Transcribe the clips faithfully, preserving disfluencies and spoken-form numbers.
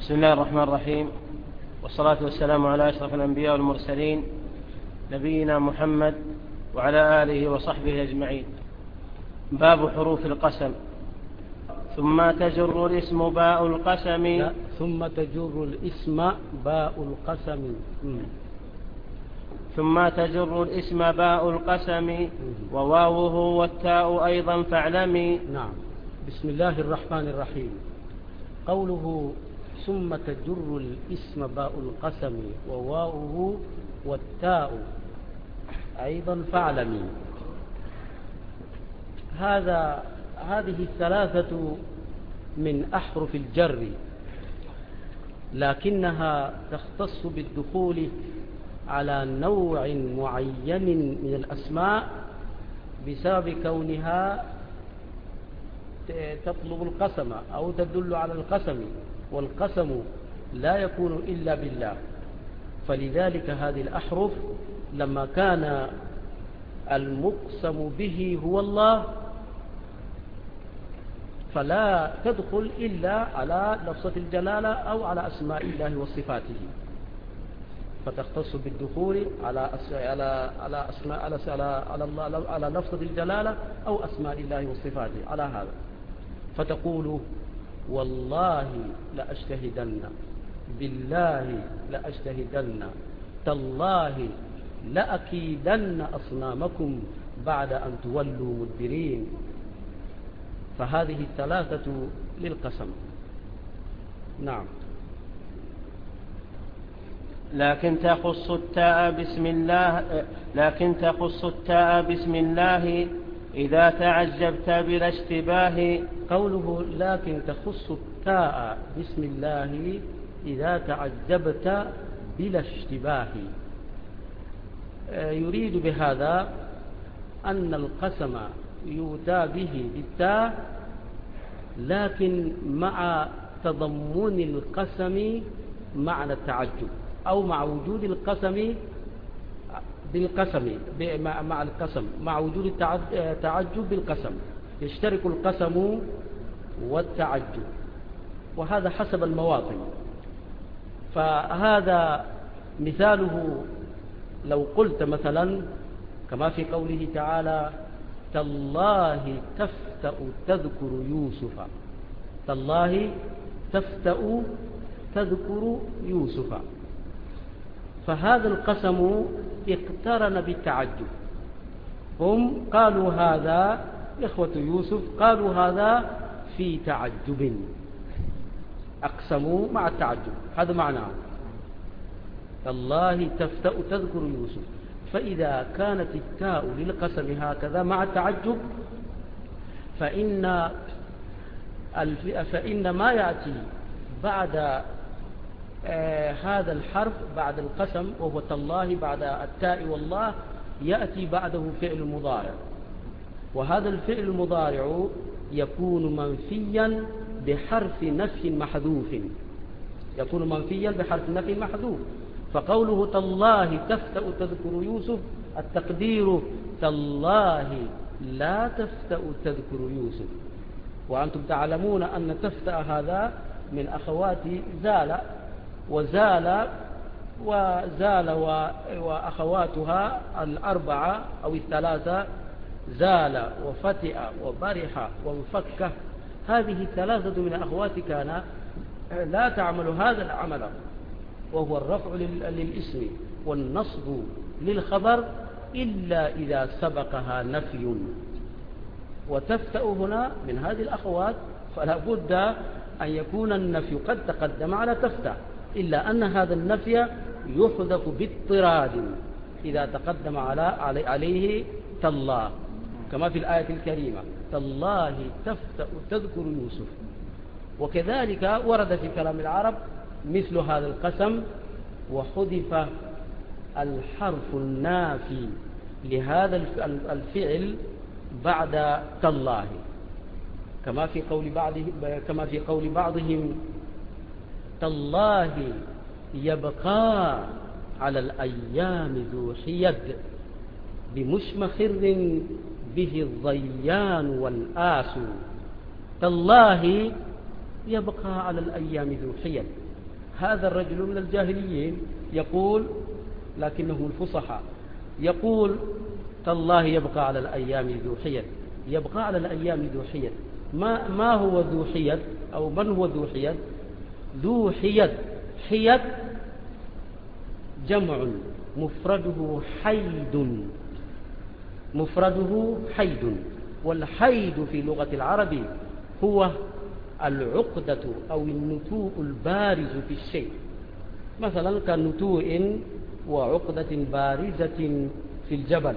بسم الله الرحمن الرحيم، والصلاة والسلام على أشرف الأنبياء والمرسلين نبينا محمد وعلى آله وصحبه أجمعين. باب حروف القسم. ثم تجر الاسم باء القسم. لا. ثم تجر الاسم باء القسم. ثم تجر الاسم باء القسم وواوه والتاء أيضا فاعلمي. نعم. بسم الله الرحمن الرحيم. قوله ثم تجر الاسم باء القسم وواوه والتاء أيضا فاعلمي. هذا هذه الثلاثة من أحرف الجر، لكنها تختص بالدخول على نوع معين من الأسماء بسبب كونها تطلب القسم أو تدل على القسم، والقسم لا يكون إلا بالله. فلذلك هذه الأحرف لما كان المقسم به هو الله فلا تدخل إلا على لفظة الجلالة أو على أسماء الله وصفاته، فتختص بالدخول على على على أسماء على على على, على لفظة الجلالة أو أسماء الله وصفاته على هذا. فتقول والله لأجتهدن، بالله لأجتهدن، تالله لأكيدن أصنامكم بعد أن تولوا مدبرين. فهذه الثلاثة للقسم. نعم. لكن تخص التاء بسم الله لكن تخص التاء بسم الله إذا تعجبت بلا اشتباه. قوله لكن تخص التاء بسم الله إذا تعجبت بلا اشتباه، يريد بهذا أن القسم يؤتى به بالتاء، لكن مع تضمن القسم معنى التعجب، أو مع وجود القسم بالقسم مع القسم مع وجود التعجب بالقسم، يشترك القسم والتعجب، وهذا حسب المواطن. فهذا مثاله لو قلت مثلا كما في قوله تعالى تالله تفتأ تذكر يوسف، تالله تفتأ تذكر يوسف، فهذا القسم اقترن بالتعجب. هم قالوا هذا إخوة يوسف قالوا هذا في تعجب، أقسموا مع التعجب، هذا معناه تالله تفتأ تذكر يوسف. فإذا كانت التاء للقسم هكذا مع التعجب فإن فإن ما يأتي بعد آه هذا الحرف بعد القسم وهو تالله بعد التاء والله يأتي بعده فعل مضارع، وهذا الفعل المضارع يكون منفيا بحرف نفي محذوف، يكون منفيا بحرف نفي محذوف. فقوله تالله تفتأ تذكر يوسف التقدير تالله لا تفتأ تذكر يوسف، وأنتم تعلمون أن تفتأ هذا من أخوات زال، وزال وزال وأخواتها الأربعة أو الثلاثة زال وفتئ وبرح وانفك، هذه الثلاثة من أخوات كان لا تعمل هذا العمل، وهو الرفع للاسم والنصب للخبر إلا إذا سبقها نفي. وتفتأ هنا من هذه الأخوات فلا بد أن يكون النفي قد تقدم على تفتأ، إلا أن هذا النفي يحذف باضطراد إذا تقدم على عليه تالله، كما في الآية الكريمة تالله تفتأ تذكر يوسف. وكذلك ورد في كلام العرب مثل هذا القسم وحذف الحرف النافي لهذا الفعل بعد تالله، كما في قول بعضهم كما في قول بعضهم تالله يبقى على الأيام ذو حيد بمشمخر به الضيان والآس. تالله يبقى على الأيام ذو حيل، هذا الرجل من الجاهليين يقول، لكنهم الفصحاء، يقول تالله يبقى على الأيام ذو حيل، يبقى على الأيام ذو حيل. ما, ما هو ذو حيل أو من هو ذو حيل؟ ذو حيل، حيل جمع مفرده حيد، مفرده حيد، والحيد في لغة العرب هو العقدة أو النتوء البارز في الشيء، مثلا كنتوء وعقدة بارزة في الجبل،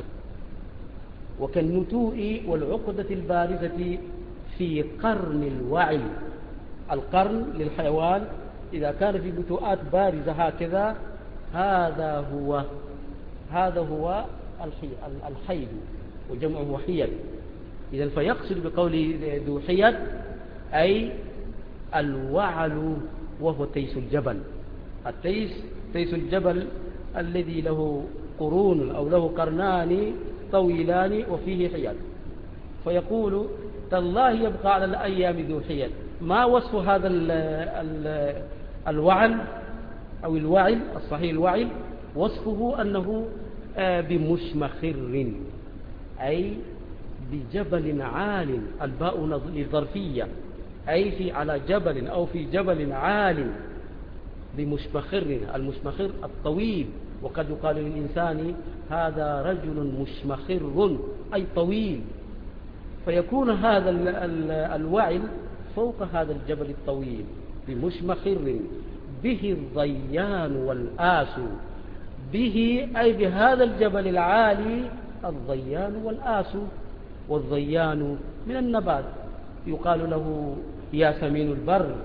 وكالنتوء والعقدة البارزة في قرن الوعي. القرن للحيوان إذا كان في نتوءات بارزة هكذا، هذا هو هذا هو الحيد، وجمعه حيل. إذن فيقصد بقول ذو حيل أي الوعل، وهو تيس الجبل. التيس تيس الجبل الذي له قرون أو له قرنان طويلان وفيه حيل. فيقول تالله يبقى على الأيام ذو حيل. ما وصف هذا ال ال الوعل أو الوعل الصحيح؟ الوعل وصفه أنه بمشمخر، أي بجبل عال، الباء للظرفية، أي في على جبل أو في جبل عال بمشمخر. المشمخر الطويل، وقد يقال للإنسان هذا رجل مشمخر أي طويل، فيكون هذا الوعل فوق هذا الجبل الطويل بمشمخر، به الضيان والآس، به أي بهذا الجبل العالي الضيان والآس. والضيان من النبات يقال له ياسمين البر،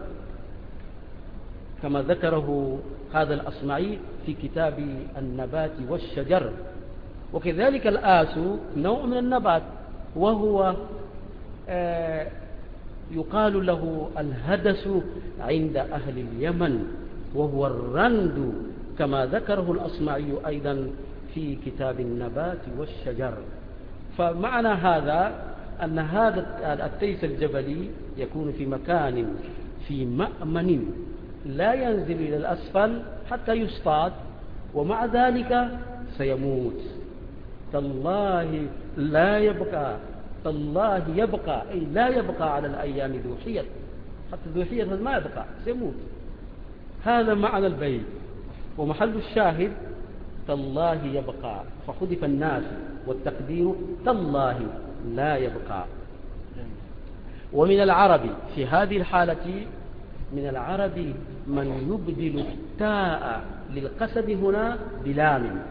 كما ذكره هذا الأصمعي في كتاب النبات والشجر. وكذلك الآس نوع من النبات، وهو آه يقال له الهدس عند أهل اليمن، وهو الرند، كما ذكره الأصمعي أيضا في كتاب النبات والشجر. فمعنى هذا أن هذا التيس الجبلي يكون في مكان في مأمن لا ينزل إلى الأسفل حتى يصطاد، ومع ذلك سيموت. تالله لا يبقى، تالله يبقى أي لا يبقى على الأيام ذو حيل، حتى ذو حيل ما يبقى، سيموت. هذا معنى البيت، ومحل الشاهد تالله يبقى، فحذف الناس والتقدير تالله لا يبقى. ومن العرب في هذه الحالة، من العرب من يبدل التاء للقسم هنا بلام،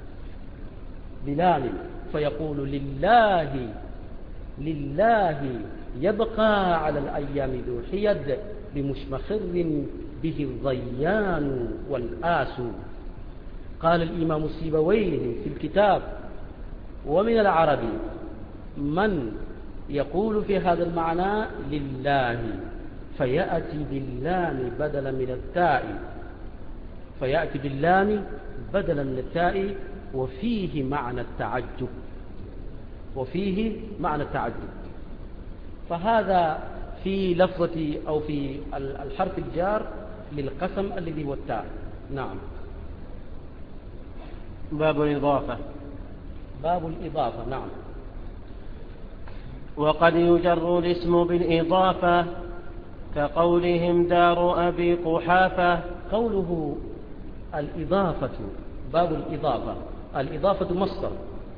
بلام، فيقول لله، لله يبقى على الأيام ذو حيد بمشمخر به الضيان والآس. قال الإمام السيبويه في الكتاب: ومن العرب من يقول في هذا المعنى لله، فيأتي باللام بدلا من التاء، فيأتي باللام بدلا من التاء، وفيه معنى التعجب، وفيه معنى التعجب. فهذا في لفظة أو في الحرف الجار للقسم الذي هو التاء. نعم. باب الإضافة. باب الإضافة. نعم. وقد يجر الاسم بالإضافة كقولهم دار أبي قحافة. قوله الإضافة، باب الإضافة، الإضافة مصدر،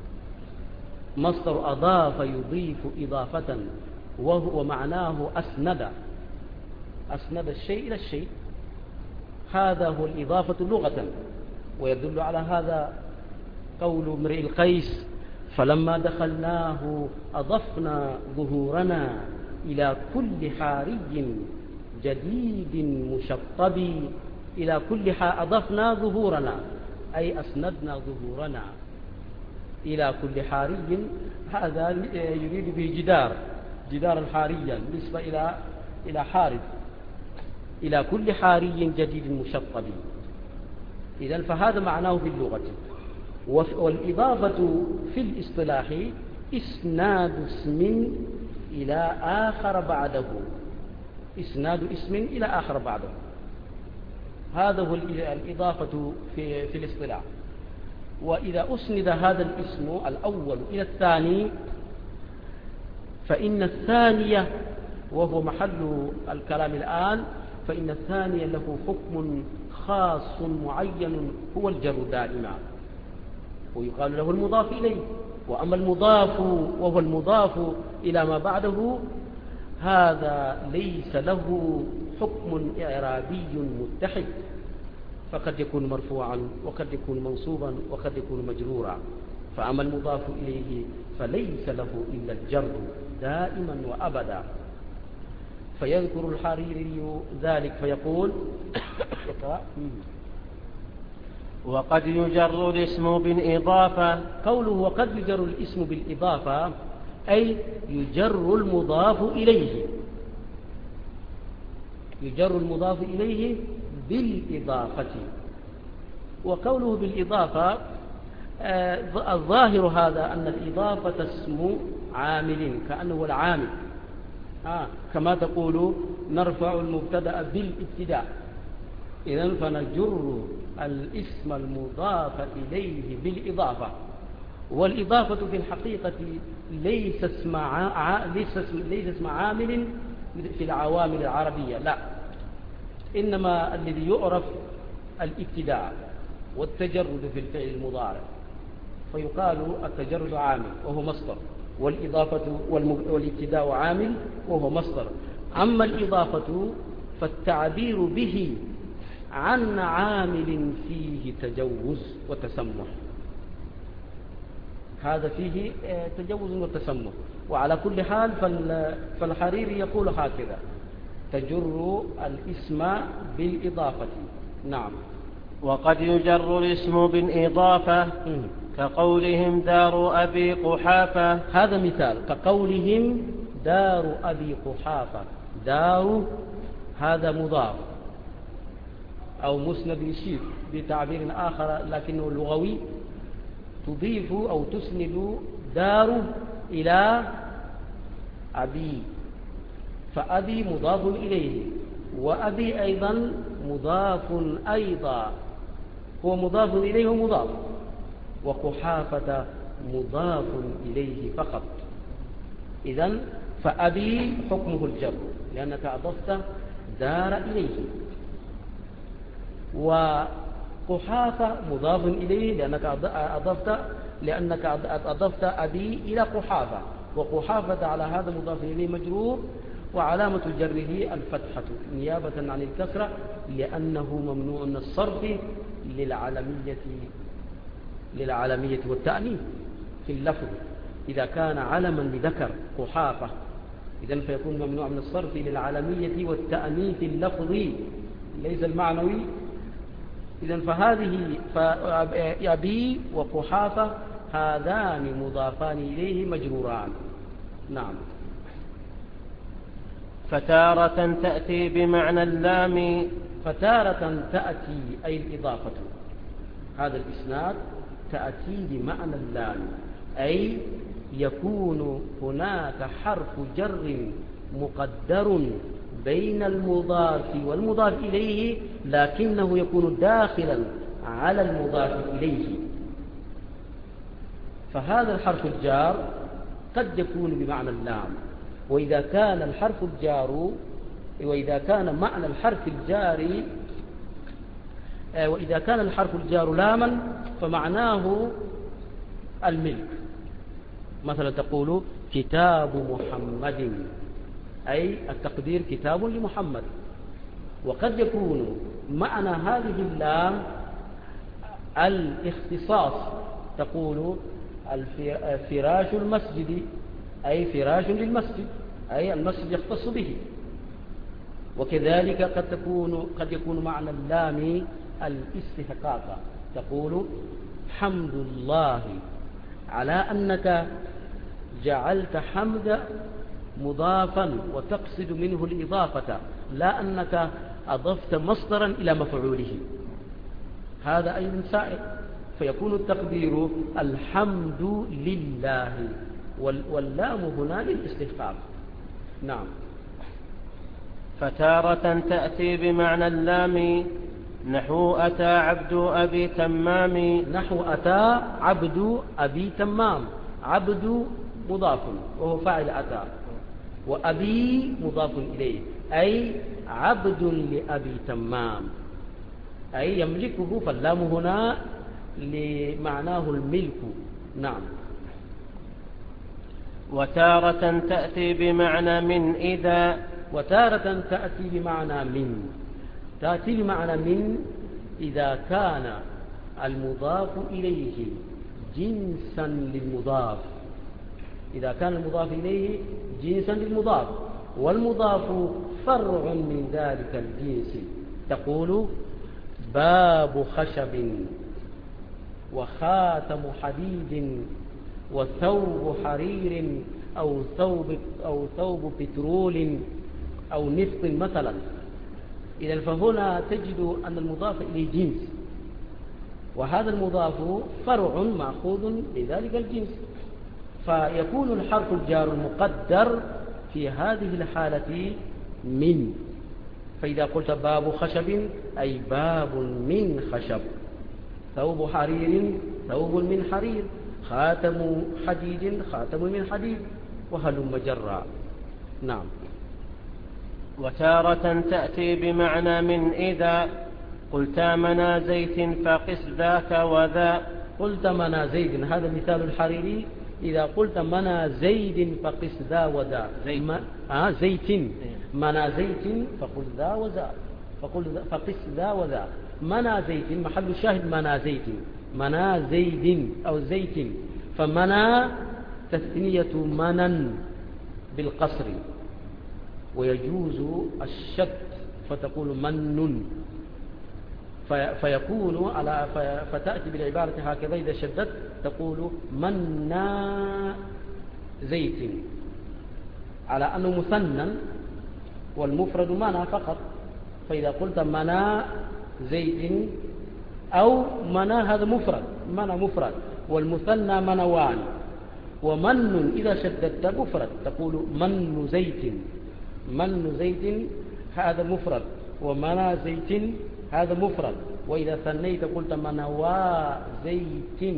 مصدر أضاف يضيف إضافة، وهو معناه أسند، أسند الشيء إلى الشيء. هذا هو الإضافة لغة. ويدل على هذا قول امرئ القيس: فلما دخلناه أضفنا ظهورنا إلى كل حاري جديد مشطب. إلى كل حاري أضفنا ظهورنا أي أسندنا ظهورنا إلى كل حاري. هذا يريد به جدار، جدار الحارية بالنسبة إلى إلى حارث، إلى كل حاري جديد مشطب. إذن فهذا معناه في اللغة. والإضافة في الاصطلاح إسناد اسم إلى آخر بعده، إسناد اسم إلى آخر بعده. هذا هو الإضافة في, في الاصطلاح. وإذا أسند هذا الاسم الأول إلى الثاني فإن الثانية، وهو محل الكلام الآن، فإن الثانية له حكم خاص معين هو الجر دائما، ويقال له المضاف إليه. وأما المضاف وهو المضاف إلى ما بعده هذا ليس له حكم إعرابي متحد، فقد يكون مرفوعا وقد يكون منصوبا وقد يكون مجرورا. فأما المضاف إليه فليس له إلا الجر دائما وأبدا. فيذكر الحريري ذلك فيقول وقد يجر الاسم بالإضافة. قوله وقد يجر الاسم بالإضافة أي يجر المضاف إليه، يجر المضاف إليه بالإضافة. وقوله بالإضافة آه الظاهر هذا أن الإضافة اسم عامل كأنه العامل، آه كما تقول نرفع المبتدأ بالابتداء، إذن فنجر الاسم المضاف إليه بالإضافة. والإضافة في الحقيقة ليس اسم ع... ليس اسم... ليس اسم عامل في العوامل العربية، لا، إنما الذي يعرف الابتداء والتجرد في الفعل المضارع، فيقال التجرد عامل وهو مصدر، والإضافة والابتداء عامل وهو مصدر. أما الإضافة فالتعبير به عن عامل فيه تجوز وتسمح، هذا فيه تجوز وتسمح. وعلى كل حال فالحريري يقول هكذا: تجر الاسم بالإضافة. نعم. وقد يجر الاسم بالإضافة كقولهم دار أبي قحافة. هذا مثال، كقولهم دار أبي قحافة. دار هذا مضاف أو مسند يشير بتعبير آخر لكنه لغوي، تضيف أو تسند دار إلى أبي، فأبي مضاف إليه، وأبي أيضا مضاف أيضا، هو مضاف إليه ومضاف، وقحافة مضاف إليه فقط. إذن فأبي حكمه الجر لأنك أضفت دار إليه، وقحافة مضاف إليه لأنك أضفت لأنك أضفت أبي إلى قحافة، وقحافة على هذا مضاف إليه مجرور، وعلامة جره الفتحة نيابة عن الكسرة لأنه ممنوع من الصرف للعالمية للعالمية والتأنيث في اللفظ. إذا كان علما لذكر قحافة إذن فيكون ممنوع من الصرف للعالمية والتأنيث اللفظي ليس المعنوي. إذن فهذه فأبي وقحافة هذان مضافان إليه مجروران. نعم. فتارة تأتي بمعنى اللام. فتارة تأتي أي الإضافة، هذا الإسناد تأتي بمعنى اللام، أي يكون هناك حرف جر مقدر بين المضاف والمضاف إليه، لكنه يكون داخلا على المضاف إليه. فهذا الحرف الجار قد يكون بمعنى اللام، وإذا كان الحرف الجار وإذا كان معنى الحرف الجاري وإذا كان الحرف الجار لاما فمعناه الملك. مثلا تقول كتاب محمد، أي التقدير كتاب لمحمد. وقد يكون معنى هذه اللام الاختصاص، تقول فراش المسجد، أي فراش للمسجد، أي المسجد يختص به. وكذلك قد تكون قد يكون معنى اللام الاستحقاق، تقول حمد الله على أنك جعلت حمد مضافا وتقصد منه الإضافة، لا أنك أضفت مصدرا إلى مفعوله. هذا أيضا سائر، فيكون التقدير الحمد لله، واللام هنا للاستحقاق. نعم. فتارة تأتي بمعنى اللام نحو أتى عبد أبي تمام. نحو أتى عبد أبي تمام. عبد مضاف وهو فاعل أتى، وأبي مضاف إليه، أي عبد لأبي تمام، أي يملكه، فاللام هنا لمعناه الملك. نعم. وتارة تأتي بمعنى من إذا. وتارة تأتي بمعنى من. تأتي بمعنى من إذا كان المضاف إليه جنسا للمضاف. إذا كان المضاف إليه جنسا للمضاف، والمضاف فرع من ذلك الجنس. تقول باب خشب، وخاتم حديد، وثوب حرير، أو ثوب, أو ثوب بترول، أو نفط مثلا. إذا فهنا تجد أن المضاف إليه جنس، وهذا المضاف فرع مأخوذ من ذلك الجنس، فيكون الحرف الجار المقدر في هذه الحالة من. فإذا قلت باب خشب أي باب من خشب، ثوب حرير ثوب من حرير، خاتم حديد خاتم من حديد، وهلم جرا. نعم. وتارة تأتي بمعنى من إذا. قلت منا زيت فقس ذاك وذا. قلت منا زيد، هذا مثال الحريري. إذا قلت منا زيد فقس ذا وذا. زيت. ما... آه زيت. منا زيت فقل ذا وذا، فقل فقس ذا وذا. منا زيت محل الشاهد منا زيت، منا زيد أو زيت. فمنا تثنية منن بالقصر، ويجوز الشد فتقول من، فيكون على فتأتي بالعبارة هكذا. إذا شدت تقول منا زيت، على أنه مثنى والمفرد منا فقط. فإذا قلت منا زيت أو منا، هذا مفرد، منا مفرد، والمثنى منوان. ومن إذا شددت مفرد تقول من زيت، من زيت هذا مفرد، ومنا زيت هذا مفرد. وإذا ثنيت قلت منوا زيت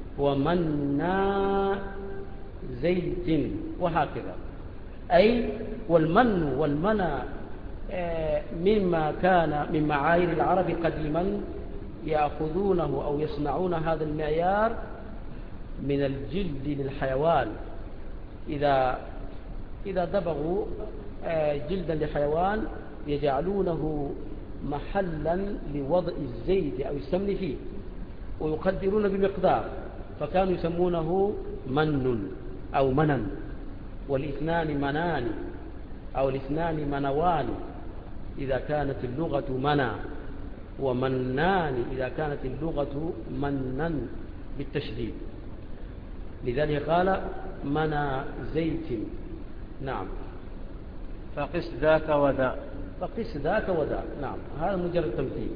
ومنا زيت، وهكذا. أي والمن والمنى مما كان من معايير العرب قديما يأخذونه أو يصنعون هذا المعيار من الجلد للحيوان. إذا إذا دبغوا جلدا لحيوان يجعلونه محلا لوضع الزيت أو السمن فيه، ويقدرون بمقدار، فكانوا يسمونه من أو منن. والاثنان منان أو الاثنان منوان إذا كانت اللغة منا، ومنان إذا كانت اللغة منن بالتشديد. لذلك قال منا زيت. نعم. فقس ذاك وذا. فقس ذاك وذا. نعم، هذا مجرد تمثيل.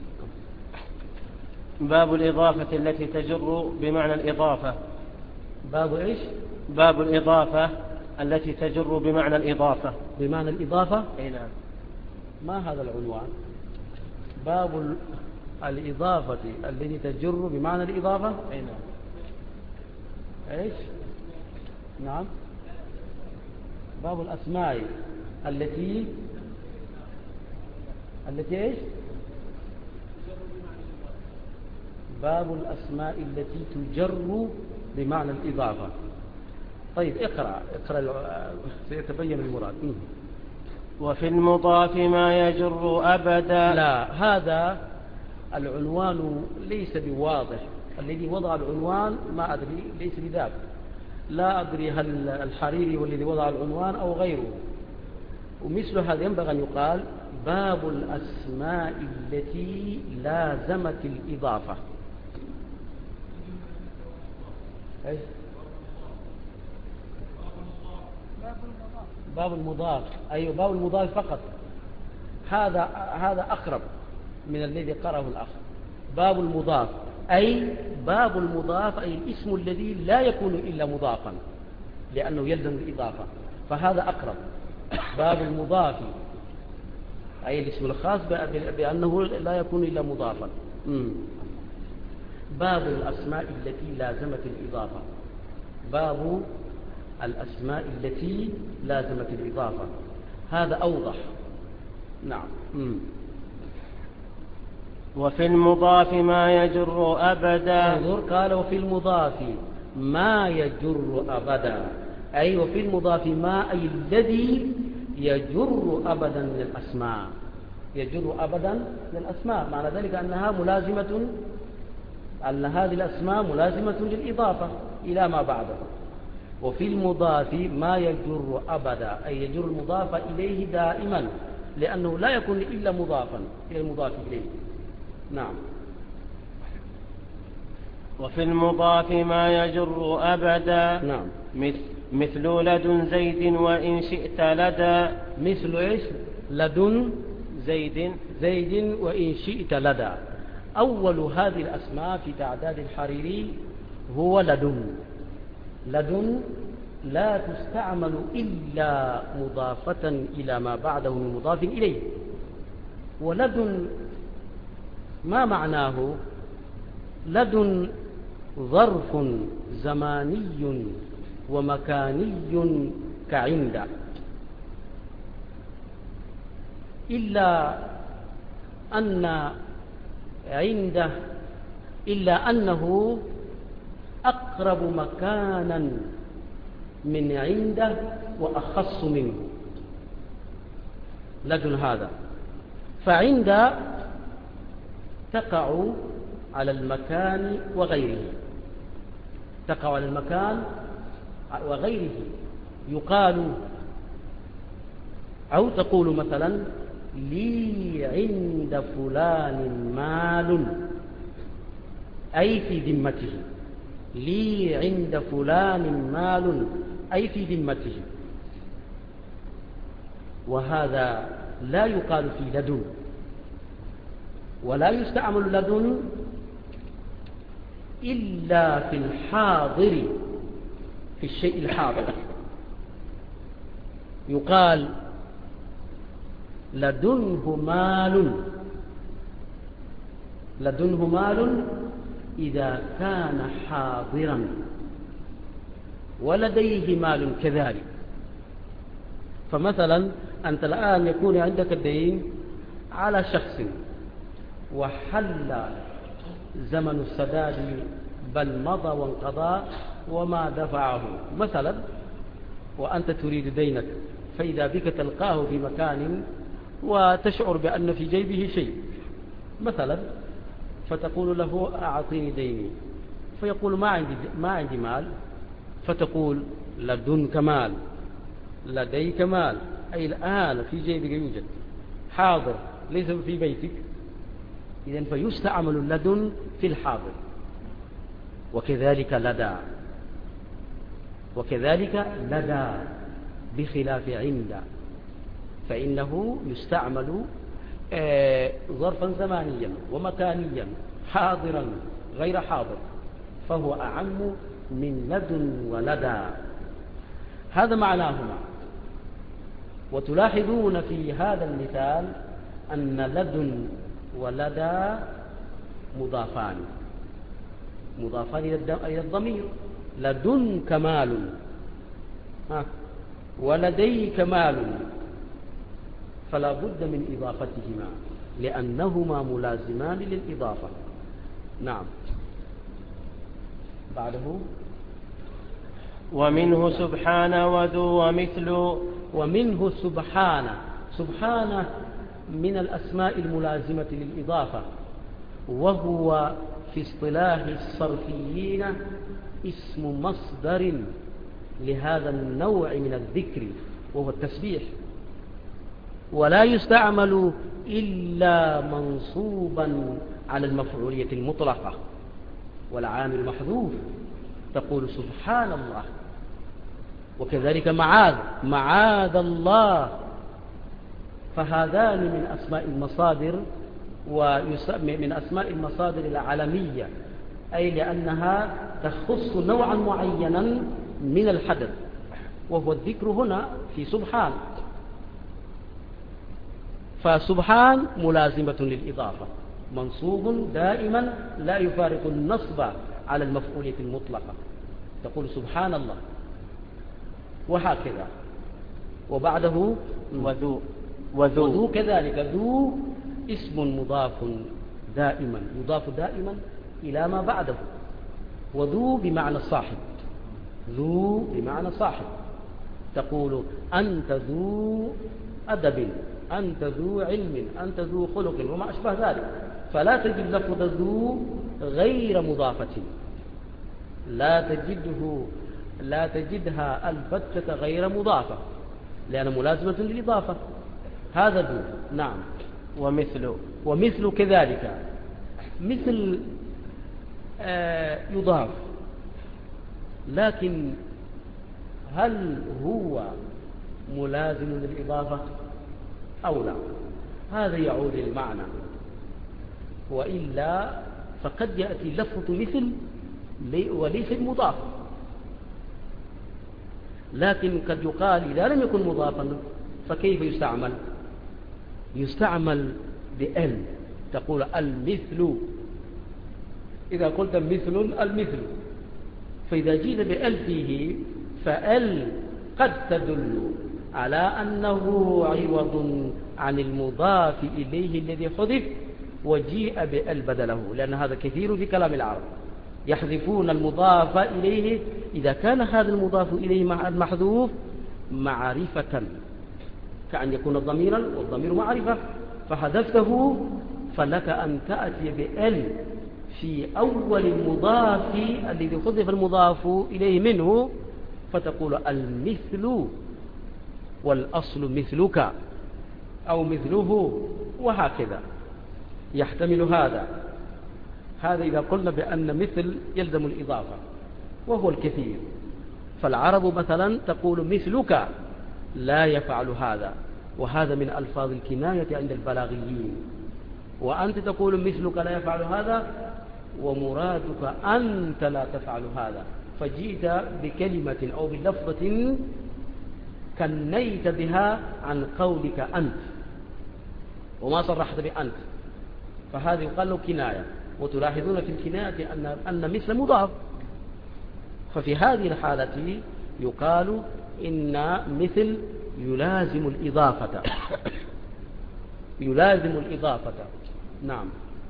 باب الإضافة التي تجر بمعنى الإضافة. باب إيش؟ باب الإضافة التي تجر بمعنى الإضافة. بمعنى الإضافة؟ أي نعم. ما هذا العنوان؟ باب الإضافة التي تجر بمعنى الإضافة؟ أي نعم. إيش؟ نعم. باب الأسماء التي التي إيش؟ باب الأسماء التي تجر بمعنى الإضافة. طيب اقرأ اقرأ سيتبين المراد. وفي المضاف ما يجر أبدا. لا، هذا العنوان ليس بواضح. الذي وضع العنوان ما أدري، ليس بذاك. لا أدري هل الحريري والذي وضع العنوان أو غيره. ومثل هذا ينبغي أن يقال باب الأسماء التي لازمت الإضافة. أي؟ باب المضاف. أيوة، باب المضاف فقط. هذا هذا أقرب من الذي قرأه الأخ. باب المضاف أي باب المضاف، أي الاسم الذي لا يكون إلا مضافا لأنه يلزم الإضافة، فهذا أقرب. باب المضاف أي الاسم الخاص بأنه لا يكون إلا مضافا. مم. باب الأسماء التي لازمت الإضافة. باب الأسماء التي لازمت الإضافة، هذا أوضح. نعم. مم. وفي المضاف ما يجر أبدا. انظر، قال وفي المضاف ما يجر أبدا، أي وفي المضاف ما أي الذي يجر أبدا من الأسماء، يجر أبدا من الأسماء، معنى ذلك أنها ملازمة، أن هذه الأسماء ملازمة للإضافة إلى ما بعده. وفي المضاف ما يجر أبدا، أي يجر المضاف إليه دائما، لأنه لا يكون إلا مضافا إلى المضاف إليه. نعم. وفي المضاف ما يجر أبدا. نعم. مثل مثل لدن زيد وإن شئت لدى. مثل إيش؟ لدن زيد زيد وإن شئت لدى. أول هذه الأسماء في تعداد الحريري هو لدن. لدن لا تستعمل إلا مضافة إلى ما بعده من مضاف إليه. ولدن ما معناه؟ لدن ظرف زماني ومكاني كعند، إلا أن عنده إلا أنه أقرب مكانا من عنده وأخص منه. لدن هذا، فعند تقع على المكان وغيره، تقع على المكان وغيره. يقال أو تقول مثلا لي عند فلان مال، أي في ذمته. لي عند فلان مال أي في ذمته. وهذا لا يقال في لدن. ولا يستعمل لدن إلا في الحاضر، في الشيء الحاضر. يقال لدنه مال، لدنه مال إذا كان حاضرا، ولديه مال كذلك. فمثلا أنت الآن يكون عندك الدين على شخص وحل زمن السداد بل مضى وانقضى وما دفعه مثلا، وأنت تريد دينك، فإذا بك تلقاه في مكان وتشعر بأن في جيبه شيء مثلا، فتقول له أعطيني ديني، فيقول ما عندي ما عندي مال، فتقول لدنك مال، لديك مال، أي الآن في جيبك يوجد، حاضر ليس في بيتك. إذن فيستعمل اللدن في الحاضر. وكذلك لدى، وكذلك لدى بخلاف عند، فإنه يستعمل ظرفا زمانيا ومكانيا، حاضرا غير حاضر، فهو أعم من لدن ولدى. هذا معناهما. وتلاحظون في هذا المثال أن لدن ولدى مضافان، مضافان إلى الضمير. لدنك مال ولديك مال، فلا بد من إضافتهما لأنهما ملازمان للإضافة. نعم. بعده ومنه سبحان وذو ومثل. ومنه سبحان. سبحان من الأسماء الملازمة للإضافة، وهو في اصطلاح الصرفيين اسم مصدر لهذا النوع من الذكر وهو التسبيح، ولا يستعمل إلا منصوبا على المفعولية المطلقة والعامل محذوف، تقول سبحان الله. وكذلك معاذ، معاذ الله، فهذان من أسماء المصادر، ومن أسماء المصادر العالمية، أي لأنها تخص نوعا معينا من الحدث، وهو الذكر هنا في سبحان. فسبحان ملازمة للإضافة، منصوب دائما لا يفارق النصب على المفعولية المطلقة، تقول سبحان الله، وهكذا. وبعده وذو وذو, وذو كذلك، ذو اسم مضاف دائما، يضاف دائما إلى ما بعده. وذو بمعنى صاحب، ذو بمعنى صاحب، تقول أنت ذو أدب، أنت ذو علم، أنت ذو خلق وما أشبه ذلك. فلا تجد لفظ ذو غير مضافة، لا تجده لا تجدها البتة غير مضافة، لأن ملازمة للإضافة. هذا ذو. نعم. ومثل ومثل كذلك، مثل آه يضاف، لكن هل هو ملازم للإضافة أو لا؟ هذا يعود للمعنى، وإلا فقد يأتي لفظ مثل وليس مضاف، لكن قد يقال إذا لم يكن مضافا فكيف يستعمل؟ يستعمل بأل، تقول المثل، إذا قلت مثل المثل، فإذا جيت بأل فيه فأل قد تدل على أنه عوض عن المضاف إليه الذي حذف، وجيء بأل بدله، لأن هذا كثير في كلام العرب، يحذفون المضاف إليه إذا كان هذا المضاف إليه مع المحذوف معرفة، كأن يكون ضميرا والضمير معرفة، فحذفته، فلك أن تأتي بأل في أول المضاف الذي حذف المضاف إليه منه، فتقول المثل، والأصل مثلك أو مثله، وهكذا يحتمل هذا. هذا إذا قلنا بأن مثل يلزم الإضافة، وهو الكثير. فالعرب مثلا تقول مثلك لا يفعل هذا، وهذا من ألفاظ الكناية عند البلاغيين. وأنت تقول مثلك لا يفعل هذا، ومرادك أنت لا تفعل هذا، فجئت بكلمة أو بلفظة كنيت بها عن قولك أنت، وما صرحت بأنت، فهذا يقال له كناية. وتلاحظون في الكناية أن, أن مثل مضاف، ففي هذه الحالة يقال إن مثل يلازم الإضافة يلازم الإضافة. نعم.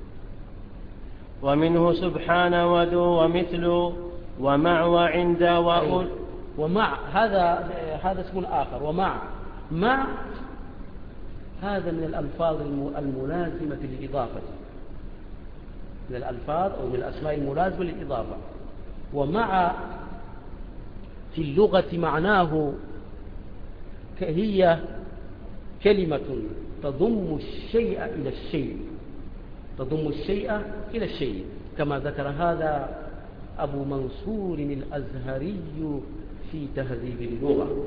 ومنه سبحان وذو ومثل ومع وعند وأول. ومع هذا هذا اسم آخر. ومع مع هذا من الألفاظ الملازمة للإضافة، من الألفاظ أو من الأسماء الملازمة للإضافة. ومع في اللغة معناه هي كلمة تضم الشيء إلى الشيء، تضم الشيء إلى الشيء، كما ذكر هذا أبو منصور الأزهري في تهذيب اللغة،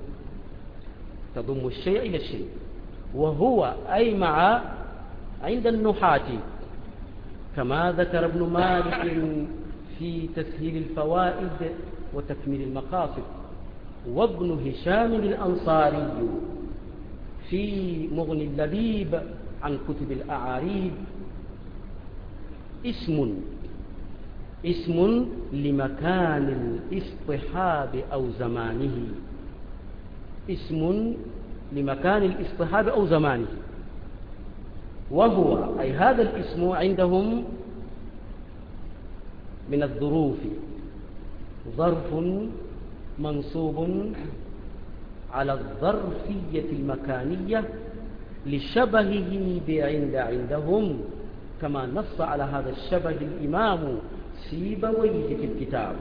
تضم الشيء إلى الشيء. وهو أي مع عند النحاة، كما ذكر ابن مالك في تسهيل الفوائد وتكميل المقاصد، وابن هشام الأنصاري في مغني اللبيب عن كتب الأعاريب. اسم اسم لمكان الاصطحاب أو زمانه، اسم لمكان الاصطحاب أو زمانه. وهو أي هذا الاسم عندهم من الظروف ظرف منصوب على الظرفية المكانية لشبهه بعند عندهم، كما نص على هذا الشبه الإمام سيبويه في الكتاب.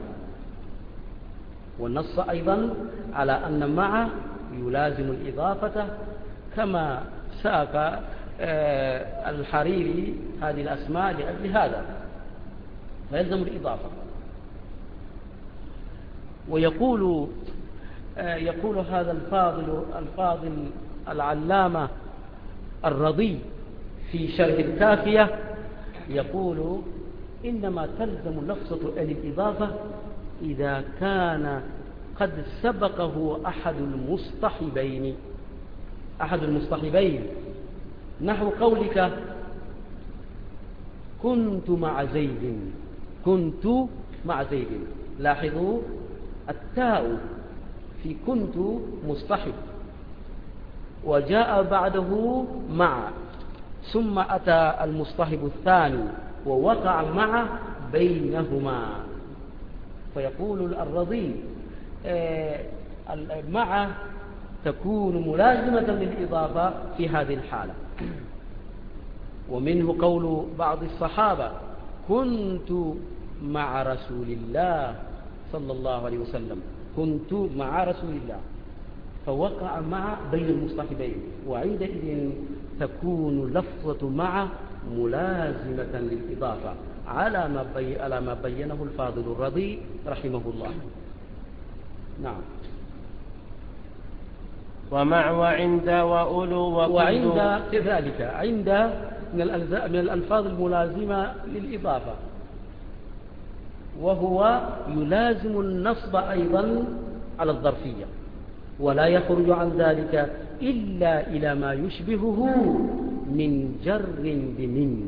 ونص أيضا على أن مع يلازم الإضافة، كما ساق الحريري هذه الأسماء لأجل هذا، فيلزم الإضافة. ويقول يقول هذا الفاضل الفاضل العلامة الرضي في شرح الكافية، يقول إنما تلزم لفظة الإضافة إذا كان قد سبقه أحد المصطحبين أحد المصطحبين نحو قولك كنت مع زيد، كنت مع زيد. لاحظوا التاء في كنت مصطحب، وجاء بعده مع، ثم أتى المصطحب الثاني ووقع مع بينهما، فيقول الرضي مع تكون ملازمة للإضافة في هذه الحالة. ومنه قول بعض الصحابة كنت مع رسول الله صلى الله عليه وسلم، كنت مع رسول الله، فوقع مع بين المصطحبين، وعندئذ تكون لفظة مع ملازمة للإضافة على ما, بي... على ما بينه الفاضل الرضي رحمه الله. نعم. ومع وعند وأولو وكل. وعند كذلك، عند من, من الألفاظ الملازمة للإضافة، وهو يلازم النصب أيضا على الظرفية، ولا يخرج عن ذلك إلا إلى ما يشبهه من جر بمن،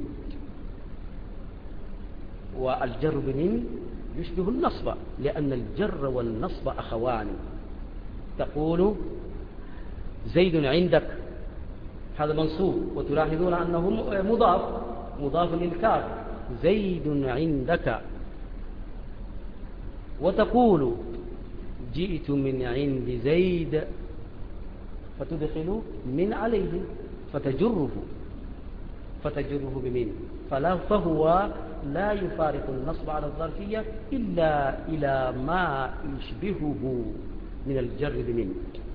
والجر بمن يشبه النصب، لأن الجر والنصب أخوان. تقول زيد عندك، هذا منصوب، وتلاحظون أنه مضاف مضاف للكاف، زيد عندك. وتقول جئت من عند زيد، فتدخل من عليه فتجره فتجره بمن، فلا فهو لا يفارق النصب على الظرفية إلا إلى ما يشبهه من الجر بمن.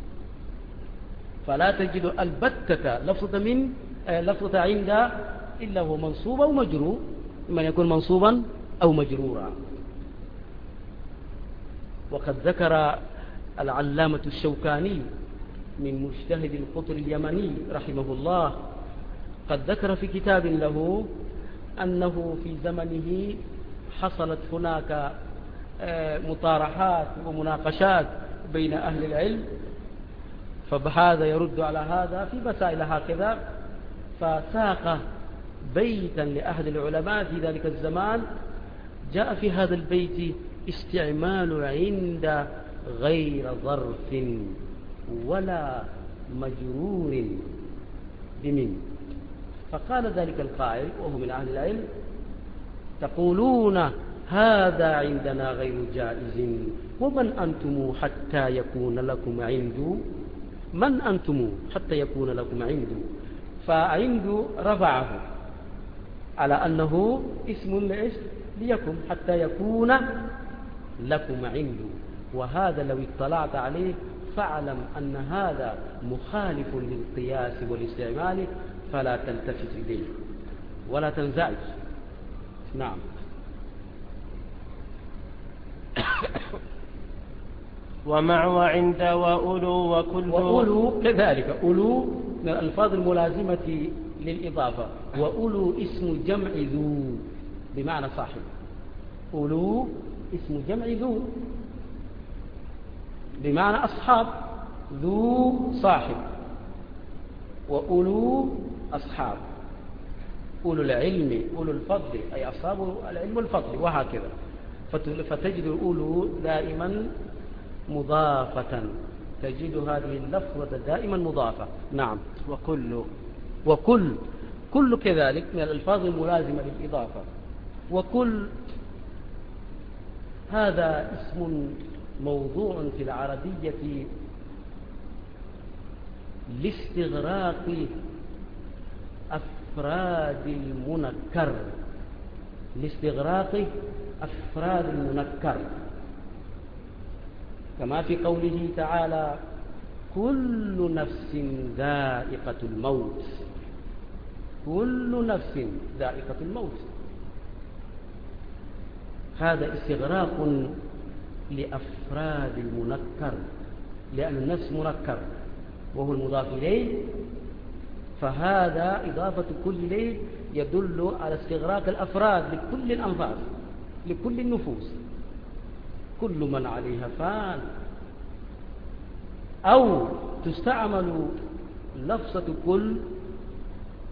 فلا تجد البتة لفظة من لفظة عند إلا هو منصوب أو مجرور، إما يكون منصوبا أو مجرورا. وقد ذكر العلامة الشوكاني من مجتهد القطر اليمني رحمه الله، قد ذكر في كتاب له أنه في زمنه حصلت هناك مطارحات ومناقشات بين أهل العلم، فهذا يرد على هذا في مسائل هكذا، فساق بيتا لأحد العلماء في ذلك الزمان، جاء في هذا البيت استعمال عند غير ظرف ولا مجرور بمن. فقال ذلك القائل وهو من أهل العلم تقولون هذا عندنا غير جائز، ومن أنتم حتى يكون لكم عند، من أنتم حتى يكون لكم عند، فعند رفعه على أنه اسم لإيش ليكم حتى يكون لكم عند، وهذا لو اطلعت عليه فاعلم أن هذا مخالف للقياس والاستعمال، فلا تلتفت إليه ولا تنزعج. نعم. ومع وعند وأولو وكل. وأولو كذلك، أولو من الألفاظ الملازمة للإضافة، وأولو اسم جمع ذو بمعنى صاحب، أولو اسم جمع ذو بمعنى أصحاب، ذو صاحب، وأولو أصحاب، أولو العلم أولو الفضل أي أصحاب العلم والفضل، وهكذا. فتجد الأولو دائما مضافة، تجد هذه اللفظة دائما مضافة. نعم. وكل. وكل كل كذلك من الألفاظ الملازمة للإضافة. وكل هذا اسم موضوع في العربية لاستغراق أفراد المنكر، لاستغراق أفراد المنكر، كما في قوله تعالى كل نفس ذائقة الموت، كل نفس ذائقة الموت، هذا استغراق لأفراد المنكر، لأن النفس منكر وهو المضاف إليه، فهذا إضافة كل إليه يدل على استغراق الأفراد لكل الأنفاس لكل النفوس، كل من عليها فان. أو تستعمل لفظة كل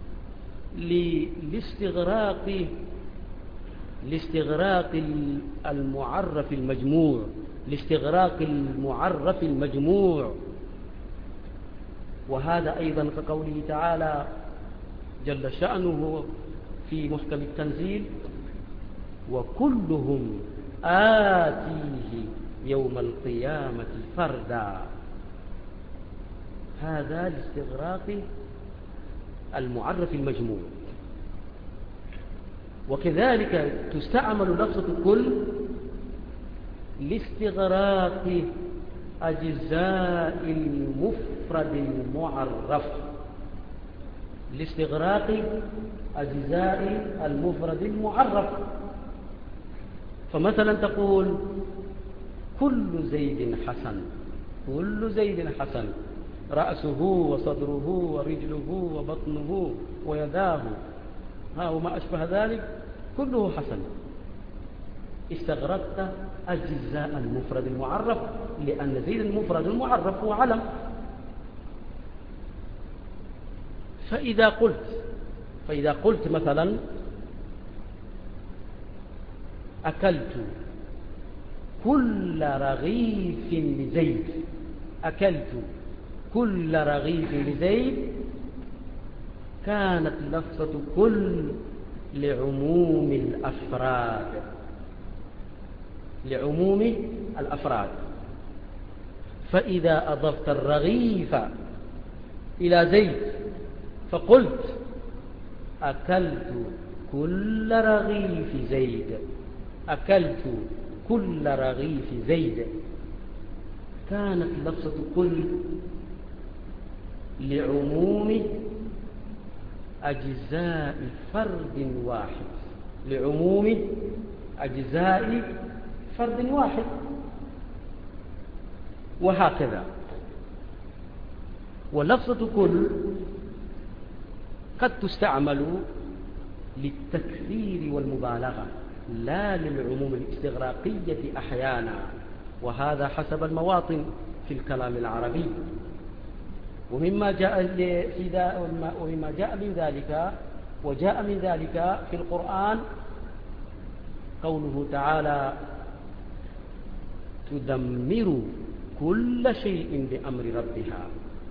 لاستغراق لاستغراق المعرف المجموع لاستغراق المعرف المجموع. وهذا أيضا كقوله تعالى جل شأنه في محكم التنزيل: وكلهم آتيه يوم القيامة فردا. هذا لاستغراق المعرف المجموع. وكذلك تستعمل لفظة كل لاستغراق أجزاء المفرد المعرف لاستغراق أجزاء المفرد المعرف. فمثلا تقول كل زيد حسن، كل زيد حسن، رأسه وصدره ورجله وبطنه ويداه ها وما أشبه ذلك كله حسن. استغرقت أجزاء المفرد المعرف، لأن زيد المفرد المعرف هو علم. فإذا قلت فإذا قلت مثلا أكلت كل رغيف لزيد، أكلت كل رغيف لزيد، كانت لفظة كل لعموم الأفراد لعموم الأفراد. فإذا أضفت الرغيف إلى زيد فقلت أكلت كل رغيف زيد، أكلت كل رغيف زيد، كانت لفظة كل لعموم أجزاء فرد واحد لعموم أجزاء فرد واحد. وهكذا. ولفظة كل قد تستعمل للتكثير والمبالغة لا للعموم الاستغراقية أحيانا، وهذا حسب المواطن في الكلام العربي. ومما جاء في ومما جاء من ذلك وجاء من ذلك في القرآن قوله تعالى تدمر كل شيء بأمر ربها،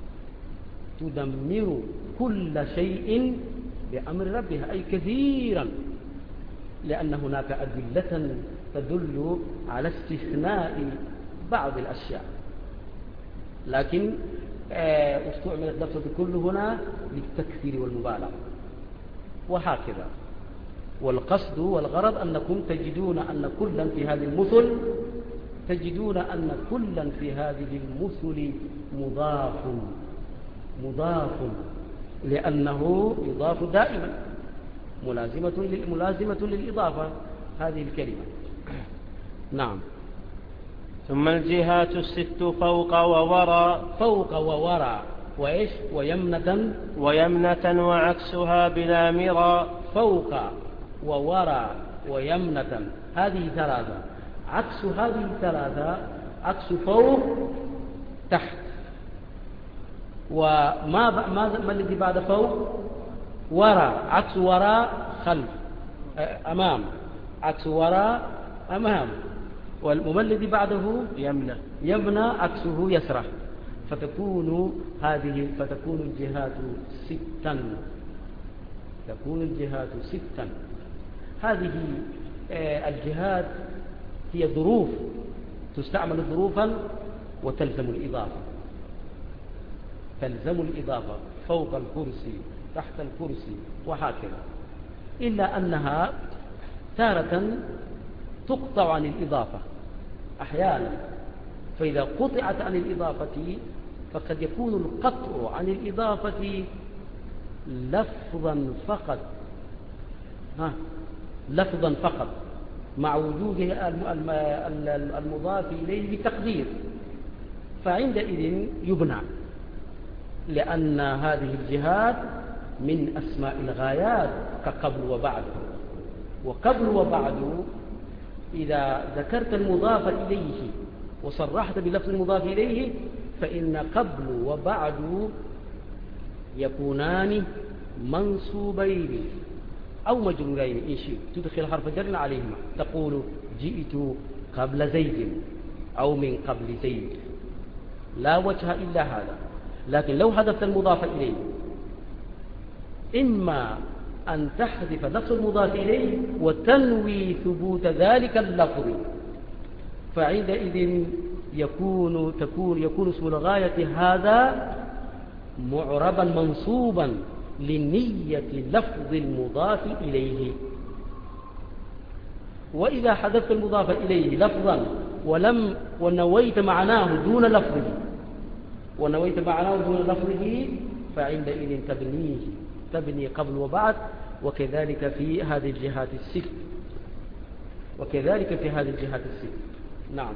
تدمر كل شيء بأمر ربها، أي كثيرا، لأن هناك أدلة تدل على استثناء بعض الأشياء، لكن استعملت لفظة كل هنا للتكثير والمبالغة. وهكذا. والقصد والغرض أنكم تجدون أن كلا في هذه المثل تجدون أن كلا في هذه المثل مضاف مضاف لأنه يضاف دائما، ملازمة ملازمة للإضافة هذه الكلمة. نعم. ثم الجهات الست فوق ووراء، فوق ووراء وإيش ويمنة ويمنة وعكسها بلا مرى. فوق ووراء ويمنة، هذه ثلاثة. عكس هذه الثلاثة عكس فوق تحت. وما ما ما الذي بعد فوق؟ وراء. عكس وراء خلف أمام، عكس وراء أمام. وما الذي بعده؟ يمنى. يمنى عكسه يسرى. فتكون هذه فتكون الجهات ستا تكون الجهات ستا. هذه الجهات هي ظروف، تستعمل ظروفا وتلزم الإضافة، تلزم الإضافة فوق الكرسي تحت الكرسي وهكذا، إلا أنها تارة تقطع عن الإضافة أحيانا. فإذا قطعت عن الإضافة فقد يكون القطع عن الإضافة لفظا فقط، ها لفظا فقط مع وجود المضاف إليه بتقدير، فعندئذ يبنى، لأن هذه الجهات من أسماء الغايات كقبل وبعد. وقبل وبعد إذا ذكرت المضاف إليه وصرحت بلفظ المضاف إليه فإن قبل وبعد يكونان منصوبين أو مجرورين إن شئت تدخل حرف جر عليهما، تقول جئت قبل زيد أو من قبل زيد، لا وجه إلا هذا. لكن لو حذفت المضاف إليه إما أن تحذف لفظ المضاف إليه وتنوي ثبوت ذلك اللفظ، فعندئذ يكون تكون يكون اسم الغاية هذا معربا منصوبا لنية لفظ المضاف إليه. وإذا حذفت المضاف إليه لفظا ولم ونويت معناه دون لفظه ونويت معناه دون لفظه فعندئذ تبنيه تبني قبل وبعد، وكذلك في هذه الجهات الست وكذلك في هذه الجهات الست. نعم.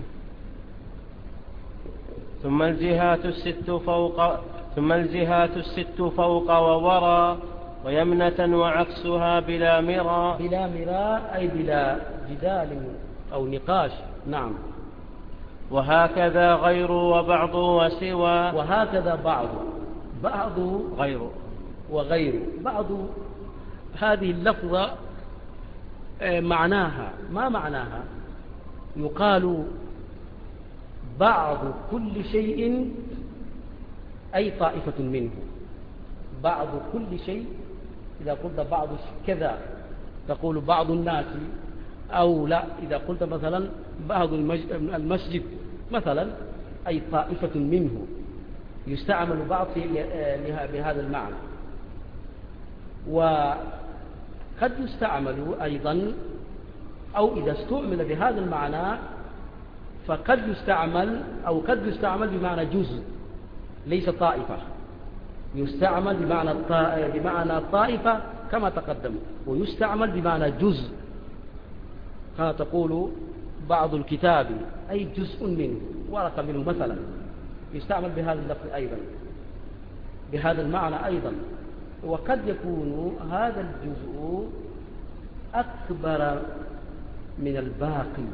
ثم الجهات الست فوق ثم الجهات الست فوق وورى ويمنة وعكسها بلا مراء. بلا مراء أي بلا جدال أو نقاش. نعم. وهكذا غير وبعض وسوى. وهكذا بعض بعض غير وغير بعض هذه اللفظة معناها ما معناها؟ يقال بعض كل شيء أي طائفة منه، بعض كل شيء. إذا قلت بعض كذا تقول بعض الناس، أو لا إذا قلت مثلا بعض المسجد مثلا أي طائفة منه، يستعمل بعض بهذا المعنى. وقد يستعمل أيضا، أو إذا استعمل بهذا المعنى فقد يستعمل أو قد يستعمل بمعنى جزء ليس طائفة، يستعمل بمعنى بمعنى طائفة كما تقدم، ويستعمل بمعنى جزء كما تقول بعض الكتاب أي جزء منه، ورقة منه مثلا، يستعمل بهذا اللفظ أيضا بهذا المعنى أيضا. وقد يكون هذا الجزء أكبر من الباقي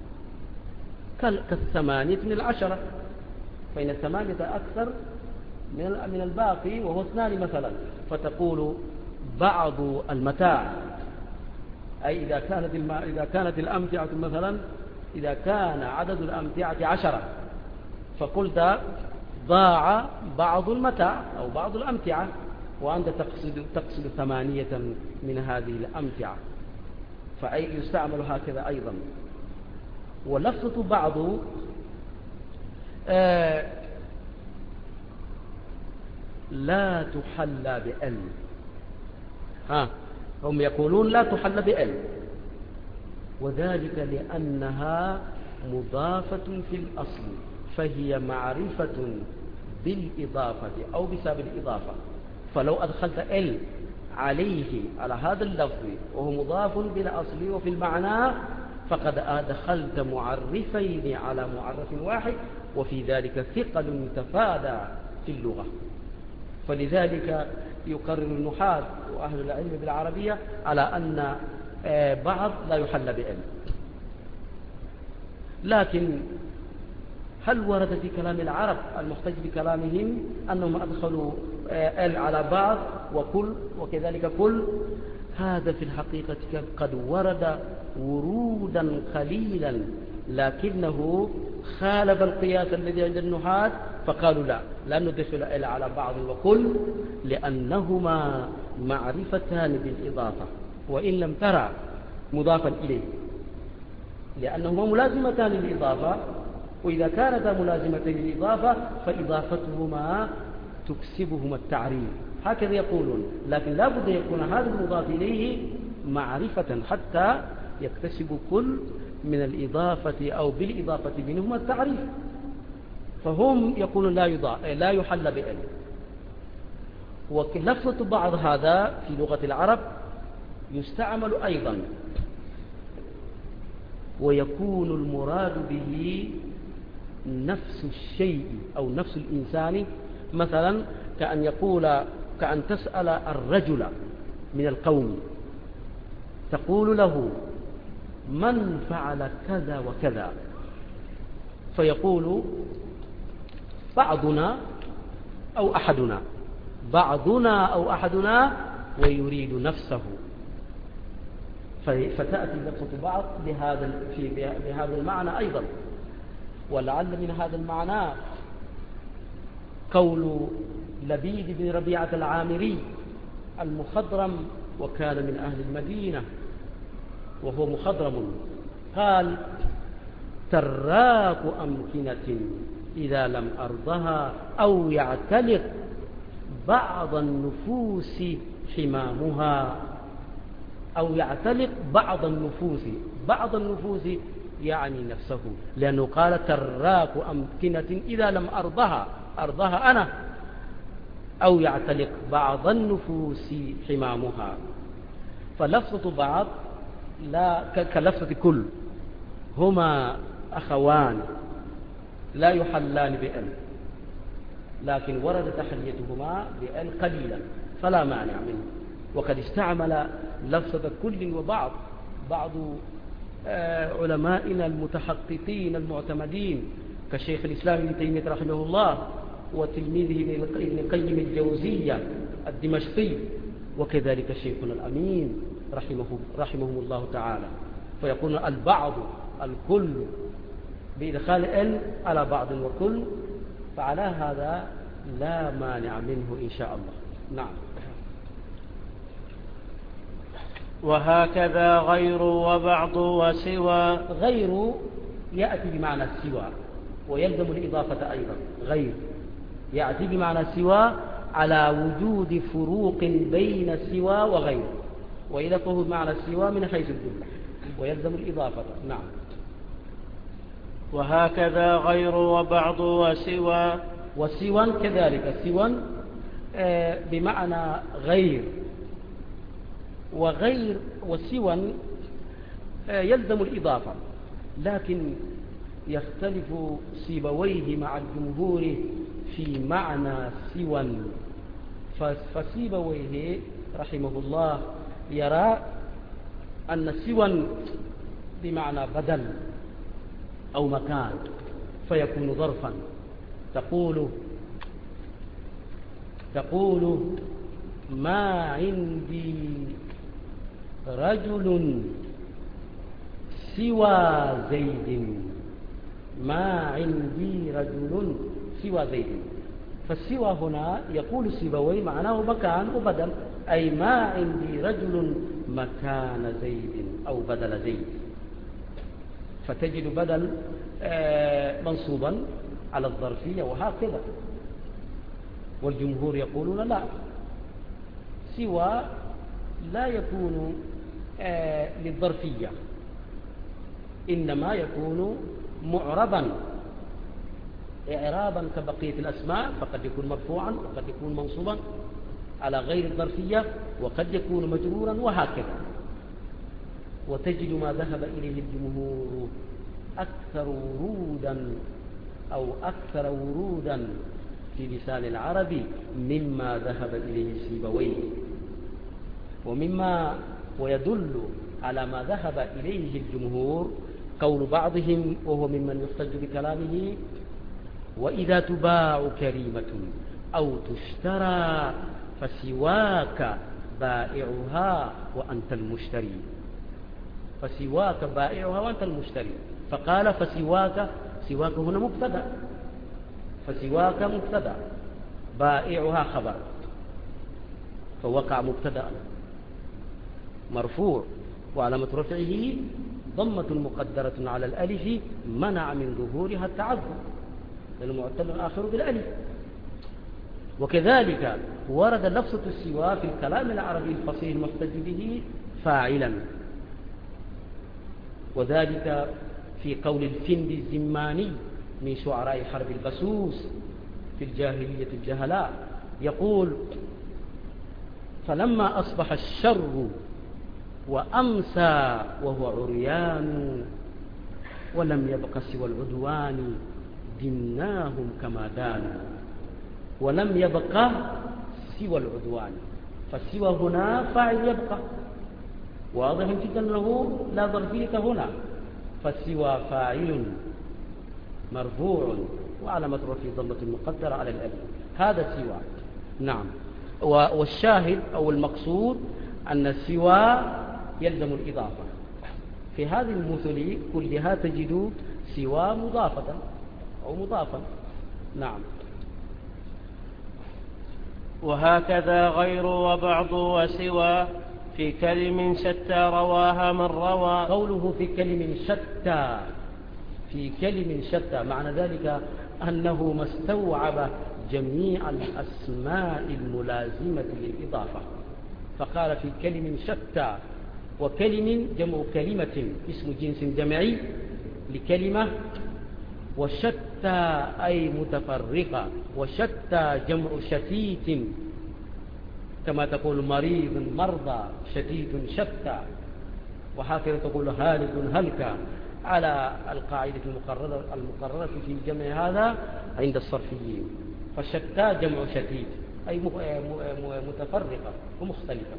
كالثمانية من العشرة، فإن الثمانية أكثر من الباقي وهو اثنان مثلا، فتقول بعض المتاع أي إذا كانت إذا كانت الأمتعة مثلا إذا كان عدد الأمتعة عشرة فقلت ضاع بعض المتاع أو بعض الأمتعة، وأنت تقصد تقصد ثمانية من هذه الأمتعة، فأي يستعمل هكذا أيضا. ولفظة بعض آه لا تحلى بأل، ها هم يقولون لا تحلى بأل، وذلك لأنها مضافة في الأصل، فهي معرفة بالإضافة أو بسبب الإضافة. فلو أدخلت ال عليه على هذا اللفظ وهو مضاف بالأصل وفي المعنى فقد أدخلت معرفين على معرف واحد، وفي ذلك ثقل متفادى في اللغة. فلذلك يقرر النحاة وأهل العلم بالعربية على أن بعض لا يحل بأل. لكن هل ورد في كلام العرب المحتج بكلامهم أنهم أدخلوا ال على بعض وكل وكذلك كل؟ هذا في الحقيقة قد ورد ورودا قليلا، لكنه خالف القياس الذي عند النحاة، فقالوا لا لا ندخل ال على بعض وكل لأنهما معرفتان بالإضافة وإن لم ترى مضافا إليه، لأنهما ملازمتان للإضافة، وإذا كانتا ملازمتين للإضافة فإضافتهما تكسبهما التعريف، هكذا يقولون. لكن لا بد يكون هذا المضاف إليه معرفة حتى يكتسب كل من الإضافة أو بالإضافة منهما التعريف، فهم يقولون لا يضاف لا يحل بأل. ولفظة بعض هذا في لغة العرب يستعمل أيضا، ويكون المراد به نفس الشيء أو نفس الإنسان، مثلا كأن يقول كأن تسأل الرجل من القوم تقول له من فعل كذا وكذا، فيقول بعضنا أو أحدنا، بعضنا أو أحدنا ويريد نفسه، فتأتي لفظة بعض بهذا في بهذا المعنى أيضا. ولعل من هذا المعنى قول لبيد بن ربيعة العامري المخضرم، وكان من أهل المدينة وهو مخضرم، قال: تراك أمكنة إذا لم أرضها أو يعتلق بعض النفوس حمامها، أو يعتلق بعض النفوس، بعض النفوس يعني نفسه، لأنه قال: تراك أمكنة إذا لم أرضها، أرضها أنا، أو يعتلق بعض النفوس حمامها. فلفظة بعض لا كلفظة كل، هما أخوان لا يحلان بأل، لكن ورد تحليتهما بأل قليلا فلا مانع منه. وقد استعمل لفظة كل وبعض بعض علمائنا المتحققين المعتمدين كشيخ الإسلام ابن تيمية رحمه الله، وتلميذه ابن القيم الجوزية الدمشقي، وكذلك شيخنا الأمين رحمه رحمهم الله تعالى، فيقولون البعض الكل بإدخال ال على بعض وكل، فعلى هذا لا مانع منه إن شاء الله. نعم. وهكذا غير وبعض وسوى. غير يأتي بمعنى السوى ويلزم الإضافة أيضا. غير يأتي بمعنى سوى على وجود فروق بين سوى وغير، وإذا فهو بمعنى السوى من حيث الجملة ويلزم الإضافة. نعم. وهكذا غير وبعض وسوى. وسوى كذلك، سوى بمعنى غير، وغير وسوى يلزم الإضافة، لكن يختلف سيبويه مع الجمهور في معنى سوى. فسيبويه رحمه الله يرى أن سوى بمعنى بدل أو مكان، فيكون ظرفا. تقول تقول ما عندي رجل سوى زيد، ما عندي رجل سوى زيد. فالسوى هنا يقول سيبوي معناه مكان وبدل، أي ما عندي رجل مكان زيد أو بدل زيد، فتجد بدل منصوبا على الظرفية وهكذا. والجمهور يقولون لا، سوى لا يكون للظرفية، إنما يكون معربا إعرابا كبقية الأسماء، فقد يكون مرفوعا وقد يكون منصوبا على غير الظرفية، وقد يكون مجرورا وهكذا. وتجد ما ذهب إليه الجمهور أكثر ورودا أو أكثر ورودا في لسان العرب مما ذهب إليه سيبويه. ومما ويدل على ما ذهب إليه الجمهور قول بعضهم، وهو ممن يحتج بكلامه: وإذا تباع كريمة أو تشترى فسواك بائعها وأنت المشتري. فسواك بائعها وأنت المشتري، فقال فسواك، سواك هنا مبتدأ، فسواك مبتدأ، بائعها خبر، فوقع مبتدأ مرفوع وعلامة رفعه ضمة مقدرة على الألف منع من ظهورها التعذر، لأنه معتل الآخر بالألف. وكذلك ورد لفظة السوى في الكلام العربي الفصيح المحتج به فاعلا، وذلك في قول الفند الزماني من شعراء حرب البسوس في الجاهلية الجهلاء، يقول: فلما أصبح الشر وأمسى وهو عريان ولم يبق سوى العدوان دناهم كما دانوا. ولم يبق سوى العدوان، فسوى هنا فاعل يبقى، واضح جدا أنه لا ظرفية هنا، فسوى فاعل مرفوع وعلامة رفعه ضمة مقدرة على الألف، هذا سوى. نعم. والشاهد أو المقصود أن السوى يلزم الإضافة. في هذه المثل كلها تجد سوى مضافة أو مضافا. نعم. وهكذا غير وبعض وسوى في كلم شتى رواها من روى. قوله في كلم شتى، في كلم شتى معنى ذلك أنه ما استوعب جميع الأسماء الملازمة للإضافة، فقال في كلم شتى. وكلم جمع كلمة اسم جنس جمعي لكلمة، وشتى أي متفرقة، وشتى جمع شتيت كما تقول مريض مرضى، شتيت شتى، وهكذا تقول هالك هلك، على القاعدة المقررة المقررة في الجمع هذا عند الصرفيين. فشتى جمع شتيت أي متفرقة ومختلفة.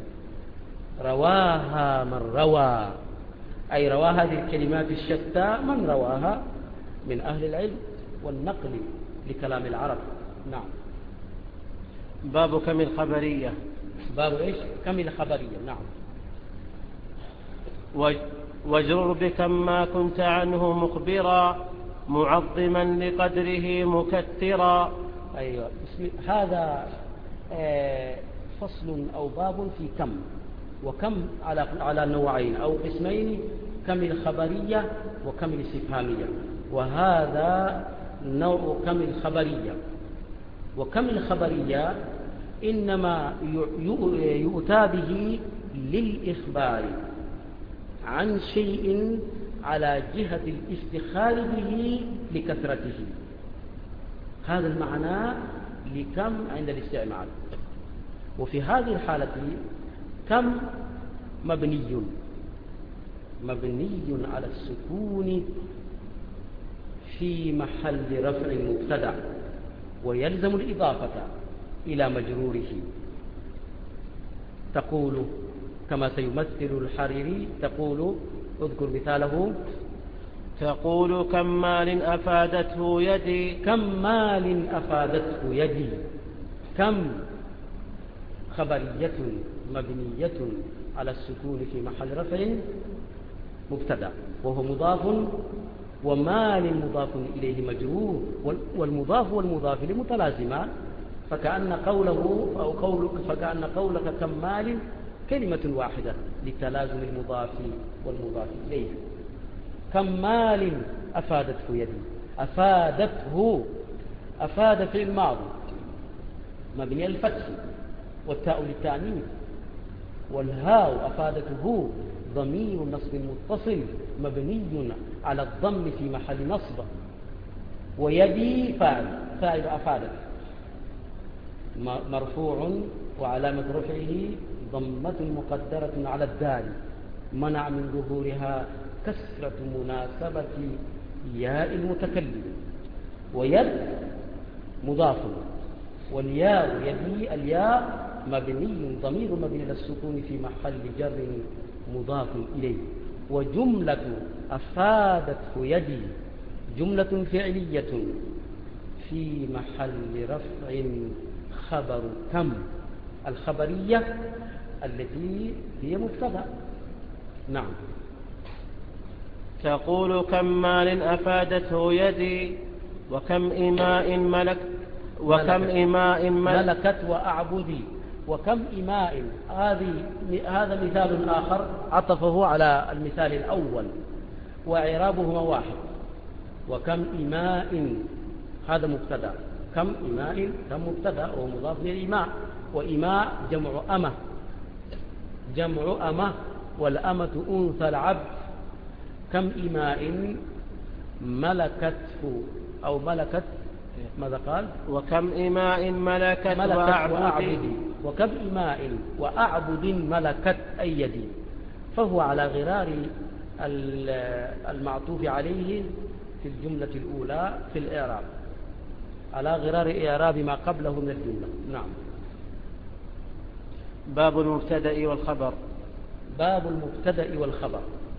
رواها من روى أي روى هذه الكلمات الشتى من رواها من أهل العلم والنقل لكلام العرب. نعم. باب كم الخبرية. باب إيش؟ كم الخبرية. نعم. واجرر بكم ما كنت عنه مخبرا معظما لقدره مكثرا. أيوة. هذا آه فصل أو باب في كم، وكم على على نوعين أو قسمين، كم الخبرية وكم الاستفهامية. وهذا نوع كم الخبرية. وكم الخبرية إنما يؤتى به للإخبار عن شيء على جهة الافتخار به لكثرته. هذا المعنى لكم عند الاستعمال. وفي هذه الحالة كم مبني مبني على السكون في محل رفع مبتدأ، ويلزم الإضافة إلى مجروره. تقول كما سيمثل الحريري، تقول اذكر مثاله. تقول كم مال أفادته يدي. كم مال أفادته يدي. كم خبرية مبنية على السكون في محل رفع مبتدأ وهو مضاف، ومال مضاف إليه مجرور، والمضاف والمضاف لمتلازمان، فكأن قوله أو قولك فكأن قولك كم مال كلمة واحدة لتلازم المضاف والمضاف إليه. كم مال أفادته يدي. أفادته، أفاد في الماضي مبني الفتح والتاء للتأنيث، والهاء أفادته ضمير نصب متصل مبني على الضم في محل نصب، ويدي فاعل فاعل أفادت مرفوع وعلامة رفعه ضمة مقدرة على الدال منع من ظهورها كسرة مناسبة ياء المتكلم. ويد مضاف، والياء يدي الياء مبني ضمير مبني للسكون في محل جر مضاف إليه. وجملة أفادته يدي جملة فعلية في محل رفع خبر كم الخبرية التي هي مبتدأ. نعم. تقول كم مال أفادته يدي وكم إماء ملك وكم إماء ملكت وأعبدي. وكم إماء هذه هذا مثال آخر عطفه على المثال الأول وإعرابهما واحد. وكم إماء هذا مبتدأ، كم إماء كم مبتدأ ومضاف للإماء، وإماء جمع أمة جمع أمة والأمة أنثى العبد. كم إماء ملكته أو ملكت ماذا قال؟ وكم إماء ملكت, ملكت وأعبدي. وكم إماء وأعبد ملكت أيدي، فهو على غرار المعطوف عليه في الجملة الأولى في الإعراب، على غرار إعراب ما قبله من الجملة. نعم. باب المبتدأ والخبر. باب المبتدأ والخبر.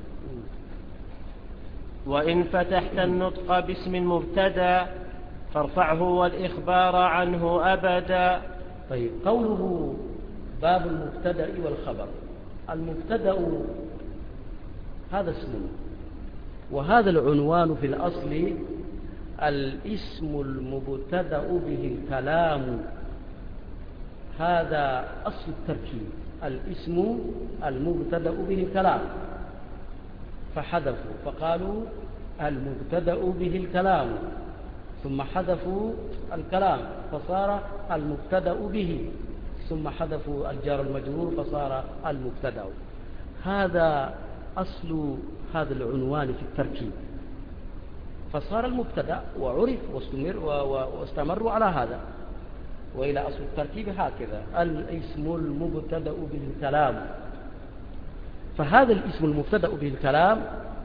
وإن فتحت النطق باسم مبتدأ فارفعه والإخبار عنه أبدا. طيب قوله باب المبتدأ والخبر. المبتدأ هذا اسم، وهذا العنوان في الأصل الاسم المبتدأ به الكلام، هذا أصل التركيب، الاسم المبتدأ به الكلام، فحذفوا فقالوا المبتدأ به الكلام، ثم حذفوا الكلام فصار المبتدأ به، ثم حذفوا الجار المجرور فصار المبتدأ. هذا أصل هذا العنوان في التركيب، فصار المبتدأ وعرف واستمر واستمروا على هذا، وإلى أصل التركيب هكذا الاسم المبتدأ به الكلام. فهذا الاسم المبتدأ به الكلام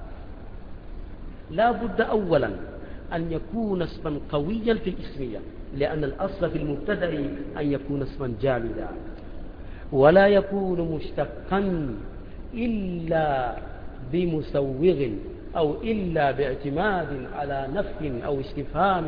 لا بد أولا أن يكون اسما قويا في الاسمية، لأن الأصل في المبتدأ أن يكون اسما جامدا، ولا يكون مشتقا إلا بمسوغ أو إلا باعتماد على نفي أو استفهام.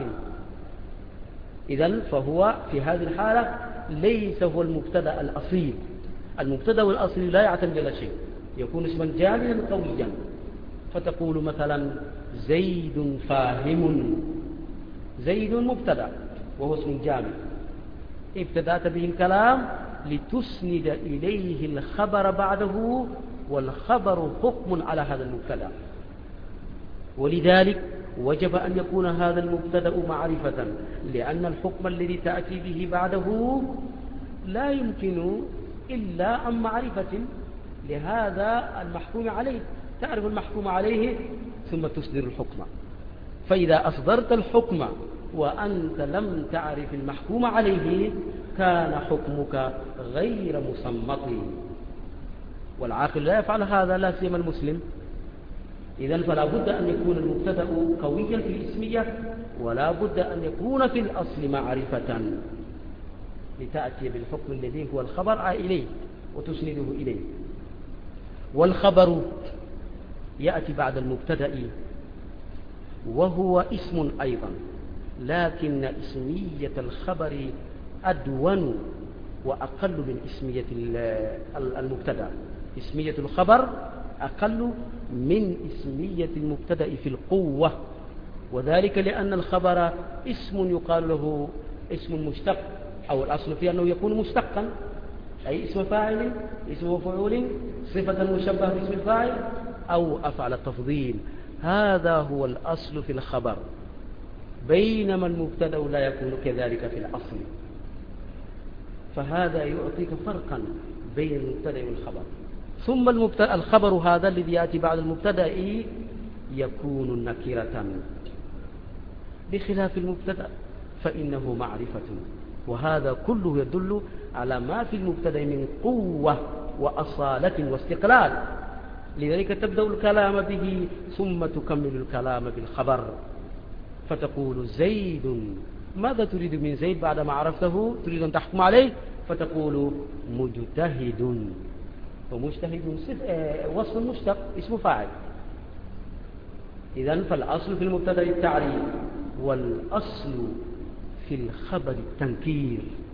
إذن فهو في هذه الحالة ليس هو المبتدأ الأصيل. المبتدأ الأصيل لا يعتمد على شيء، يكون اسما جامدا قويا، فتقول مثلا زيد فاهم، زيد مبتدأ وهو اسم جامد، ابتدأت به الكلام لتسند إليه الخبر بعده، والخبر حكم على هذا المبتدأ، ولذلك وجب أن يكون هذا المبتدأ معرفة، لأن الحكم الذي تأتي به بعده لا يمكن إلا عن معرفة لهذا المحكوم عليه، تعرف المحكوم عليه ثم تصدر الحكم. فإذا أصدرت الحكم وأنت لم تعرف المحكوم عليه كان حكمك غير مصمت، والعاقل لا يفعل هذا، لا سيما المسلم. إذن فلا بد أن يكون المبتدأ قويا في الاسمية، ولا بد أن يكون في الأصل معرفة لتأتي بالحكم الذي هو الخبر إليه وتسنده إليه. والخبر يأتي بعد المبتدأ وهو اسم أيضا، لكن اسمية الخبر أدون وأقل من اسمية المبتدأ. اسمية الخبر أقل من اسمية المبتدأ في القوة، وذلك لأن الخبر اسم يقال له اسم مشتق، أو الأصل فيه أنه يكون مشتقا، أي اسم فاعل، اسم مفعول، صفة مشبهة باسم الفاعل، أو أفعل التفضيل. هذا هو الأصل في الخبر، بينما المبتدأ لا يكون كذلك في الأصل. فهذا يعطيك فرقا بين المبتدأ والخبر. ثم المبتدأ الخبر هذا الذي يأتي بعد المبتدأ يكون نكرة، بخلاف المبتدأ فإنه معرفة، وهذا كله يدل على ما في المبتدأ من قوة وأصالة واستقلال. لذلك تبدأ الكلام به ثم تكمل الكلام بالخبر، فتقول زيد، ماذا تريد من زيد بعدما عرفته؟ تريد أن تحكم عليه، فتقول مجتهد، ومجتهد وصف مشتق اسم فاعل. إذن فالأصل في المبتدأ التعريف، والأصل في الخبر التنكير،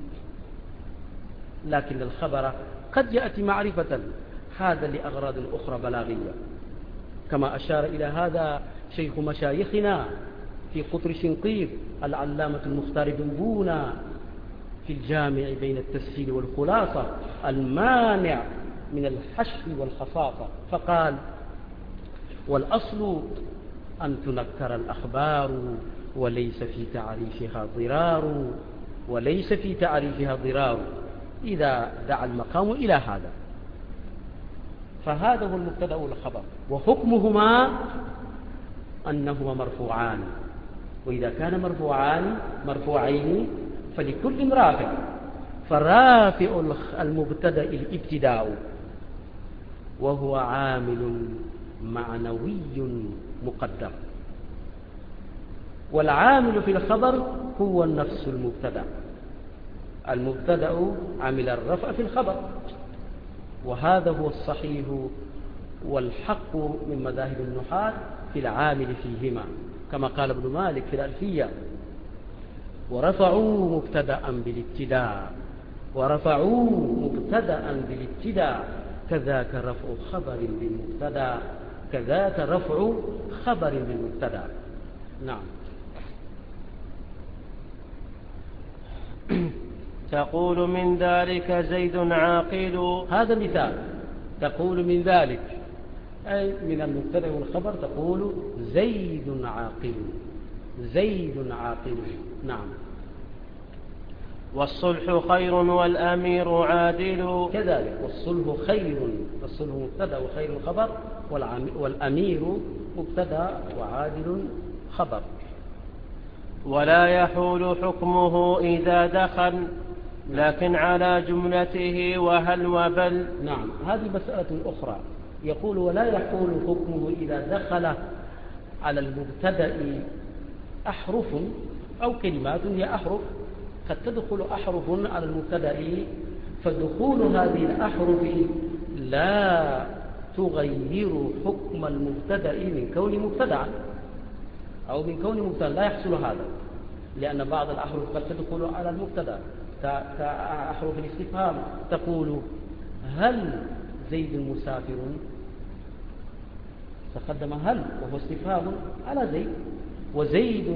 لكن الخبر قد يأتي معرفة، هذا لأغراض أخرى بلاغية، كما أشار إلى هذا شيخ مشايخنا في قطر شنقيط العلامة المختار بن بونا في الجامع بين التسهيل والخلاصة المانع من الحشر والخصاصة، فقال: والأصل أن تنكر الأخبار وليس في تعريفها ضرار، وليس في تعريفها ضرار إذا دعا المقام إلى هذا. فهذا هو المبتدأ والخبر، وحكمهما أنهما مرفوعان، وإذا كان مرفوعان مرفوعين فلكل رافع، فرافع المبتدأ الابتداء، وهو عامل معنوي مقدر، والعامل في الخبر هو نفس المبتدأ. المبتدأ عمل الرفع في الخبر، وهذا هو الصحيح والحق من مذاهب النحاة في العامل فيهما، كما قال ابن مالك في الألفية: ورفعوا مبتدأ بالابتداء ورفعوه مبتدأ بالابتداء، كذاك رفع خبر بالمبتدأ، كذاك رفع خبر بالمبتدأ. نعم. تقول من ذلك زيد عاقل. هذا مثال. تقول من ذلك أي من المبتدأ والخبر، تقول زيد عاقل، زيد عاقل. نعم. والصلح خير والأمير عادل. كذلك والصلح خير، الصلح مبتدأ وخير خبر، والأمير مبتدأ وعادل خبر. ولا يحول حكمه إذا دخل، لكن على جملته وهل وبل. نعم. هذه مسألة أخرى. يقول ولا يحول حكمه إذا دخل على المبتدأ أحرف أو كلمات هي أحرف، قد تدخل أحرف على المبتدأ، فدخول هذه الأحرف لا تغير حكم المبتدأ من كون مبتدعا أو من كون مبتدأ، لا يحصل هذا، لأن بعض الأحرف قد تدخل على المبتدأ كأحرف الاستفهام. تقول هل زيد مسافر؟ تقدم هل وهو استفهام على زيد، وزيد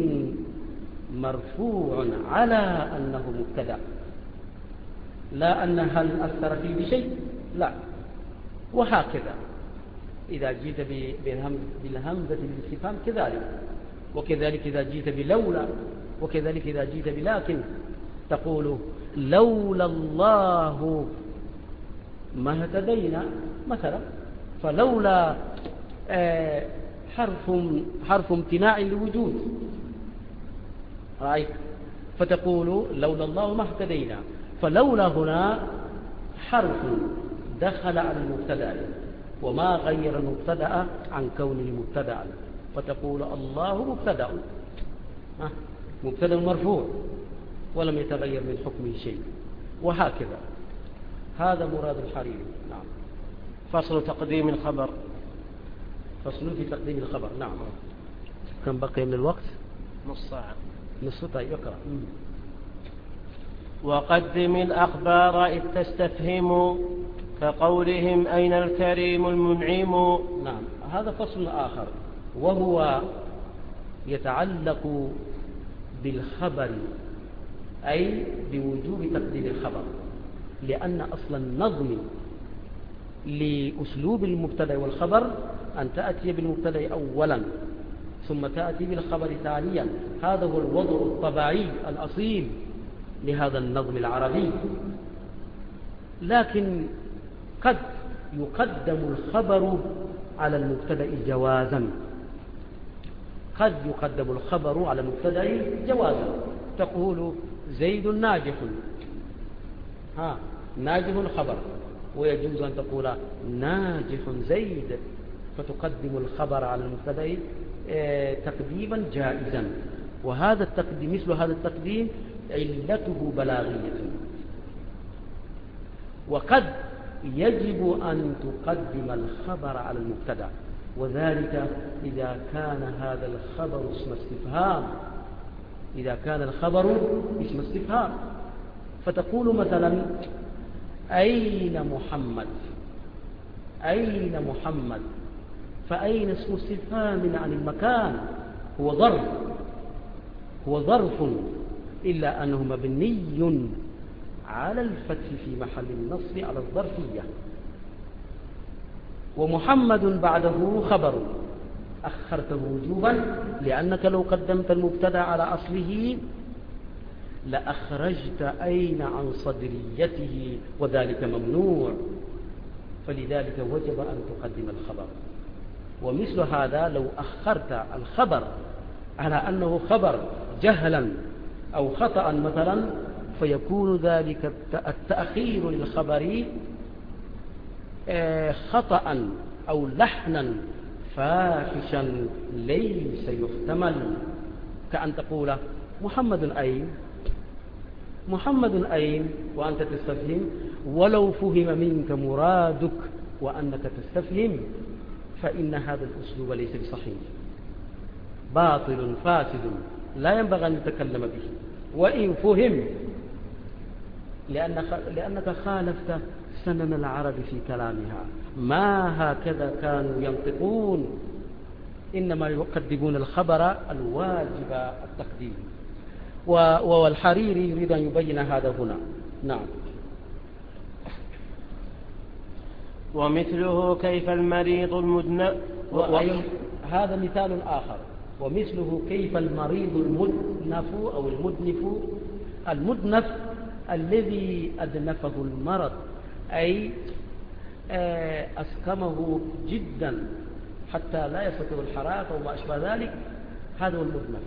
مرفوع على أنه مبتدأ، لا أن هل أثر فيه بشيء، لا. وهكذا إذا جئت بالهمزة بالاستفهام كذلك، وكذلك إذا جئت بلولا، وكذلك إذا جئت بلكن. تقول لولا الله ما اهتدينا مثلا، فلولا آه حرف حرف امتناع لوجود، رأيت؟ فتقول لولا الله ما اهتدينا، فلولا هنا حرف دخل على المبتدأ وما غير المبتدأ عن كونه مبتدأ، فتقول الله مبتدأ، مبتدأ مرفوع ولم يتغير من حكمه شيء، وهكذا. هذا مراد الحريري. نعم. فصل تقديم الخبر. فصل في تقديم الخبر. نعم. كم بقي من الوقت؟ نص ساعة. نص. طيب اقرأ. وقدم الأخبار إذ تستفهم، كقولهم أين الكريم المنعم. نعم. هذا فصل آخر، وهو يتعلق بالخبر، أي بوجوب تقديم الخبر، لأن أصل النظم لأسلوب المبتدأ والخبر أن تأتي بالمبتدأ أولا ثم تأتي بالخبر ثانيا. هذا هو الوضع الطبيعي الأصيل لهذا النظم العربي. لكن قد يقدم الخبر على المبتدأ جوازا، قد يقدم الخبر على المبتدأ جوازا. تقول زيد ناجح، ها ناجح خبر، ويجوز أن تقول ناجح زيد، فتقدم الخبر على المبتدأ تقديما جائزا. وهذا التقديم، مثل هذا التقديم علته بلاغية. وقد يجب أن تقدم الخبر على المبتدأ، وذلك إذا كان هذا الخبر اسم استفهام، إذا كان الخبر اسم استفهام. فتقول مثلا أين محمد؟ أين محمد؟ فأين اسم استفهام عن المكان، هو ظرف، هو ظرف، إلا أنه مبني على الفتح في محل النصب على الظرفية. ومحمد بعده خبر أخرته وجوبا، لأنك لو قدمت المبتدأ على أصله لأخرجت أين عن صدريته، وذلك ممنوع، فلذلك وجب أن تقدم الخبر. ومثل هذا لو أخرت الخبر على أنه خبر جهلا أو خطأ مثلا، فيكون ذلك التأخير للخبر خطأ أو لحنا فاحشا ليس يحتمل، كأن تقول محمد أين؟ محمد أين وأنت تستفهم، ولو فهم منك مرادك وأنك تستفهم فإن هذا الأسلوب ليس بصحيح، باطل فاسد، لا ينبغي أن نتكلم به. وإن فهم لأنك, لأنك خالفت سنن العرب في كلامها، ما هكذا كانوا ينطقون، إنما يقدمون الخبر الواجب التقديم. والحريري يريد أن يبين هذا هنا. نعم. ومثله كيف المريض المدنف و... هذا مثال آخر. ومثله كيف المريض المدنف أو المدنف. المدنف الذي أدنفه المرض، أي أسكمه جدا حتى لا يستطيع الحركة وما أشبه ذلك، هذا هو المدنف.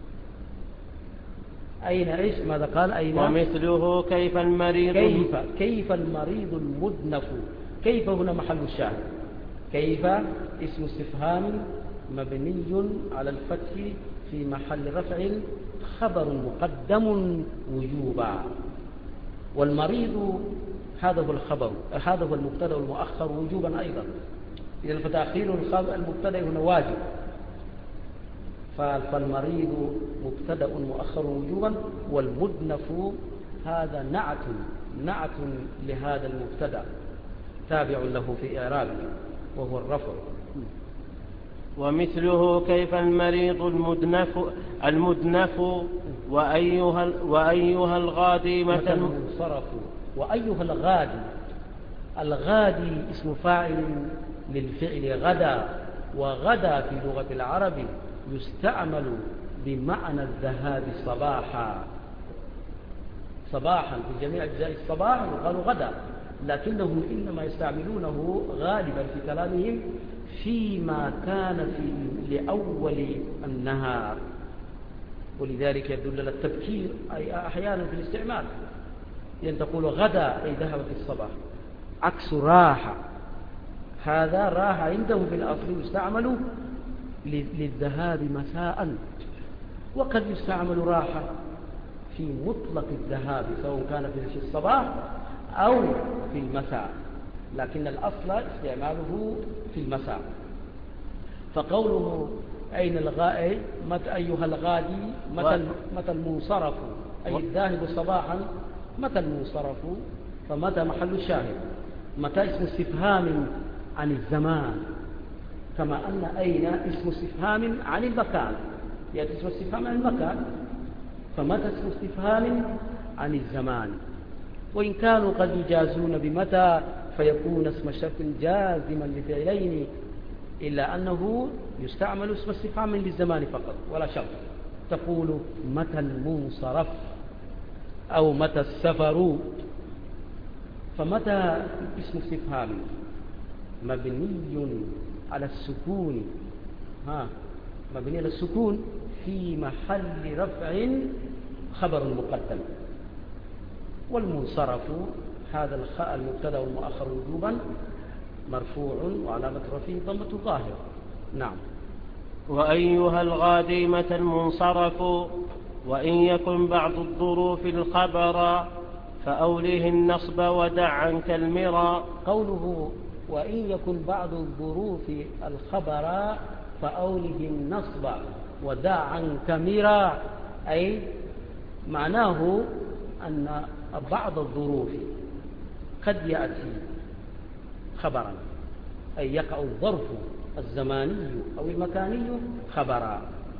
أين إيش ماذا قال؟ أين؟ ومثله كيف المريض كيف كيف المريض المدنف. كيف هنا محل الشاهد. كيف اسم استفهام مبني على الفتح في محل رفع، خبر مقدم وجوبا. والمريض هذا هو الخبر، هذا هو المبتدا والمؤخر وجوبا أيضا، إذا فتأخير المبتدا هنا واجب. فالمريض مبتدا مؤخر وجوبا، والمدنف هذا نعت نعت لهذا المبتدا تابع له في إعرابه وهو الرفع. ومثله كيف المريض المدنف المدنف وأيها وأيها الغادي متى المنصرف. وأيها الغادي. الغادي اسم فاعل للفعل غدا، وغدا في لغة العرب يستعمل بمعنى الذهاب صباحا. صباحا في جميع أجزاء الصباح يقال غدا، لكنهم إنما يستعملونه غالبا في كلامهم فيما كان في لأول النهار، ولذلك يدل على التبكير أي أحيانا في الاستعمال، يعني تقول غدا أي ذهب في الصباح، عكس راحة. هذا راحة عنده في الأصل يستعمل للذهاب مساء، وقد يستعمل راحة في مطلق الذهاب سواء كان في الصباح أو في المساء، لكن الأصل استعماله في المساء. فقوله أين الغائي متى أيها الغادي متى, متى المنصرف أي الذاهب صباحا، متى المنصرف، فمتى محل الشاهد. متى اسم استفهام عن الزمان، كما أن أين اسم استفهام عن المكان، يأتي اسم استفهام عن المكان، فمتى اسم استفهام عن الزمان. وإن كانوا قد يجازون بمتى فيكون اسم شرط جازما لفعلين، إلا أنه يستعمل اسم استفهام للزمان فقط ولا شرط. تقول متى المنصرف أو متى السفر. فمتى اسم استفهام مبني على السكون، ها مبني على السكون في محل رفع خبر مقدم. والمنصرف هذا الخاء المبتدا والمؤخر وجوبا مرفوع وعلامة رفعه ضمة ظاهرة. نعم. وأيها الغادي متى المنصرف وإن يكن بعض الظروف الخبر فأوله النصب ودع عنك المرى. قوله وإن يكن بعض الظروف الخبر فأوله النصب ودع عنك مرى، أي معناه أن بعض الظروف قد يأتي خبرا، أي يقع الظرف الزماني أو المكاني خبرا.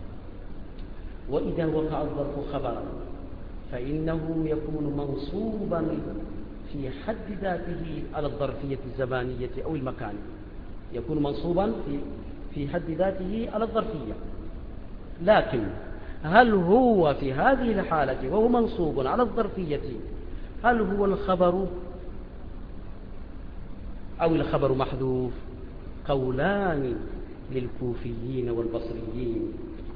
وإذا وقع الظرف خبرا فإنه يكون منصوبا في حد ذاته على الظرفية الزمانية أو المكانية، يكون منصوبا في في حد ذاته على الظرفية. لكن هل هو في هذه الحالة وهو منصوب على الظرفية هل هو الخبر أو الخبر محذوف؟ قولان للكوفيين والبصريين.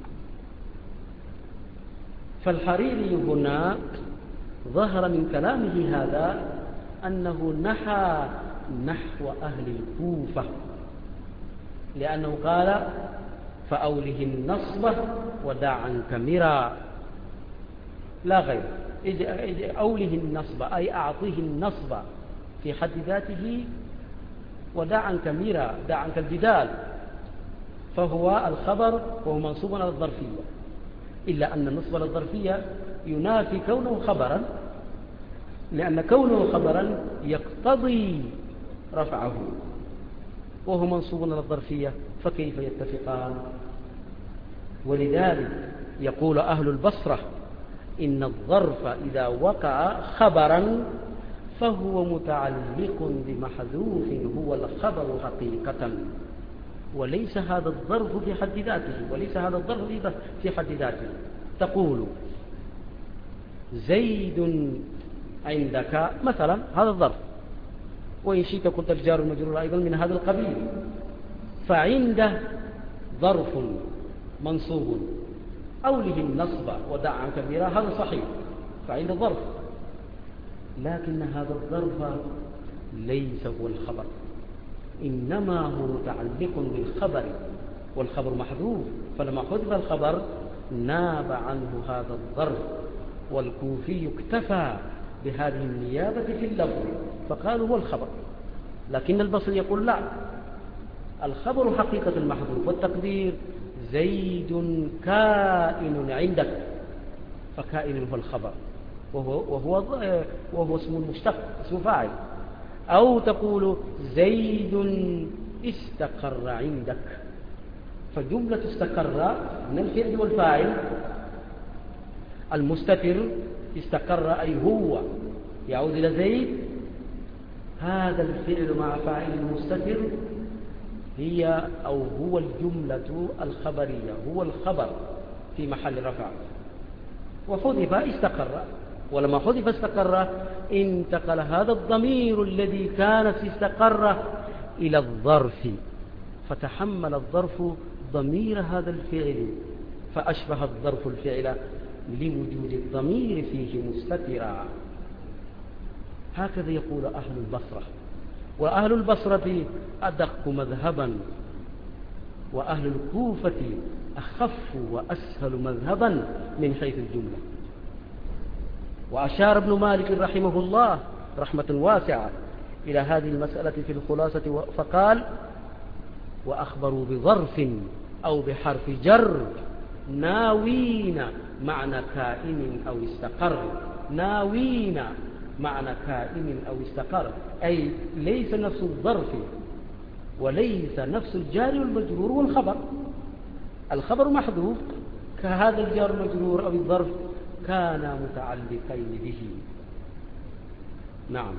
فالحريري هنا ظهر من كلامه هذا أنه نحى نحو أهل الكوفة، لأنه قال فأوله النصب ودع عنك مرى لا غير. أوله النصب أي أعطيه النصب في حد ذاته، ودع عنك مرى دع عنك الجدال، فهو الخبر وهو منصوب على الظرفية، إلا أن النصب على الظرفية ينافي كونه خبرا، لأن كونه خبرا يقتضي رفعه، وهو منصوب على الظرفية، فكيف يتفقان؟ ولذلك يقول أهل البصرة إن الظرف إذا وقع خبرا فهو متعلق بمحذوف هو الخبر حقيقة، وليس هذا الظرف في حد ذاته، وليس هذا الظرف في حد ذاته. تقول زيد عندك مثلا، هذا الظرف، وإن شئت قلت الجار المجرور أيضا من هذا القبيل، فعنده ظرف منصوب أوله النصب ودع عن كبيرة، هذا صحيح، فعنده ظرف، لكن هذا الظرف ليس هو الخبر، إنما هو متعلق بالخبر، والخبر محذوف، فلما حذف الخبر ناب عنه هذا الظرف. والكوفي اكتفى بهذه النيابة في اللفظ فقالوا هو الخبر، لكن البصري يقول لا، الخبر حقيقة المحذوف، والتقدير زيد كائن عندك، فكائن هو الخبر، وهو, وهو, وهو اسم المشتق، اسم فاعل. أو تقول زيد استقر عندك، فجملة استقر من الفعل والفاعل، المستتر استقر أي هو يعود إلى زيد، هذا الفعل مع فاعل المستتر هي أو هو الجملة الخبرية، هو الخبر في محل رفع، وحذف استقر، ولما حذف استقر انتقل هذا الضمير الذي كانت استقر إلى الظرف، فتحمل الظرف ضمير هذا الفعل، فأشبه الظرف الفعل لوجود الضمير فيه مستترا. هكذا يقول أهل البصرة، وأهل البصرة أدق مذهبا، وأهل الكوفة أخف وأسهل مذهبا من حيث الجملة. وأشار ابن مالك رحمه الله رحمة واسعة إلى هذه المسألة في الخلاصة فقال: وأخبروا بظرف أو بحرف جر ناوين معنى كائن أو استقر، ناوين معنى كائن أو استقر، أي ليس نفس الظرف وليس نفس الجار والمجرور والخبر، الخبر محذوف كهذا الجار المجرور أو الظرف كانا متعلقين به. نعم.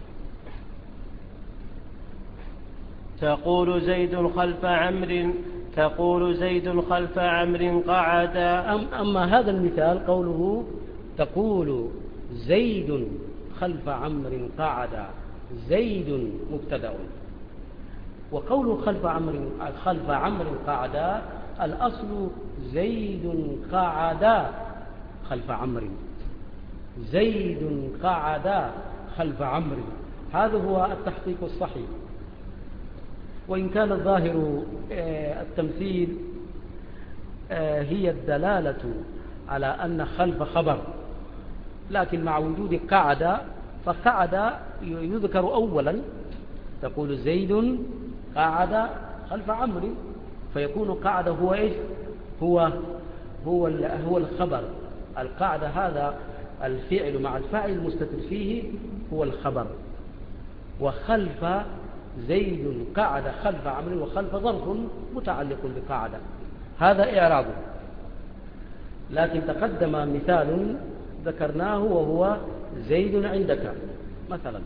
تقول زيد خلف عمرو، تقول زيد خلف عمرو قعد. أما هذا المثال قوله تقول زيد خلف عمرو قعد، زيد مبتدأ، وقوله خلف عمرو خلف عمرو قعد الأصل زيد قعد خلف عمرو، زيد قعد خلف عمرو، هذا هو التحقيق الصحيح. وإن كان الظاهر التمثيل هي الدلالة على أن خلف خبر، لكن مع وجود قعد، فقعد يذكر أولا، تقول زيد قعد خلف عمرو، فيكون قعد هو إيش؟ هو هو هو الخبر، القعد هذا الفعل مع الفاعل المستتر فيه هو الخبر، وخلف زيد قعد خلف عمرو، وخلف ظرف متعلق بقعد، هذا إعرابه. لكن تقدم مثال ذكرناه وهو زيد عندك مثلا،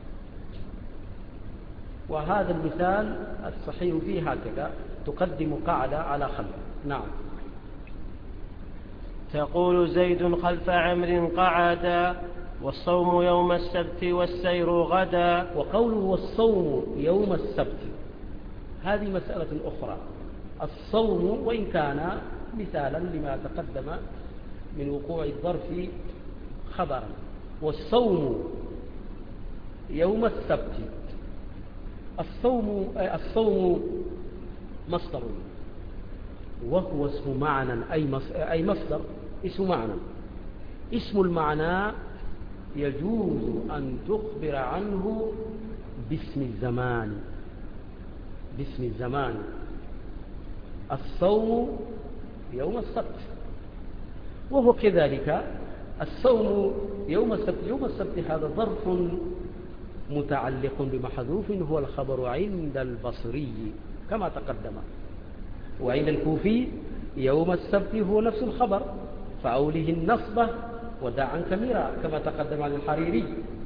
وهذا المثال الصحيح فيه هكذا، تقدم قعد على خلف. نعم. تقول زيد خلف عمرو قعد، والصوم يوم السبت والسير غدا. وقوله والصوم يوم السبت هذه مسألة أخرى. الصوم وإن كان مثالا لما تقدم من وقوع الظرف خبرا، والصوم يوم السبت، الصوم الصوم مصدر، وهو اسم معنى، أي مصدر اسم معنى. اسم المعنى يجوز أن تخبر عنه باسم الزمان، باسم الزمان، الصوم يوم السبت، وهو كذلك الصوم يوم السبت، يوم السبت هذا ظرف متعلق بمحذوف هو الخبر عند البصري كما تقدم، وعند الكوفي يوم السبت هو نفس الخبر فأوله النصبة ودع عنك ميرا كما تقدم عن الحريري.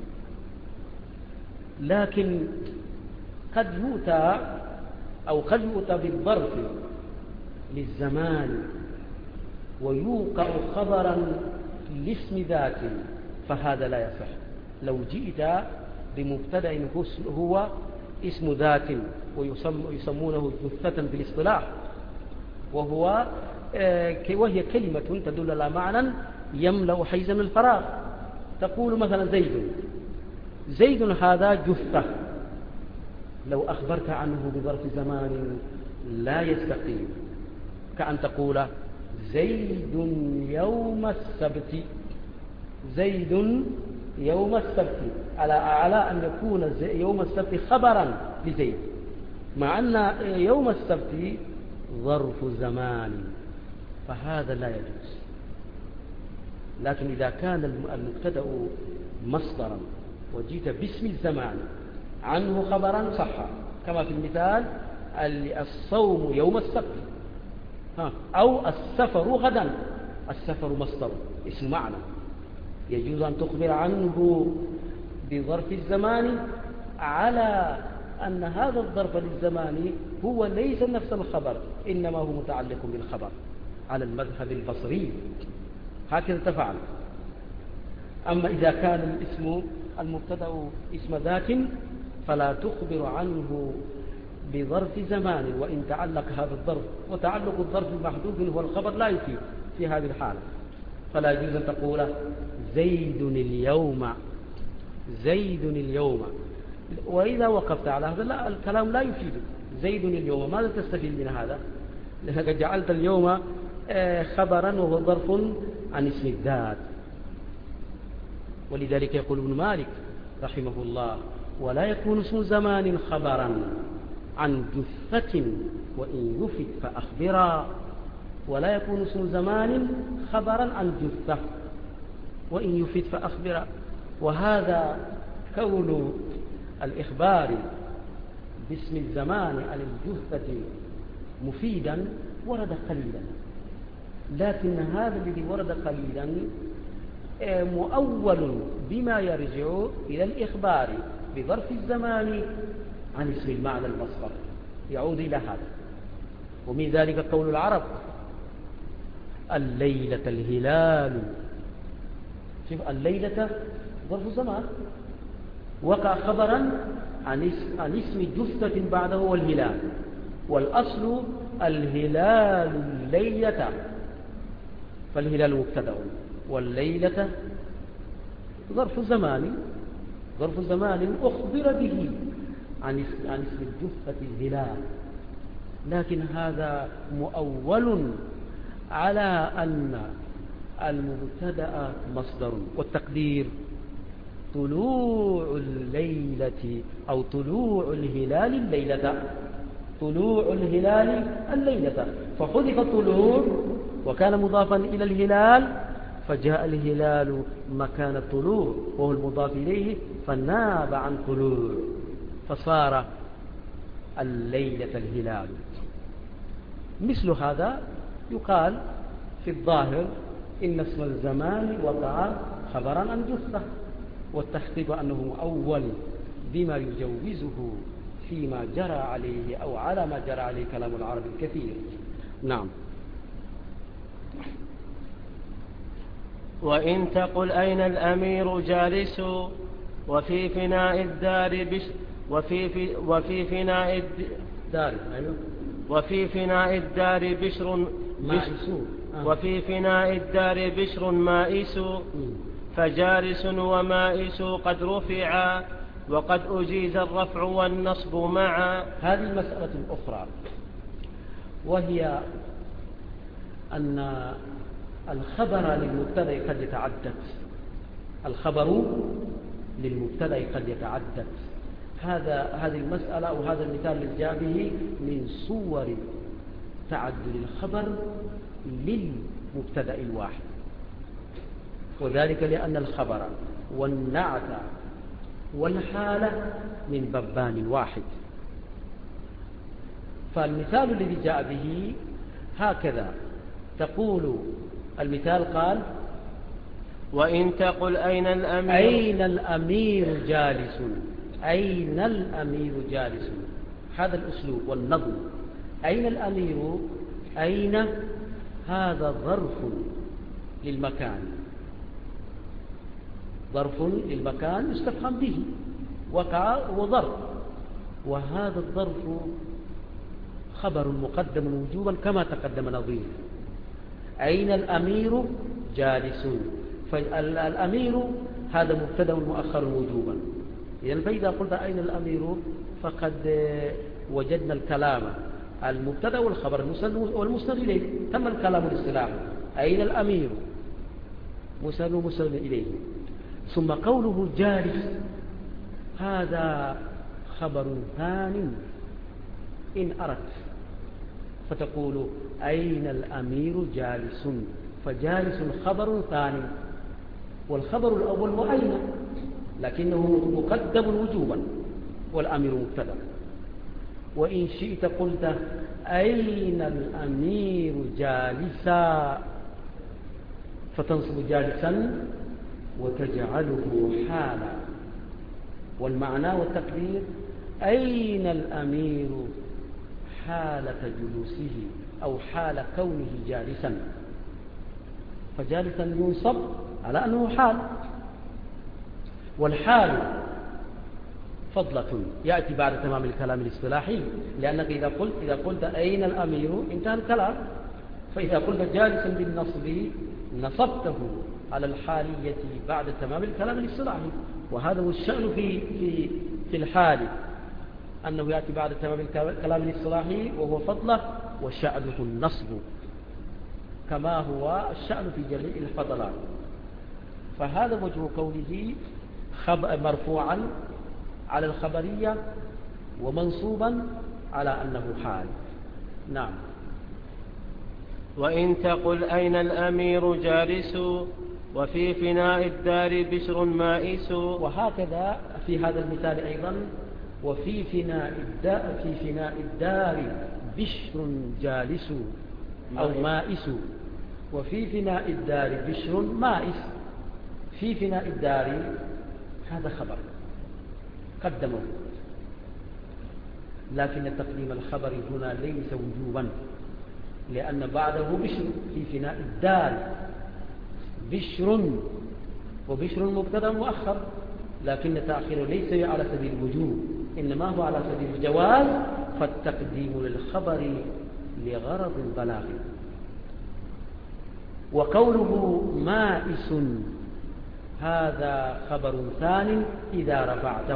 لكن قد يؤتى أو قد يؤتى بالظرف للزمان ويوقع خبرا لاسم ذات، فهذا لا يصح. لو جئت بمبتدأ هو اسم ذات ويسمونه جثة بالاصطلاح، وهو وهي كلمة تدل على معنى يملأ حيزا الفراغ. تقول مثلا زيد، زيد هذا جثة، لو أخبرت عنه بظرف زمان لا يستقيم، كأن تقول زيد يوم السبت، زيد يوم السبت، على على أن يكون يوم السبت خبرا لزيد، مع أن يوم السبت ظرف زمان، فهذا لا يجوز. لكن إذا كان المبتدأ مصدرا وجيت باسم الزمان عنه خبرا صح، كما في المثال الصوم يوم السبت أو السفر غدا، السفر مصدر اسم معنى، يجوز أن تخبر عنه بظرف الزمان على أن هذا الظرف للزمان هو ليس نفس الخبر، إنما هو متعلق بالخبر على المذهب البصري، هكذا تفعل. أما إذا كان الاسم المبتدأ اسم ذات فلا تخبر عنه بظرف زمان وإن تعلق هذا الظرف، وتعلق الظرف المحذوف هو الخبر لا يفيد في هذه الحالة، فلا يجوز أن تقول زيد اليوم، زيد اليوم. وإذا وقفت على هذا لا، الكلام لا يفيد زيد اليوم، ماذا تستفيد من هذا؟ لأنك جعلت اليوم خبرا وهو ظرف عن اسم الذات. ولذلك يقول ابن مالك رحمه الله ولا يكون اسم زمان خبرا عن جثة وإن يفد فأخبرا، ولا يكون اسم زمان خبرا عن جثة وإن يفد فأخبرا. وهذا كون الإخبار باسم الزمان عن الجثة مفيدا ورد قليلا، لكن هذا الذي ورد قليلا مؤول بما يرجع إلى الإخبار بظرف الزمان عن اسم المعنى المصدر، يعود إلى هذا. ومن ذلك قول العرب الليلة الهلال، شوف الليلة ظرف زمان وقع خبرا عن اسم, عن اسم جثة بعده والهلال، والأصل الهلال الليلة، فالهلال مبتدأ والليلة ظرف زمان، ظرف زمان أخبر به عن عن اسم الجثة الهلال، لكن هذا مؤول على أن المبتدأ مصدر، والتقدير طلوع الليلة أو طلوع الهلال الليلة، طلوع الهلال الليلة، فحذف الطلوع وكان مضافا إلى الهلال فجاء الهلال مكان الطلوع وهو المضاف إليه فناب عن طلوع فصار الليلة الهلال. مثل هذا يقال في الظاهر إن اسم الزمان وقع خبرا عن جثة، والتحقيق أنه مؤول بما يجوزه فيما جرى عليه أو على ما جرى عليه كلام العرب الكثير. نعم. وإن تقل أين الأمير جالس وفي فناء الدار بش وفي في وفي فناء الدار أيوه وفي فناء الدار بشر مائس آه. وفي فناء الدار بشر مائس فجالس ومائس قد رفعا وقد أجيز الرفع والنصب معا. هذه المسألة الأخرى وهي أن الخبر للمبتدأ قد يتعدد، الخبر للمبتدأ قد يتعدد. هذا هذه المسألة أو هذا المثال الذي جاء به من صور تعدد الخبر للمبتدأ الواحد. وذلك لأن الخبر والنعت والحالة من بابان واحد. فالمثال الذي جاء به هكذا تقول، المثال قال: وإن تقل أين الأمير أين الأمير جالس، أين الأمير جالس، هذا الأسلوب والنظم. أين الأمير، أين هذا ظرف للمكان، ظرف للمكان يستفهم به، وقع وظرف، وهذا الظرف خبر مقدم وجوبا كما تقدم نظير. أين الأمير جالس، فالأمير هذا مبتدأ مؤخر وجوبا. إذن فإذا قلت أين الأمير فقد وجدنا الكلام المبتدأ والخبر والمسند إليه، تم الكلام الاصطلاحي. أين الأمير مسند مسند إليه. ثم قوله جالس هذا خبر ثان إن أردت، فتقول أين الأمير جالس، فجالس خبر ثاني، والخبر الأول معين لكنه مقدم وجوبا، والأمير مبتدأ. وإن شئت قلت أين الأمير جالسا، فتنصب جالسا وتجعله حالا، والمعنى والتقدير أين الأمير حالة جلوسه أو حال كونه جالسا، فجالسا ينصب على أنه حال، والحال فضلة يأتي بعد تمام الكلام الاصطلاحي، لأنك إذا قلت إذا قلت أين الأمير انتهى الكلام، فإذا قلت جالسا بالنصب نصبته على الحالية بعد تمام الكلام الاصطلاحي. وهذا هو الشأن في في في الحال، أنه يأتي بعد تمام الكلام الاصطلاحي وهو فضله، وشأنه النصب كما هو الشأن في جميع الفضلات. فهذا وجه كونه مرفوعا على الخبرية ومنصوبا على أنه حال. نعم. وإن تقل أين الأمير جالس وفي فناء الدار بشر مائس. وهكذا في هذا المثال أيضا، وفي فناء الدار, في فناء الدار بشر جالس أو مائس، وفي فناء الدار بشر مائس. في فناء الدار هذا خبر قدمه، لكن تقديم الخبر هنا ليس وجوبا، لأن بعده بشر. في فناء الدار بشر، وبشر مبتدا مؤخر، لكن تأخيره ليس على سبيل الوجوب، إنما هو على سبيل الجواز، فالتقديم للخبر لغرض البلاغ. وقوله مائس هذا خبر ثان إذا رفعته.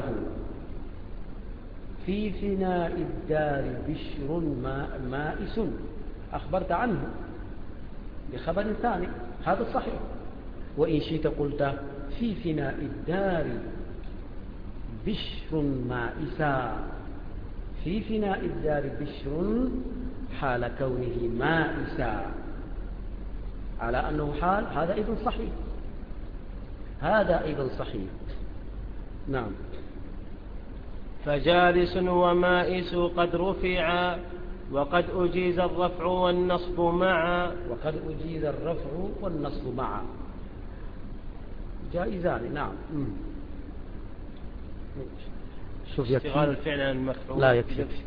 في فناء الدار بشر مائس أخبرت عنه بخبر ثاني، هذا صحيح. وإن شئت قلت في فناء الدار بشر مائسا. في فناء الدار بشر حال كونه مائسا على أنه حال، هذا أيضا صحيح، هذا أيضا صحيح. نعم. فجالس ومائس قد رفعا وقد أجيز الرفع والنصب معا. وقد أجيز الرفع والنصب معا جائزان. نعم. شوف اشتغال الفعل عن المفعول لا يكفي. يكفي.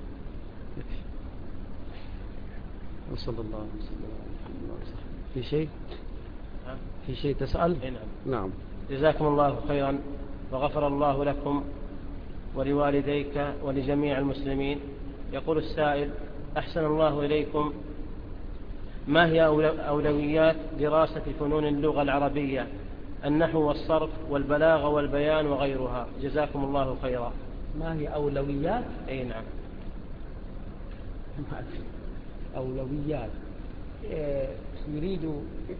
وصلى الله وسلم. في شيء في شيء تسأل؟ نعم. نعم. جزاكم الله خيرا وغفر الله لكم ولوالديك ولجميع المسلمين. يقول السائل: أحسن الله إليكم، ما هي أولويات دراسة فنون اللغة العربية، النحو والصرف والبلاغة والبيان وغيرها؟ جزاكم الله خيرا. ما هي أولويات؟ أي نعم. أولويات يريد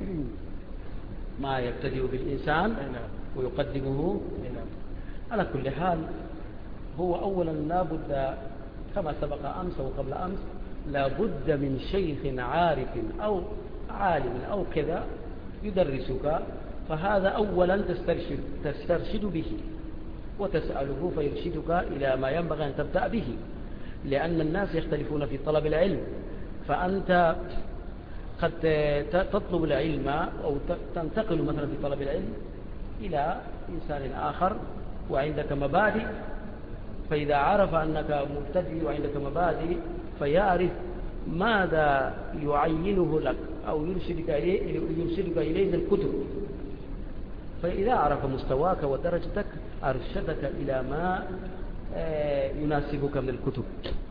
ما يبتدئ بالإنسان ويقدمه. على كل حال هو أولا لا بد كما سبق أمس وقبل أمس، لا بد من شيخ عارف أو عالم أو كذا يدرسك فهذا أولا تسترشد, تسترشد به وتسأله فيرشدك إلى ما ينبغي أن تبدأ به، لأن الناس يختلفون في طلب العلم، فأنت قد تطلب العلم أو تنتقل مثلا في طلب العلم إلى إنسان آخر وعندك مبادئ، فإذا عرف أنك مبتدئ وعندك مبادئ فيعرف ماذا يعينه لك أو يرشدك إليه, يرشدك إليه من الكتب، فإذا عرف مستواك ودرجتك أرشدك إلى ما يناسبك من الكتب.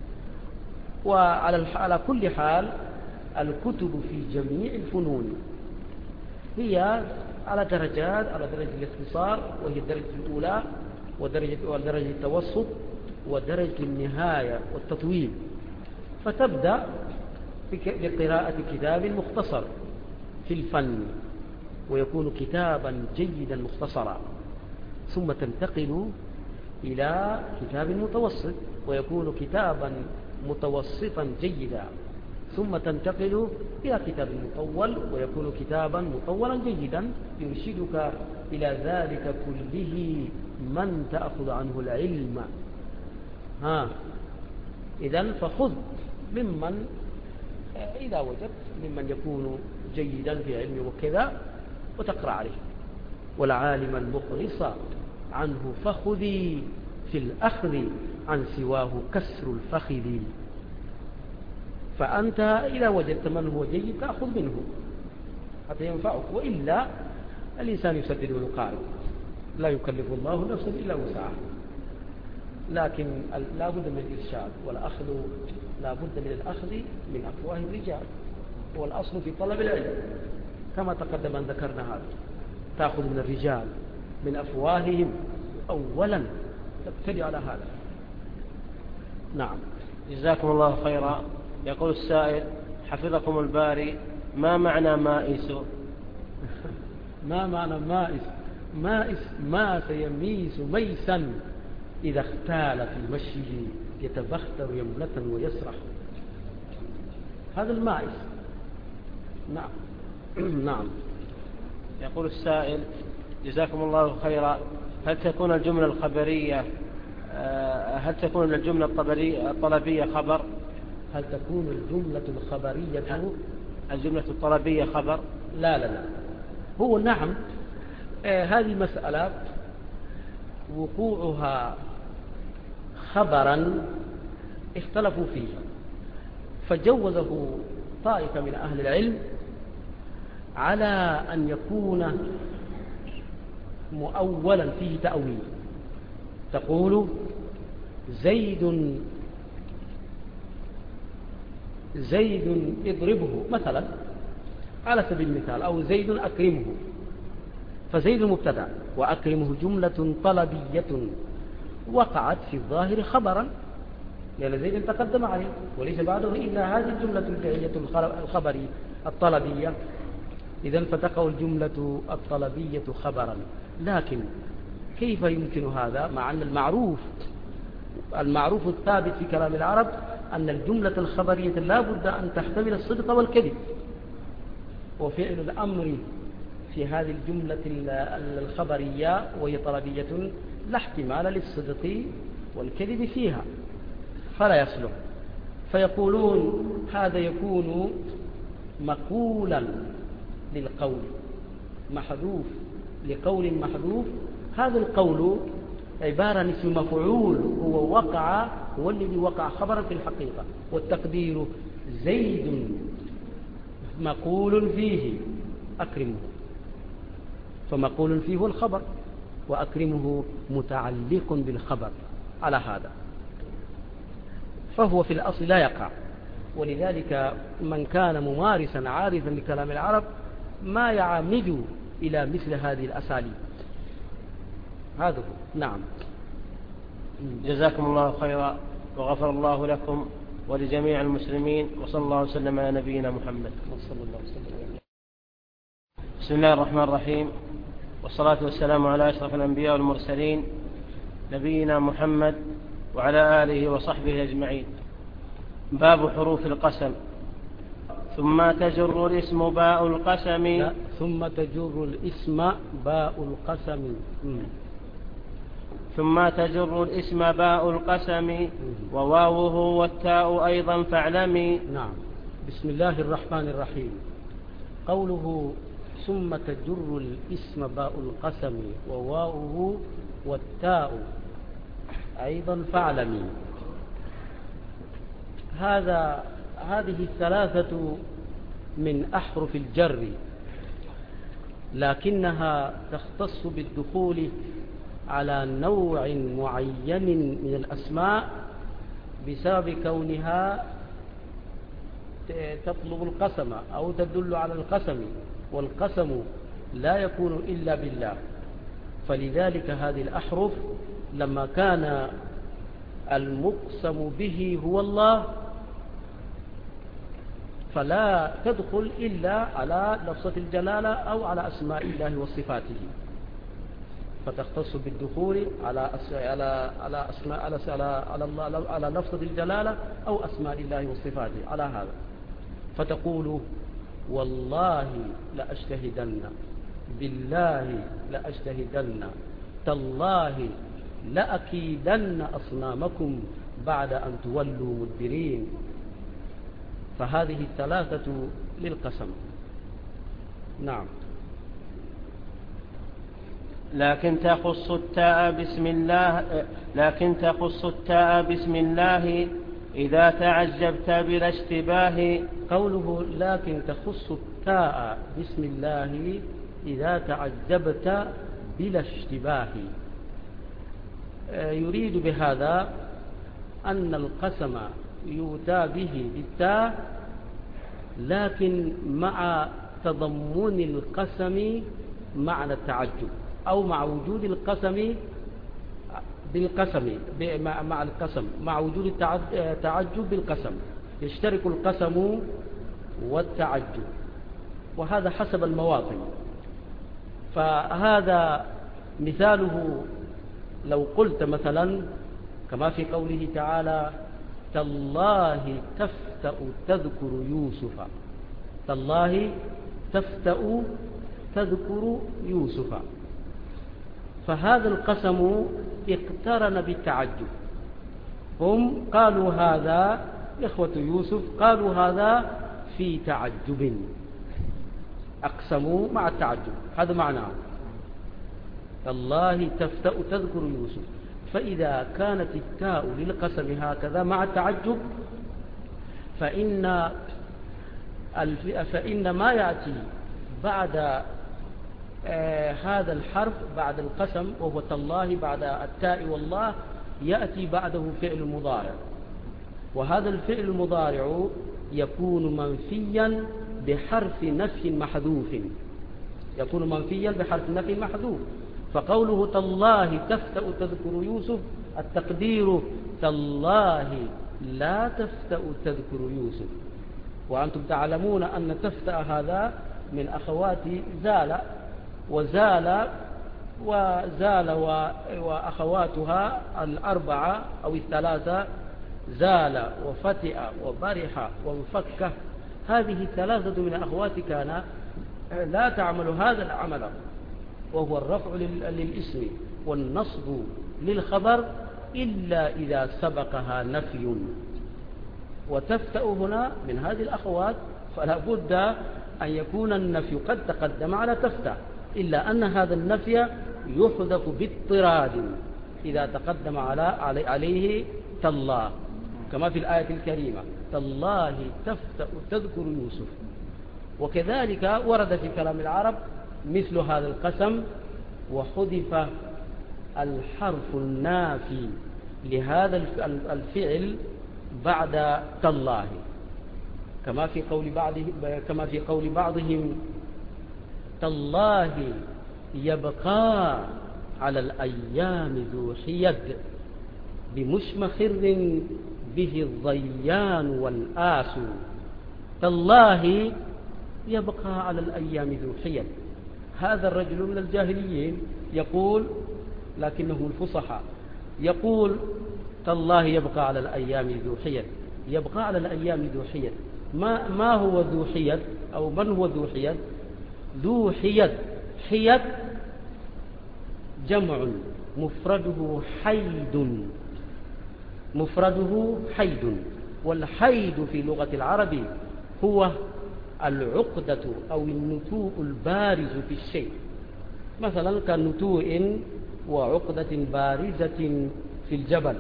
وعلى كل حال الكتب في جميع الفنون هي على درجات، على درجة الاختصار وهي الدرجة الأولى ودرجة, ودرجة التوسط ودرجة النهاية والتطويل، فتبدأ بقراءة كتاب مختصر في الفن ويكون كتابا جيدا مختصرا، ثم تنتقل إلى كتاب متوسط ويكون كتابا متوسطا جيدا، ثم تنتقل إلى كتاب مطول ويكون كتابا مطولا جيدا يرشدك إلى ذلك كله من تأخذ عنه العلم. ها إذن فخذ ممن إذا وجدت ممن يكون جيدا في علمه وكذا وتقرأ عليه، والعالم المخلص عنه فخذي في الأخذ عن سواه كسر الفخذ. فأنت إذا وجدت من هو جيد تأخذ منه حتى ينفعك، وإلا الإنسان يسدد ويقارب، لا يكلف الله نفسا إلا وسعها، لكن لا بد من الإرشاد والأخذ، لا بد من الأخذ من أفواه الرجال، والأصل في طلب العلم كما تقدم أن ذكرنا هذا، تأخذ من الرجال من أفواههم أولا، تبتدي على هذا. نعم. جزاكم الله خيرا. يقول السائل: حفظكم الباري، ما معنى مائس؟ ما معنى مائس؟ مائس ما سيميس ميسا إذا اختال في مشيه يتبختر يمنة ويسرح، هذا المائس. نعم. نعم. يقول السائل: جزاكم الله خيرا، هل تكون الجملة الخبرية هل تكون الجملة الطلبية خبر؟ هل تكون الجملة الخبرية الجملة الطلبية خبر؟ لا لا لا هو نعم. آه هذه مسألة وقوعها خبرا اختلفوا فيه، فجوزه طائفة من أهل العلم على أن يكون مؤولا فيه تأويل، تقول زيد زيد اضربه مثلا على سبيل المثال، أو زيد أكرمه، فزيد مبتدأ وأكرمه جملة طلبية وقعت في الظاهر خبرا، لأن زيد تقدم عليه وليس بعده إلا هذه الجملة الفعلية الخبرية الطلبية، إذن فتقع الجملة الطلبية خبرا. لكن كيف يمكن هذا مع أن المعروف المعروف الثابت في كلام العرب أن الجملة الخبرية لا بد أن تحتمل الصدق والكذب، وفعل الأمر في هذه الجملة الخبرية وهي طلبية لا احتمال للصدق والكذب فيها فلا يصلح، فيقولون هذا يكون مقولا للقول محذوف لقول محذوف، هذا القول عبارة عن اسم مفعول هو وقع هو الذي وقع خبرا في الحقيقة، والتقدير زيد مقول فيه أكرمه، فمقول فيه هو الخبر وأكرمه متعلق بالخبر على هذا، فهو في الأصل لا يقع. ولذلك من كان ممارسا عارفا لكلام العرب ما يعمد إلى مثل هذه الأساليب. هذا هو. نعم. جزاكم الله خيرا وغفر الله لكم ولجميع المسلمين، وصلى الله وسلم على نبينا محمد. صلى الله وسلم. بسم الله الرحمن الرحيم، والصلاة والسلام على أشرف الأنبياء والمرسلين نبينا محمد وعلى آله وصحبه أجمعين. باب حروف القسم. ثم تجر الاسم باء القسم. لا. ثم تجر الاسم باء القسم. مم. ثم تجر الاسم باء القسم وواوه والتاء أيضا فاعلمي. نعم. بسم الله الرحمن الرحيم. قوله ثم تجر الاسم باء القسم وواوه والتاء أيضا فاعلمي. هذا هذه الثلاثة من أحرف الجر، لكنها تختص بالدخول على نوع معين من الأسماء بسبب كونها تطلب القسم أو تدل على القسم، والقسم لا يكون إلا بالله. فلذلك هذه الأحرف لما كان المقسم به هو الله فلا تدخل إلا على لفظة الجلالة أو على أسماء الله وصفاته، فتختص بالدخول على على على أسماء على على على, على لفظة الجلالة أو أسماء الله وصفاته على هذا. فتقول والله لأجتهدن، بالله لأجتهدن، تالله لأكيدن أصنامكم بعد أن تولوا مدبرين. فهذه الثلاثة للقسم. نعم. لكن تخص التاء بسم الله لكن تخص التاء بسم الله إذا تعجبت بلا اشتباه. قوله لكن تخص التاء بسم الله إذا تعجبت بلا اشتباه، يريد بهذا أن القسم يؤتى به بالتاء لكن مع تضمن القسم معنى التعجب، أو مع وجود القسم بالقسم مع القسم مع وجود التعجب بالقسم، يشترك القسم والتعجب، وهذا حسب المواطن. فهذا مثاله لو قلت مثلا كما في قوله تعالى تالله تفتأ تذكر يوسف، تالله تفتأ تذكر يوسف، فهذا القسم اقترن بالتعجب. هم قالوا هذا إخوة يوسف قالوا هذا في تعجب، أقسموا مع التعجب، هذا معناه تالله تفتأ تذكر يوسف. فإذا كانت التاء للقسم هكذا مع التعجب فإن فإن ما يأتي بعد آه هذا الحرف بعد القسم وهو تالله بعد التاء والله يأتي بعده فعل مضارع، وهذا الفعل المضارع يكون منفيا بحرف نفي محذوف، يكون منفيا بحرف نفي محذوف. فقوله تالله تفتأ تذكر يوسف التقدير تالله لا تفتأ تذكر يوسف، وأنتم تعلمون أن تفتأ هذا من أخوات زال، وزال وزال وأخواتها الأربعة أو الثلاثة زال وفتئ وبرح وانفك، هذه الثلاثة من أخوات كان لا تعمل هذا العمل، وهو الرفع للاسم والنصب للخبر إلا إذا سبقها نفي. وتفتأ هنا من هذه الأخوات فلا بد أن يكون النفي قد تقدم على تفتأ، إلا أن هذا النفي يحذف باضطراد إذا تقدم على عليه تالله، كما في الآية الكريمة تالله تفتأ تذكر يوسف. وكذلك ورد في كلام العرب مثل هذا القسم وحذف الحرف النافي لهذا الفعل بعد تالله، كما في قول بعضهم كما في قول بعضهم تالله يبقى على الأيام ذو حيد بمشمخر به الضيان والآس. تالله يبقى على الأيام ذو حيد، هذا الرجل من الجاهليين يقول لكنه الفصحى يقول تالله يبقى على الأيام ذو حيد، يبقى على الأيام ذو حيد، ما, ما هو ذو حيد أو من هو ذو حيد؟ ذو حيد، حيد جمع مفرده حيد، مفرده حيد. والحيد في لغة العرب هو العقدة أو النتوء البارز في الشيء، مثلا كنتوء وعقدة بارزة في الجبل،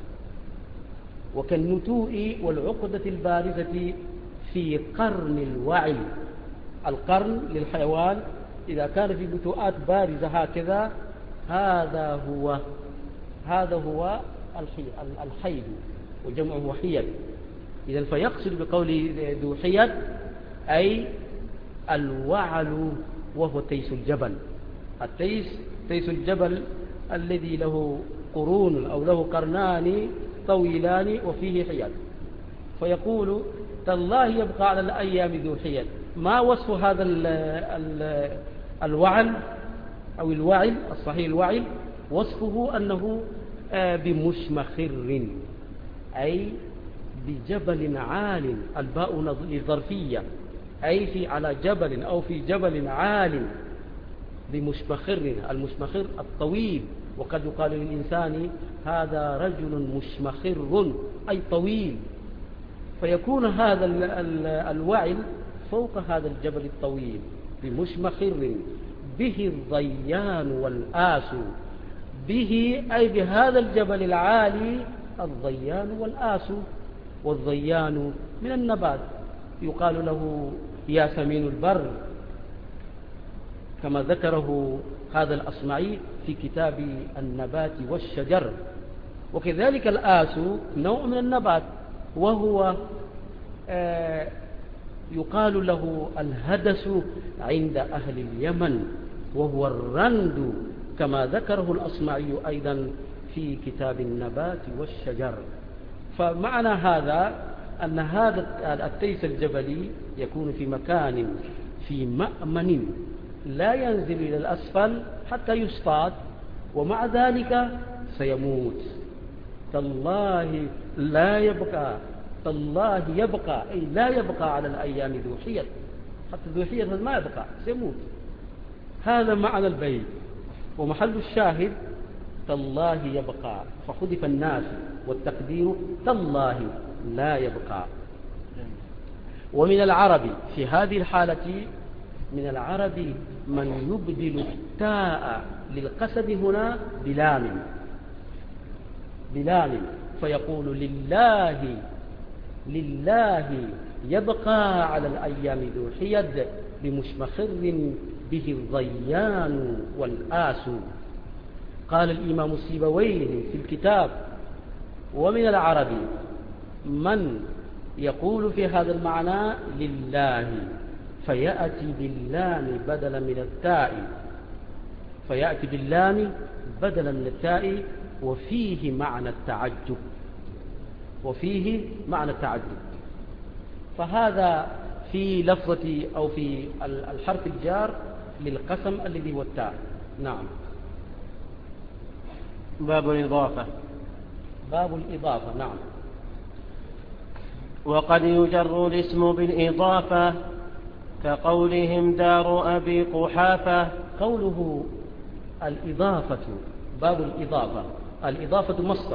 وكالنتوء والعقدة البارزة في قرن الوعي. القرن للحيوان إذا كان في نتوءات بارزة هكذا، هذا هو هذا هو الحيد، وجمعه حيد. إذا فيقصد بقول ذو حيد أي الوعل، وهو تيس الجبل. التيس تيس الجبل الذي له قرون أو له قرنان طويلان وفيه حيد. فيقول تالله يبقى على الأيام ذو حيد. ما وصف هذا ال ال الوعل أو الوعل الصحيح؟ الوعل وصفه أنه بمشمخر، أي بجبل عال. الباء للظرفية، أي في على جبل أو في جبل عال بمشمخر. المشمخر الطويل، وقد يقال للإنسان هذا رجل مشمخر أي طويل. فيكون هذا الوعل فوق هذا الجبل الطويل بمشمخر، به الضيان والآس. به أي بهذا الجبل العالي الضيان والآس. والضيان من النبات، يقال له ياسمين البر كما ذكره هذا الأصمعي في كتاب النبات والشجر. وكذلك الآس نوع من النبات، وهو آه يقال له الهدس عند أهل اليمن، وهو الرند كما ذكره الأصمعي أيضا في كتاب النبات والشجر. فمعنى هذا أن هذا التيس الجبلي يكون في مكان في مأمن لا ينزل إلى الأسفل حتى يصطاد، ومع ذلك سيموت. تالله لا يبقى، تالله يبقى أي لا يبقى على الأيام ذو حيد، حتى ذو حيد ما يبقى، سيموت. هذا معنى البيت. ومحل الشاهد تالله يبقى، فحذف الناس والتقدير تالله لا يبقى. ومن العرب في هذه الحالة، من العرب من يبدل التاء للقسم هنا بلام، بلام، فيقول لله، لله يبقى على الأيام ذو حيد بمشمخر به الضيان والآس. قال الإمام السيبويه في الكتاب: ومن العرب من يقول في هذا المعنى لله، فيأتي باللام بدلا من التاء، فيأتي باللام بدلا من التاء، وفيه معنى التعجب، وفيه معنى التعجب. فهذا في لفظة أو في الحرف الجار للقسم الذي هو التاء. نعم. باب الإضافة. باب الإضافة. نعم. وقد يجر الاسم بالإضافة كقولهم دار أبي قحافة. قوله الإضافة، باب الإضافة. الإضافة مصدر،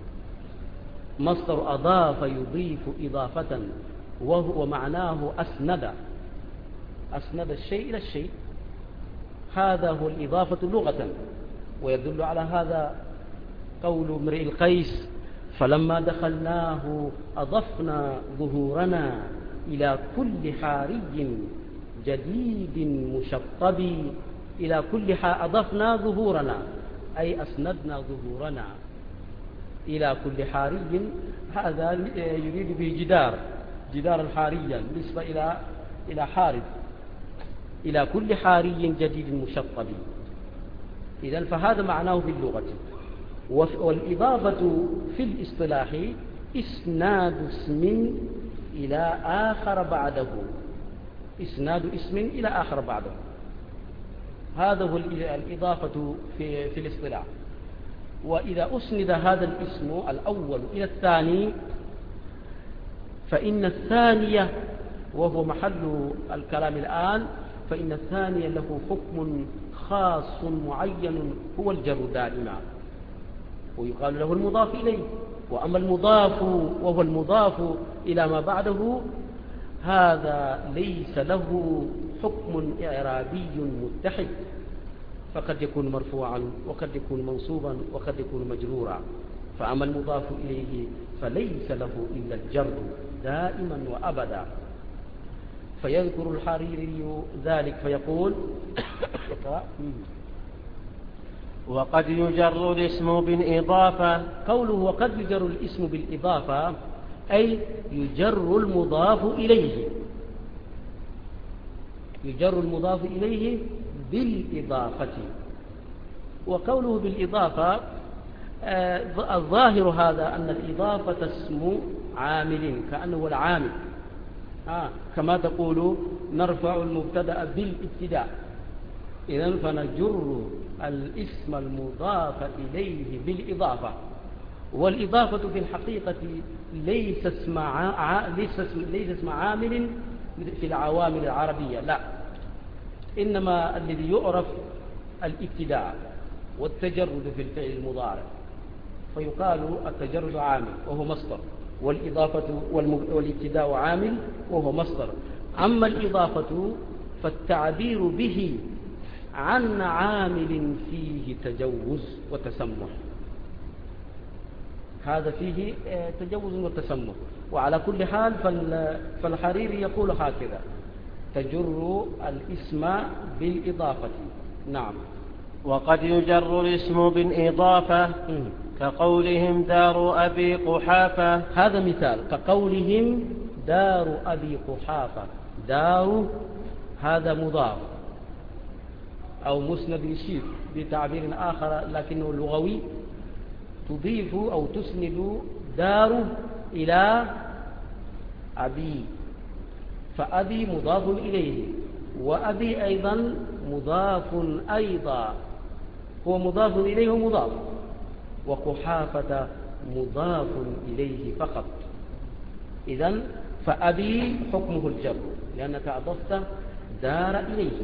مصدر أضاف يضيف إضافة، وهو معناه أسند، أسند الشيء إلى الشيء. هذا هو الإضافة لغة. ويدل على هذا قول امرئ القيس: فلما دخلناه أضفنا ظهورنا إلى كل حاري جديد مشطب. إلى كل حاري أضفنا ظهورنا أي أسندنا ظهورنا إلى كل حاري. هذا يريد به جدار، جدار الحارية بالنسبة إلى إلى حارب. إلى كل حاري جديد مشطب. إذن فهذا معناه في اللغة. والإضافة في الاصطلاح إسناد اسم إلى آخر بعده، إسناد اسم إلى آخر بعده. هذا هو الإضافة في, في الاصطلاح. وإذا أسند هذا الاسم الأول إلى الثاني فإن الثانية، وهو محل الكلام الآن، فإن الثانية له حكم خاص معين هو الجر دائما، ويقال له المضاف إليه. وأما المضاف وهو المضاف إلى ما بعده، هذا ليس له حكم إعرابي متحد، فقد يكون مرفوعا وقد يكون منصوبا وقد يكون مجرورا. فأما المضاف إليه فليس له إلا الجر دائما وأبدا. فيذكر الحريري ذلك فيقول وقد يجر الاسم بالإضافة. قوله وقد يجر الاسم بالإضافة أي يجر المضاف إليه، يجر المضاف إليه بالإضافة. وقوله بالإضافة آه الظاهر هذا أن الإضافة اسم عامل، كأنه العامل، آه كما تقول نرفع المبتدأ بالابتداء، إذن فنجر الاسم المضاف إليه بالإضافة. والإضافة في الحقيقة ليس اسم ع... ليس اسم... ليس اسم عامل في العوامل العربية، لا، إنما الذي يعرف الابتداء والتجرد في الفعل المضارع، فيقال التجرد عامل وهو مصدر، والإضافة والم... والابتداء عامل وهو مصدر. أما الإضافة فالتعبير به عن عامل فيه تجوز وتسمح، هذا فيه تجوز وتسمح. وعلى كل حال فالحريري يقول هكذا: تجر الاسم بالإضافة. نعم. وقد يجر الاسم بالإضافة كقولهم دار أبي قحافة. هذا مثال، كقولهم دار أبي قحافة. دار هذا مضاف أو مسند الشيء بتعبير آخر لكنه لغوي، تضيف أو تسند دار إلى أبي، فأبي مضاف إليه، وأبي أيضا مضاف أيضا، هو مضاف إليه ومضاف، وقحافة مضاف إليه فقط. إذن فأبي حكمه الجر لأنك أضفت دار إليه،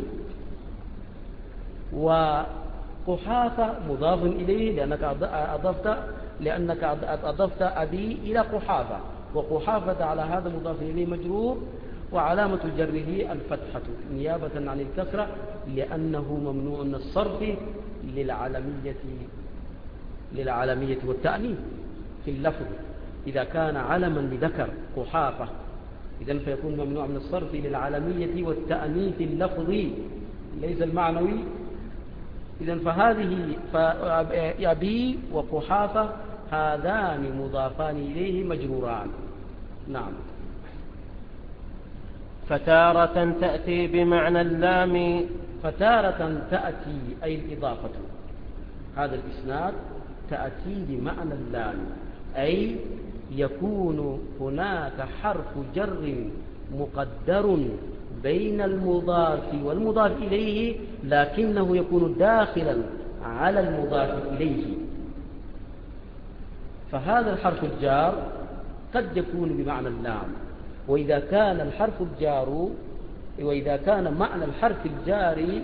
وقحافة مضاف إليه لأنك أضفت لأنك أضفت أبي إلى قحافة، وقحافة على هذا مضاف إليه مجرور، وعلامة جره الفتحة نيابة عن الكسرة، لأنه ممنوع من الصرف للعلمية للعلمية والتأنيث في اللفظ. إذا كان علما لذكر قحافة إذن فيكون ممنوع من الصرف للعلمية والتأنيث اللفظي ليس المعنوي. إذن فهذه فأبي وقحافة هذان مضافان إليه مجروران. نعم. فتارة تأتي بمعنى اللام. فتارة تأتي أي الإضافة، هذا الإسناد تأتي بمعنى اللام، أي يكون هناك حرف جر مقدر بين المضاف والمضاف إليه، لكنه يكون داخلا على المضاف إليه. فهذا الحرف الجار قد يكون بمعنى اللام، وإذا كان الحرف الجار وإذا كان معنى الحرف الجاري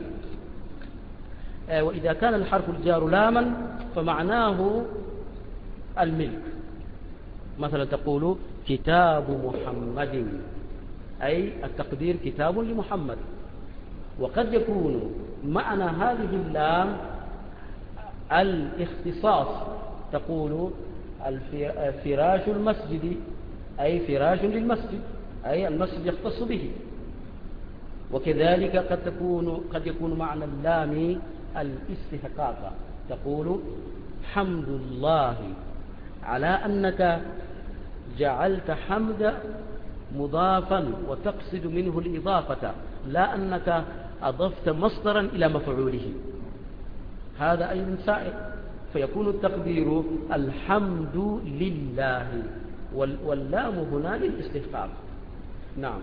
وإذا كان الحرف الجار لاما فمعناه الملك. مثلا تقول كتاب محمد، أي التقدير كتاب لمحمد. وقد يكون معنى هذه اللام الاختصاص، تقول فراش المسجد، أي فراش للمسجد، أي المسجد يختص به. وكذلك قد تكون قد يكون معنى اللام الاستحقاق، تقول حمد الله، على أنك جعلت حمد مضافا وتقصد منه الإضافة، لا أنك أضفت مصدرا إلى مفعوله. هذا أيضا سائر، فيكون التقدير الحمد لله، واللام هنا للاستحقاق. نعم.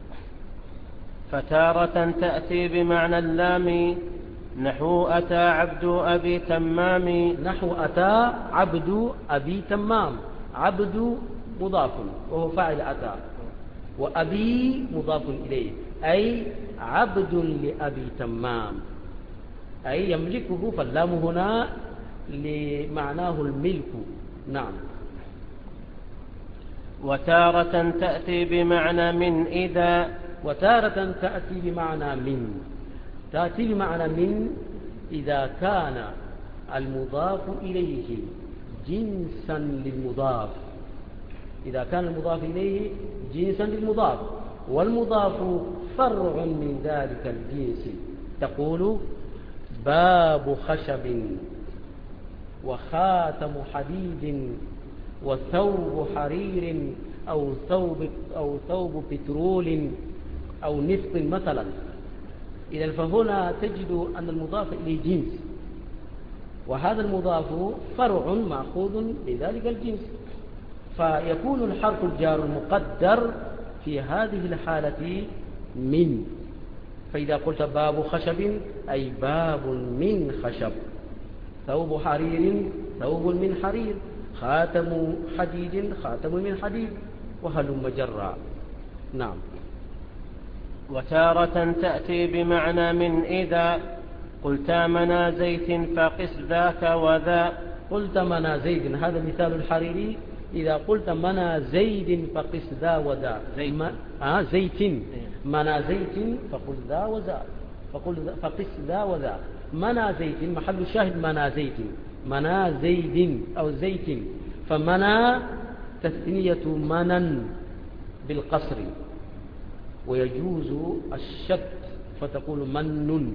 فتارة تأتي بمعنى اللام نحو أتى عبد أبي تمام. نحو أتى عبد أبي تمام. عبد مضاف وهو فاعل أتى، وأبي مضاف إليه أي عبد لأبي تمام، أي يملكه، فاللام هنا لمعناه الملك. نعم. وتارة تأتي بمعنى من إذا، وتارة تأتي بمعنى من، تأتي بمعنى من إذا كان المضاف إليه جنسا للمضاف، إذا كان المضاف إليه جنسا للمضاف، والمضاف فرع من ذلك الجنس. تقول باب خشب وخاتم حديد وثوب حرير أو ثوب, أو ثوب بترول أو نفط مثلا. إذا فهنا تجد أن المضاف إليه جنس، وهذا المضاف فرع مأخوذ من ذلك الجنس، فيكون الحرف الجار المقدر في هذه الحالة من. فإذا قلت باب خشب أي باب من خشب، ثوب حرير ثوب من حرير، خاتم حديد خاتم من حديد، وهلم جرا. نعم. وتارة تأتي بمعنى من إذا، قلت منا زيت فقس ذاك وذا. قلت منا زيد، هذا مثال الحريري. إذا قلت منا زيد فقس ذا وذا، زيت. ما... آه زيت، منا زيت فقل ذا وذا، فقل فقس ذا وذا. منا زيت محل الشاهد منا زيت، منا زيد أو زيت، فمنا تثنية منن بالقصر، ويجوز الشد فتقول من،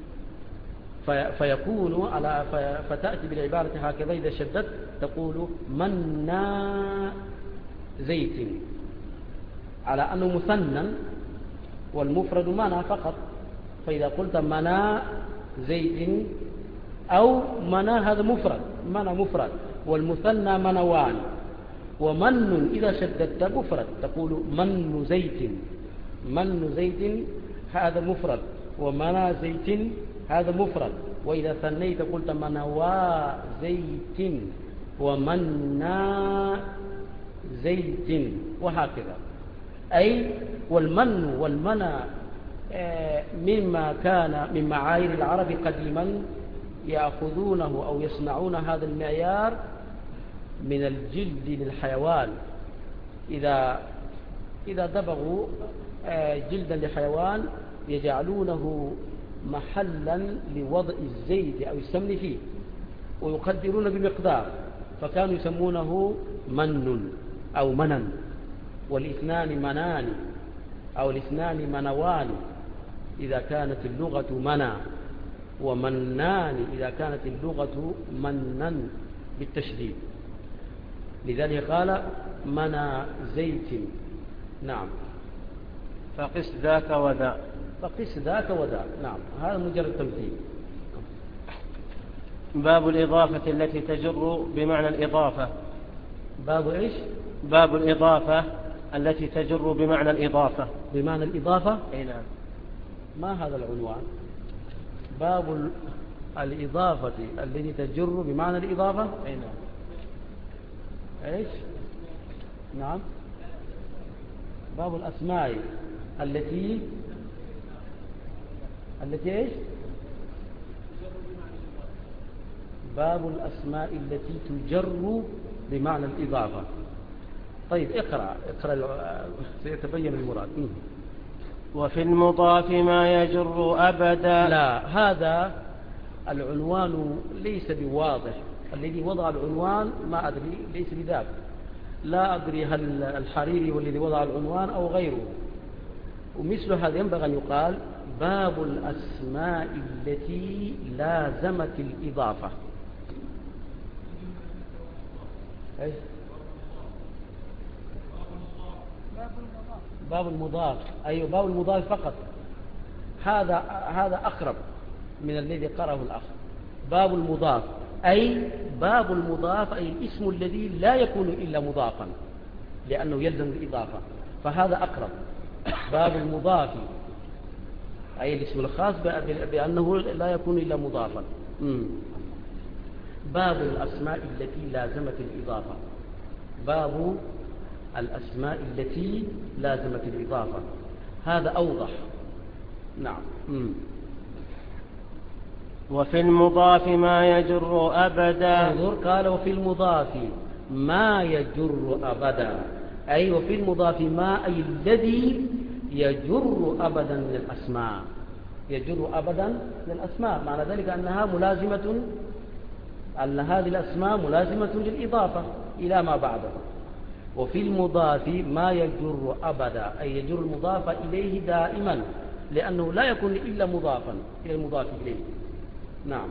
فيكون على فتأتي بالعبارة هكذا إذا شدت تقول منا زيت، على أنه مثنى والمفرد منا فقط. فإذا قلت منا زيت أو منا هذا مفرد، منا مفرد، والمثنى منوان. ومن إذا شددت مفرد تقول من زيت، من زيت هذا مفرد، ومنا زيت هذا مفرد. وإذا ثنيت قلت منوا زيت ومنا زيت، وهكذا. أي والمن والمنى مما كان من معايير العرب قديما يأخذونه أو يصنعون هذا المعيار من الجلد للحيوان. إذا إذا دبغوا جلدا لحيوان يجعلونه محلا لوضع الزيت أو السمن فيه، ويقدرون بمقدار، فكانوا يسمونه من أو منن، والاثنان منان أو الاثنان منوان إذا كانت اللغة منا، ومنان إذا كانت اللغة منن بالتشديد. لذلك قال منا زيت. نعم. فقس ذاك وذا، فقس ذاك وذا. نعم، هذا مجرد تمثيل. باب الإضافة التي تجر بمعنى الإضافة. باب إيش؟ باب الإضافة التي تجر بمعنى الإضافة. بمعنى الإضافة؟ أي نعم. ما هذا العنوان؟ باب الإضافة التي تجر بمعنى الإضافة؟ أي نعم. إيش؟ نعم. باب الأسماء التي التي إيش؟ باب الأسماء التي تجر بمعنى الإضافة. طيب اقرأ اقرأ سيتبين المراد. وفي المضاف ما يجر أبدا. لا، هذا العنوان ليس بواضح. الذي وضع العنوان ما أدري، ليس بذاك، لا أدري هل الحريري والذي وضع العنوان أو غيره. ومثل هذا ينبغي أن يقال باب الأسماء التي لازمت الإضافة. إيش؟ باب المضاف. أيوة، باب المضاف فقط. هذا هذا أقرب من الذي قرأه الأخ. باب المضاف أي باب المضاف، أي الاسم الذي لا يكون إلا مضافا لأنه يلزم الإضافة، فهذا أقرب. باب المضاف أي الاسم الخاص بأنه لا يكون إلا مضافا. مم. باب الأسماء التي لازمت الإضافة. باب الأسماء التي لازمت الإضافة. هذا أوضح. نعم. مم. وفي المضاف ما يجر أبدا. انظر، قال وفي المضاف ما يجر أبدا، أي وفي المضاف ما أي الذي يجر أبدا من الأسماء، يجر أبدا من الأسماء، معنى ذلك أنها ملازمة، أن هذه الأسماء ملازمة للإضافة إلى ما بعده. وفي المضاف ما يجر أبدا، أي يجر المضاف إليه دائما، لأنه لا يكون إلا مضافا إلى المضاف إليه. نعم.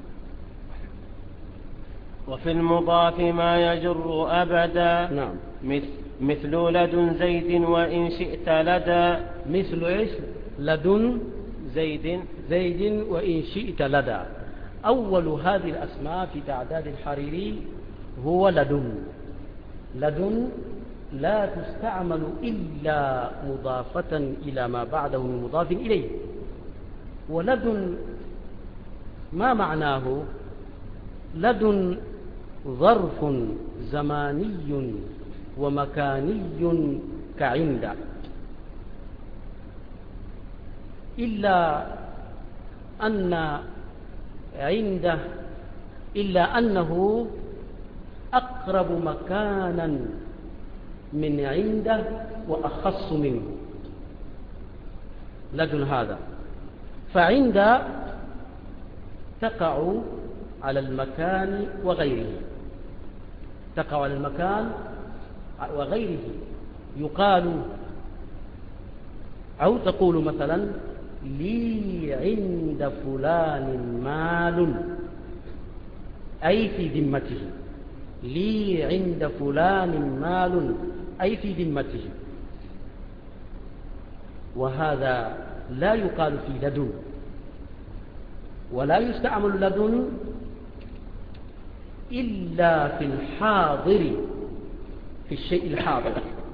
وفي المضاف ما يجر أبدا. نعم. مثل لدن زيد وإن شئت لدى. مثل إيش؟ لدن زيد زيد وإن شئت لدى. أول هذه الأسماء في تعداد الحريري هو لدن. لدن لا تستعمل إلا مضافة إلى ما بعده من مضاف إليه. ولدن ما معناه؟ لدن ظرف زماني ومكاني كعند، إلا أن عنده إلا أنه أقرب مكانا من عنده وأخص منه. لدن هذا، فعند تقع على المكان وغيره، تقع على المكان وغيره. يقال أو تقول مثلا لي عند فلان مال، أي في ذمته. لي عند فلان مال أي في ذمته. وهذا لا يقال في لدن. ولا يستعمل لدن إلا في الحاضر، في الشيء الحاضر.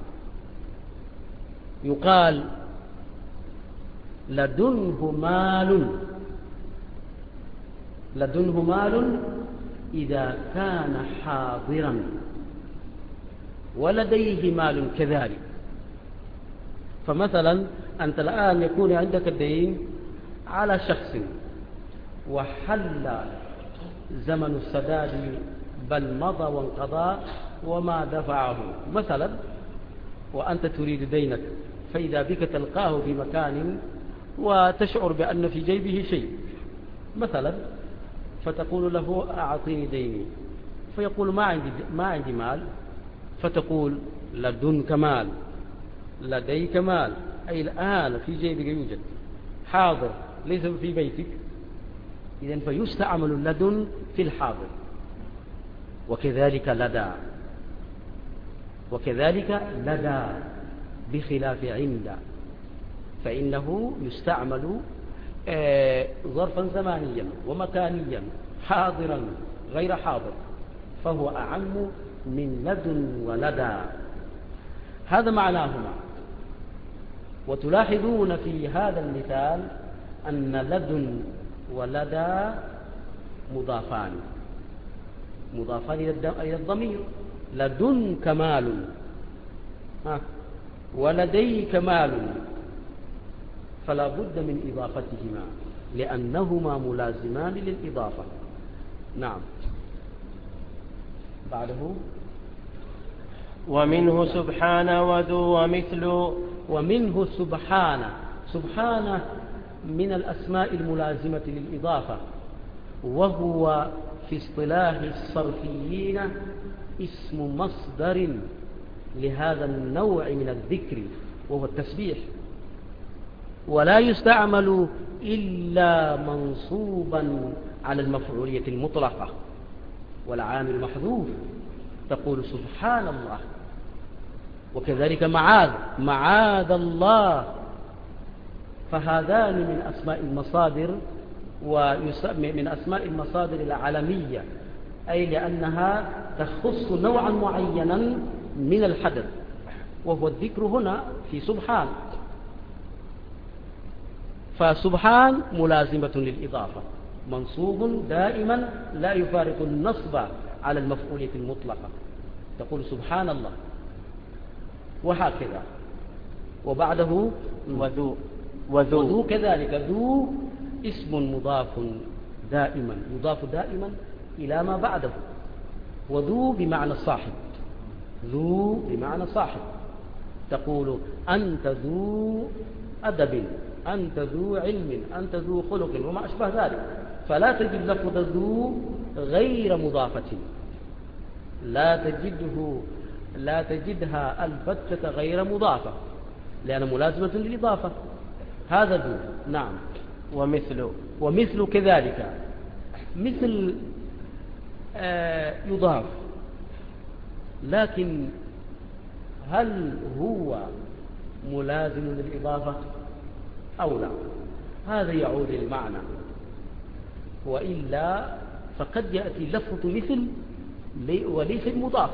يقال لدنه مال، لدنه مال إذا كان حاضرا، ولديه مال كذلك. فمثلا أنت الآن يكون عندك الدين على شخص وحل زمن السداد بل مضى وانقضى وما دفعه مثلا، وأنت تريد دينك، فإذا بك تلقاه في مكان وتشعر بأن في جيبه شيء مثلا، فتقول له أعطيني ديني، فيقول ما عندي ما عندي مال، فتقول لدنك مال، لديك مال، أي الآن في جيبك يوجد، حاضر ليس في بيتك. إذن فيستعمل اللدن في الحاضر. وكذلك لدى، وكذلك لدى بخلاف عند، فإنه يستعمل ظرفا زمانيا ومكانيا، حاضرا غير حاضر، فهو أعم من لدن ولدى. هذا معناهما. وتلاحظون في هذا المثال أن لدن ولدى مضافان، مضافان إلى الضمير. لدنك مال ولديك مال، فلا بد من إضافتهما لأنهما ملازمان للإضافة. نعم. بعده ومنه سبحان وذو ومثل. ومنه سبحان. سبحان من الأسماء الملازمة للإضافة، وهو في اصطلاح الصرفيين اسم مصدر لهذا النوع من الذكر، وهو التسبيح. ولا يستعمل إلا منصوبا على المفعولية المطلقة والعامل محذوف، تقول سبحان الله. وكذلك معاذ، معاذ الله. فهذان من أسماء المصادر، ومن أسماء المصادر العالمية، أي لأنها تخص نوعا معينا من الحدث، وهو الذكر هنا في سبحان. فسبحان ملازمة للإضافة، منصوب دائما لا يفارق النصب على المفعولية المطلقة، تقول سبحان الله. وهكذا. وبعده وذو وذو, وذو كذلك. ذو اسم مضاف دائما، يضاف دائما إلى ما بعده. وذو بمعنى صاحب، ذو بمعنى صاحب. تقول أنت ذو أدب، أنت ذو علم، أنت ذو خلق وما أشبه ذلك. فلا تجد لفظ ذو غير مضافة، لا تجده لا تجدها البتة غير مضافة، لأن ملازمة للإضافة. هذا ذو. نعم. ومثل ومثل كذلك. مثل آه يضاف، لكن هل هو ملازم للإضافة أو لا؟ هذا يعود للمعنى، وإلا فقد يأتي لفظ مثل وليس مضاف.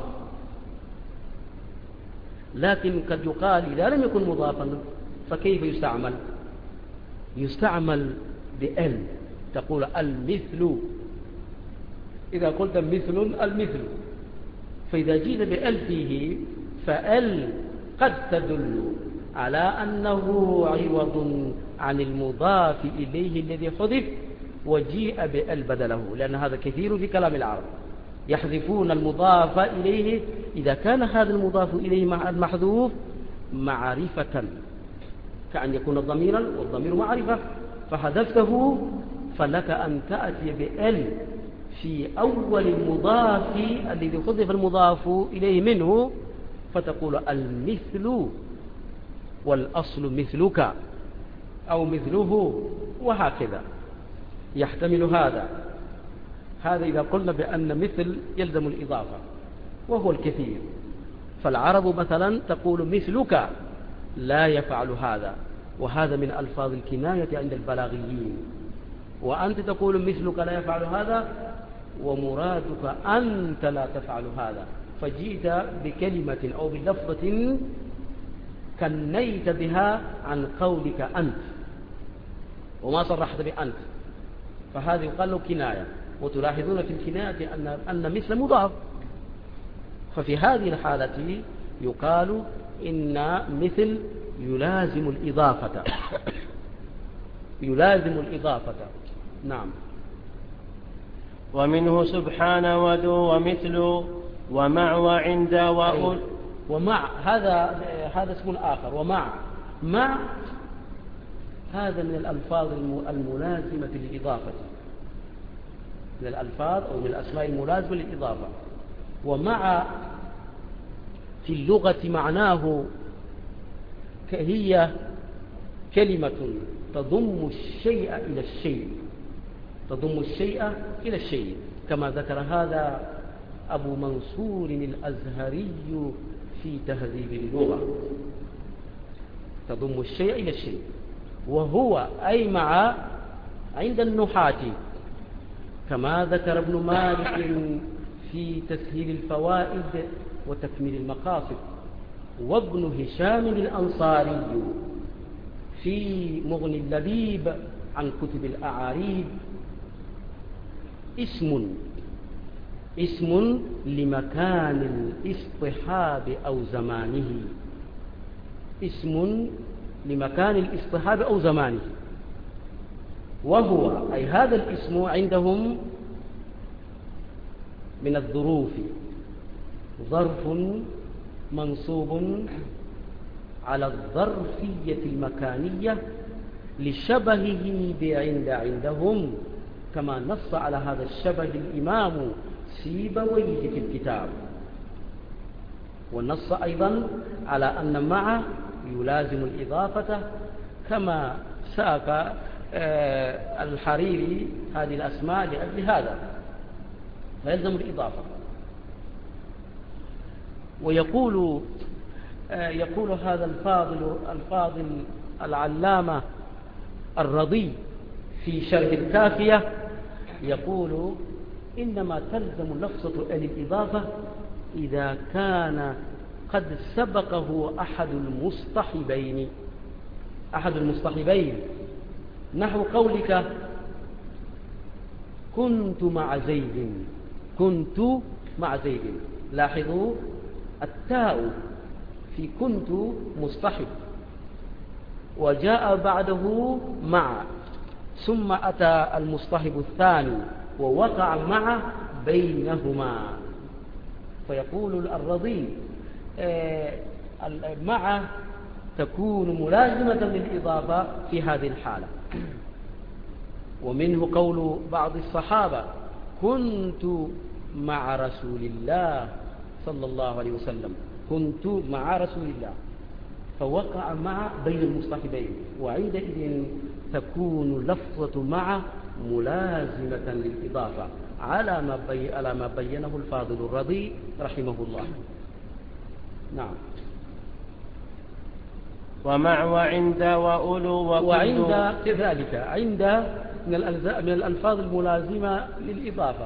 لكن قد يقال إذا لم يكن مضافا فكيف يستعمل؟ يستعمل بأل، تقول المثل. إذا قلت مثل المثل، فإذا جيت بأل فيه فأل قد تدل على أنه عوض عن المضاف إليه الذي حذف، وجيء بأل بدله، لأن هذا كثير في كلام العرب، يحذفون المضاف إليه إذا كان هذا المضاف إليه مع المحذوف معرفة، كأن يكون ضميرا والضمير معرفة، فحذفته فلك أن تأتي بأل في أول المضاف الذي حذف المضاف إليه منه، فتقول المثل، والأصل مثلك أو مثله، وهكذا يحتمل هذا. هذا إذا قلنا بأن مثل يلزم الإضافة، وهو الكثير. فالعرب مثلا تقول مثلك لا يفعل هذا، وهذا من ألفاظ الكناية عند البلاغيين. وأنت تقول مثلك لا يفعل هذا، ومرادك أنت لا تفعل هذا، فجئت بكلمة أو بلفظة كنيت بها عن قولك أنت وما صرحت بأنت، فهذا يقال له كناية. وتلاحظون في الكناية أن, أن مثل مضاف، ففي هذه الحالة يقال إن مثل يلازم الإضافة يلازم الإضافة. نعم. ومنه سبحان وذو ومثل ومع وعند وأول. ومع هذا هذا اسم آخر. ومع مع هذا من الألفاظ الملازمة للإضافة، من الألفاظ أو من الأسماء الملازمة للإضافة. ومع في اللغة معناه هي كلمة تضم الشيء إلى الشيء، تضم الشيء إلى الشيء، كما ذكر هذا أبو منصور الأزهري في تهذيب اللغة. تضم الشيء إلى الشيء، وهو أي مع عند النحاة، كما ذكر ابن مالك في تسهيل الفوائد وتكميل المقاصد، وابن هشام الأنصاري في مغني اللبيب عن كتب الأعاريب. اسم اسم لمكان الاصطحاب أو زمانه، اسم لمكان الاصطحاب أو زمانه. وهو أي هذا الاسم عندهم من الظروف ظرف منصوب على الظرفية المكانية لشبهه بعند عندهم، كما نص على هذا الشبه الإمام سيبويه في الكتاب. ونص أيضا على أن مع يلازم الإضافة، كما ساق الحريري هذه الأسماء لأجل هذا، فيلزم الإضافة. ويقول يقول هذا الفاضل الفاضل العلامة الرضي في شرح الكافية، يقول إنما تلزم لفظة الإضافة إذا كان قد سبقه أحد المصطحبين أحد المصطحبين نحو قولك كنت مع زيد، كنت مع زيد. لاحظوا التاء في كنت مصطحب، وجاء بعده مع، ثم أتى المصطحب الثاني ووقع مع بينهما، فيقول الرضي مع تكون ملازمة للإضافة في هذه الحالة. ومنه قول بعض الصحابة: كنت مع رسول الله صلى الله عليه وسلم، كنت مع رسول الله، فوقع مع بين المصطحبين، وعندئذ تكون لفظة مع ملازمة للإضافة على ما, بي... على ما بينه الفاضل الرضي رحمه الله. نعم. ومع وعند وأولو وكل. وعند كذلك، عند من, من الألفاظ الملازمة للإضافة،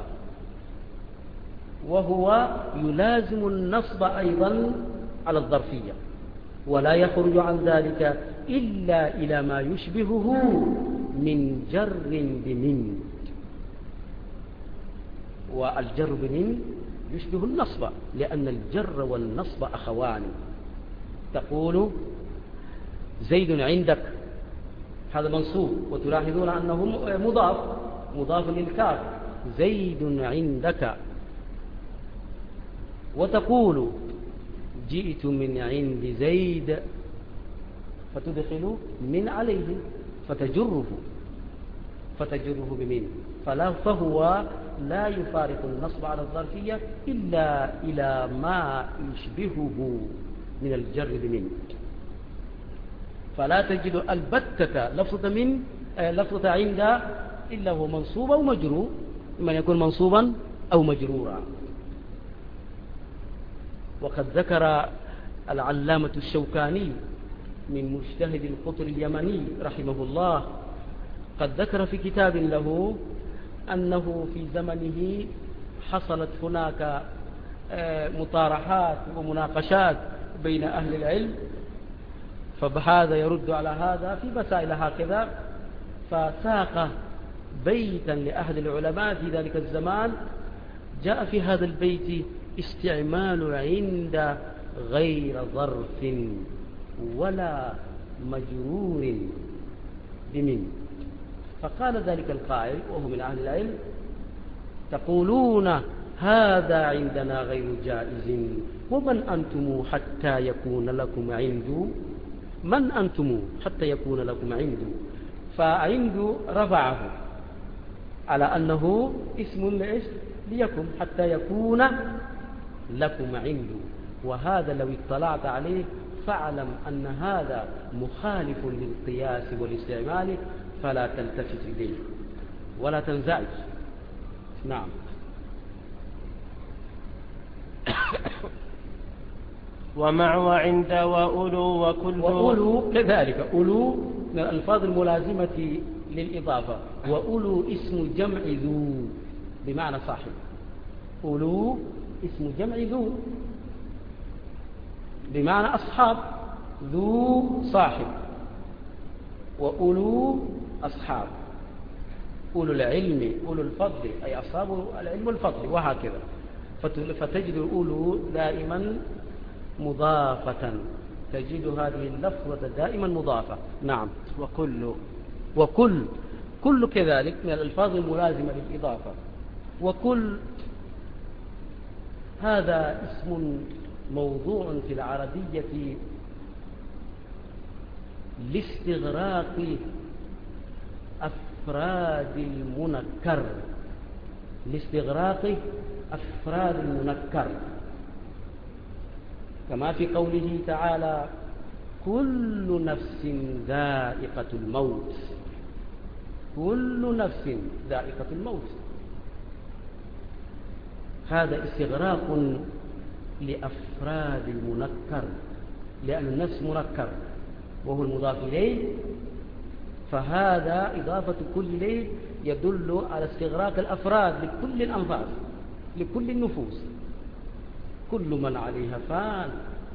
وهو يلازم النصب أيضا على الظرفية، ولا يخرج عن ذلك إلا إلى ما يشبهه من جر بمن، والجر بمن يشبه النصب، لأن الجر والنصب أخوان. تقول زيد عندك، هذا منصوب، وتلاحظون أنه مضاف مضاف للكاف، زيد عندك. وتقول جئت من عند زيد، فتدخل من عليه فتجره فتجره بمن، فلا فهو لا يفارق النصب على الظرفية إلا إلى ما يشبهه من الجر بمن، فلا تجد البتة لفظة من لفظة عند إلا هو منصوب أو مجرور، إما يكون منصوبا أو مجرورا. وقد ذكر العلامة الشوكاني من مجتهد القطر اليمني رحمه الله، قد ذكر في كتاب له أنه في زمنه حصلت هناك مطارحات ومناقشات بين أهل العلم، فهذا يرد على هذا في مسائل هكذا، فساق بيتا لأحد العلماء في ذلك الزمان، جاء في هذا البيت استعمال عند غير ظرف ولا مجرور بمن، فقال ذلك القائل وهو من أهل العلم: تقولون هذا عندنا غير جائز، ومن أنتم حتى يكون لكم عند، من أنتم حتى يكون لكم عند، فعند رفعه على أنه اسم لإيش؟ ليكن، حتى يكون لكم عند، وهذا لو اطلعت عليه فاعلم أن هذا مخالف للقياس والاستعمال، فلا تلتفت إليه ولا تنزعج. نعم. ومع وعند وأولو وكل. وأولو كذلك، أولو من الألفاظ الملازمة للإضافة، وأولو اسم جمع ذو بمعنى صاحب، أولو اسم جمع ذو بمعنى أصحاب، ذو صاحب، وأولو أصحاب، أولو العلم، أولو الفضل، أي أصحاب العلم والفضل، وهكذا. فتجد أولو دائما مضافة، تجد هذه اللفظة دائما مضافة. نعم. وكل. وكل كل كذلك من الألفاظ الملازمة للإضافة. وكل هذا اسم موضوع في العربية لاستغراق أفراد المنكر، لاستغراق أفراد المنكر، كما في قوله تعالى: كل نفس ذائقة الموت، كل نفس ذائقة الموت. هذا استغراق لأفراد المنكر، لأن النفس منكر وهو المضاف إليه، فهذا إضافة كل إليه يدل على استغراق الأفراد لكل الأنفاس، لكل النفوس، كل من عليها فان.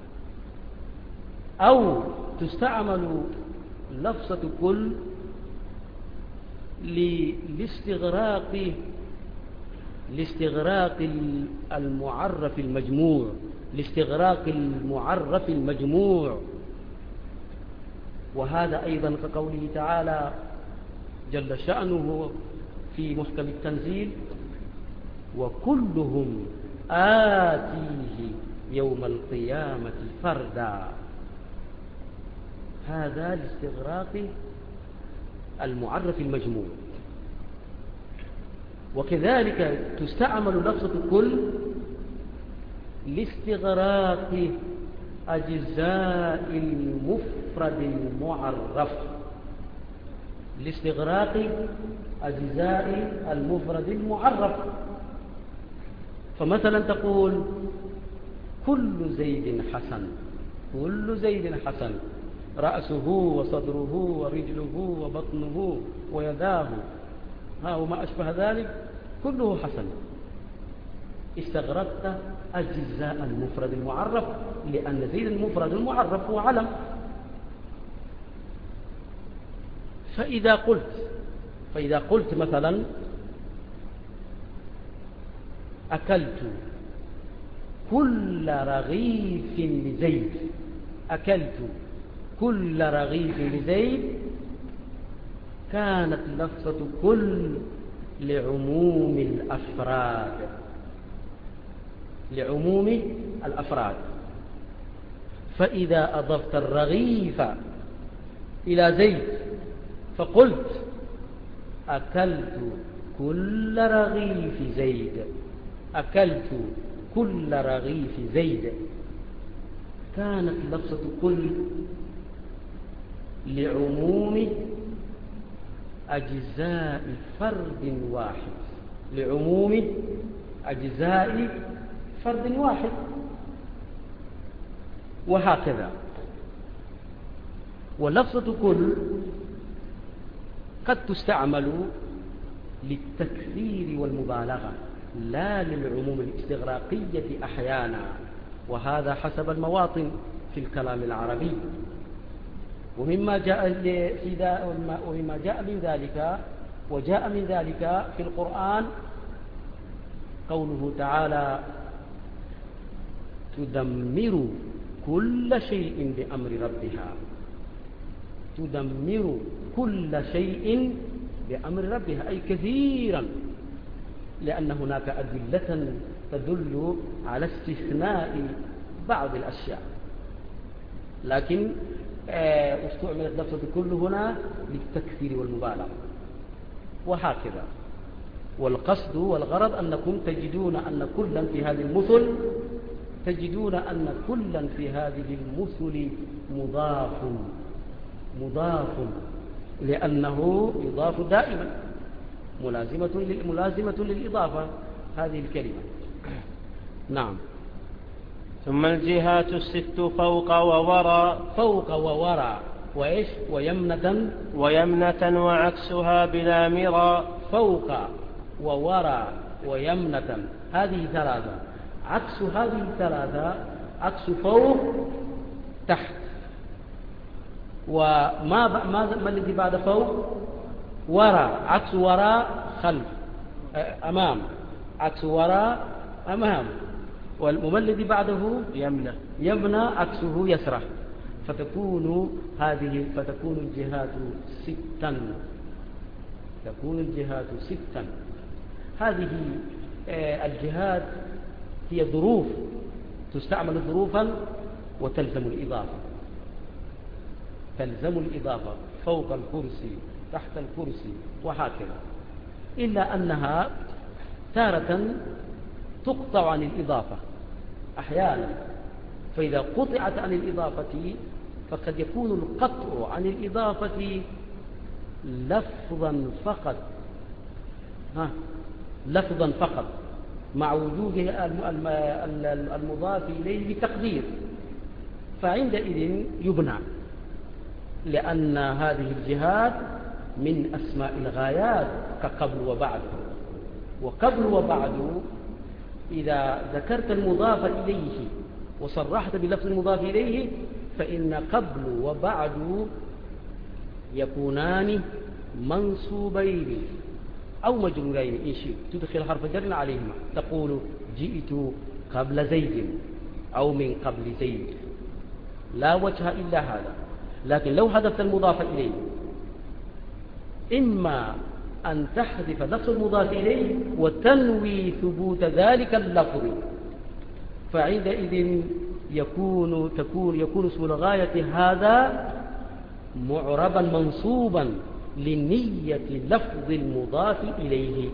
أو تستعمل لفظة كل لاستغراق لاستغراق المعرف المجموع، لاستغراق المعرف المجموع. وهذا أيضا كقوله تعالى جل شأنه في محكم التنزيل: وكلهم آتيه يوم القيامة فردا. هذا لاستغراق المعرف المجموع. وكذلك تستعمل لفظة كل لاستغراق أجزاء المفرد المعرف، لاستغراق أجزاء المفرد المعرف. فمثلا تقول كل زيد حسن، كل زيد حسن، رأسه وصدره ورجله وبطنه ويداه ها وما أشبه ذلك كله حسن. استغرقت أجزاء المفرد المعرف، لأن زيد المفرد المعرف هو علم. فإذا قلت فإذا قلت مثلا أكلت كل رغيف لزيد، أكلت كل رغيف لزيد، كانت لفظة كل لعموم الأفراد، لعموم الأفراد. فإذا أضفت الرغيف إلى زيد فقلت أكلت كل رغيف زيد، أكلت كل رغيف زيد، كانت لفظة كل لعموم أجزاء فرد واحد، لعموم أجزاء فرد واحد. وهكذا. ولفظة كل قد تستعمل للتكثير والمبالغة لا للعموم الاستغراقية أحيانا، وهذا حسب المواطن في الكلام العربي. ومما جاء في ومما جاء من ذلك وجاء من ذلك في القرآن قوله تعالى تدمر كل شيء بأمر ربها، تدمر كل شيء بأمر ربها، أي كثيرا، لأن هناك أدلة تدل على استثناء بعض الأشياء، لكن استعملت لفظة كل هنا للتكثير والمبالغة. وهكذا. والقصد والغرض أنكم تجدون أن كلا في هذه المثل تجدون أن كلا في هذه المثل مضاف مضاف لأنه يضاف دائما، ملازمة ملازمة للإضافة هذه الكلمة. نعم. ثم الجهات الست فوق ووراء، فوق ووراء وإيش ويمنة ويمنة وعكسها بلا مرى. فوق ووراء ويمنة هذه ثلاثة، عكس هذه الثلاثة عكس فوق تحت. وما ما الذي بعد فوق؟ وراء، عكس وراء خلف أمام، عكس وراء أمام. وما الذي بعده؟ يمنى، يمنى عكسه يسرى. فتكون هذه فتكون الجهات ستا، تكون الجهات ستا. هذه الجهات هي ظروف، تستعمل ظروفا وتلزم الإضافة، تلزم الإضافة فوق الكرسي تحت الكرسي وهكذا، إلا أنها تارة تقطع عن الإضافة أحيانا. فإذا قطعت عن الإضافة فقد يكون القطع عن الإضافة لفظا فقط، ها لفظا فقط مع وجود المضاف إليه بتقدير، فعندئذ يبنى، لأن هذه الجهات من أسماء الغايات كقبل وبعد. وقبل وبعد إذا ذكرت المضاف إليه وصرحت بلفظ المضاف إليه فإن قبل وبعد يكونان منصوبين أو مجرورين إن شئت تدخل حرف جر عليهما، تقول جئت قبل زيد أو من قبل زيد، لا وجه إلا هذا. لكن لو حذفت المضاف إليه إما أن تحذف لفظ المضاف إليه وتنوي ثبوت ذلك اللفظ، فعندئذ يكون تكون يكون اسم الغاية هذا معربا منصوبا لنية لفظ المضاف إليه.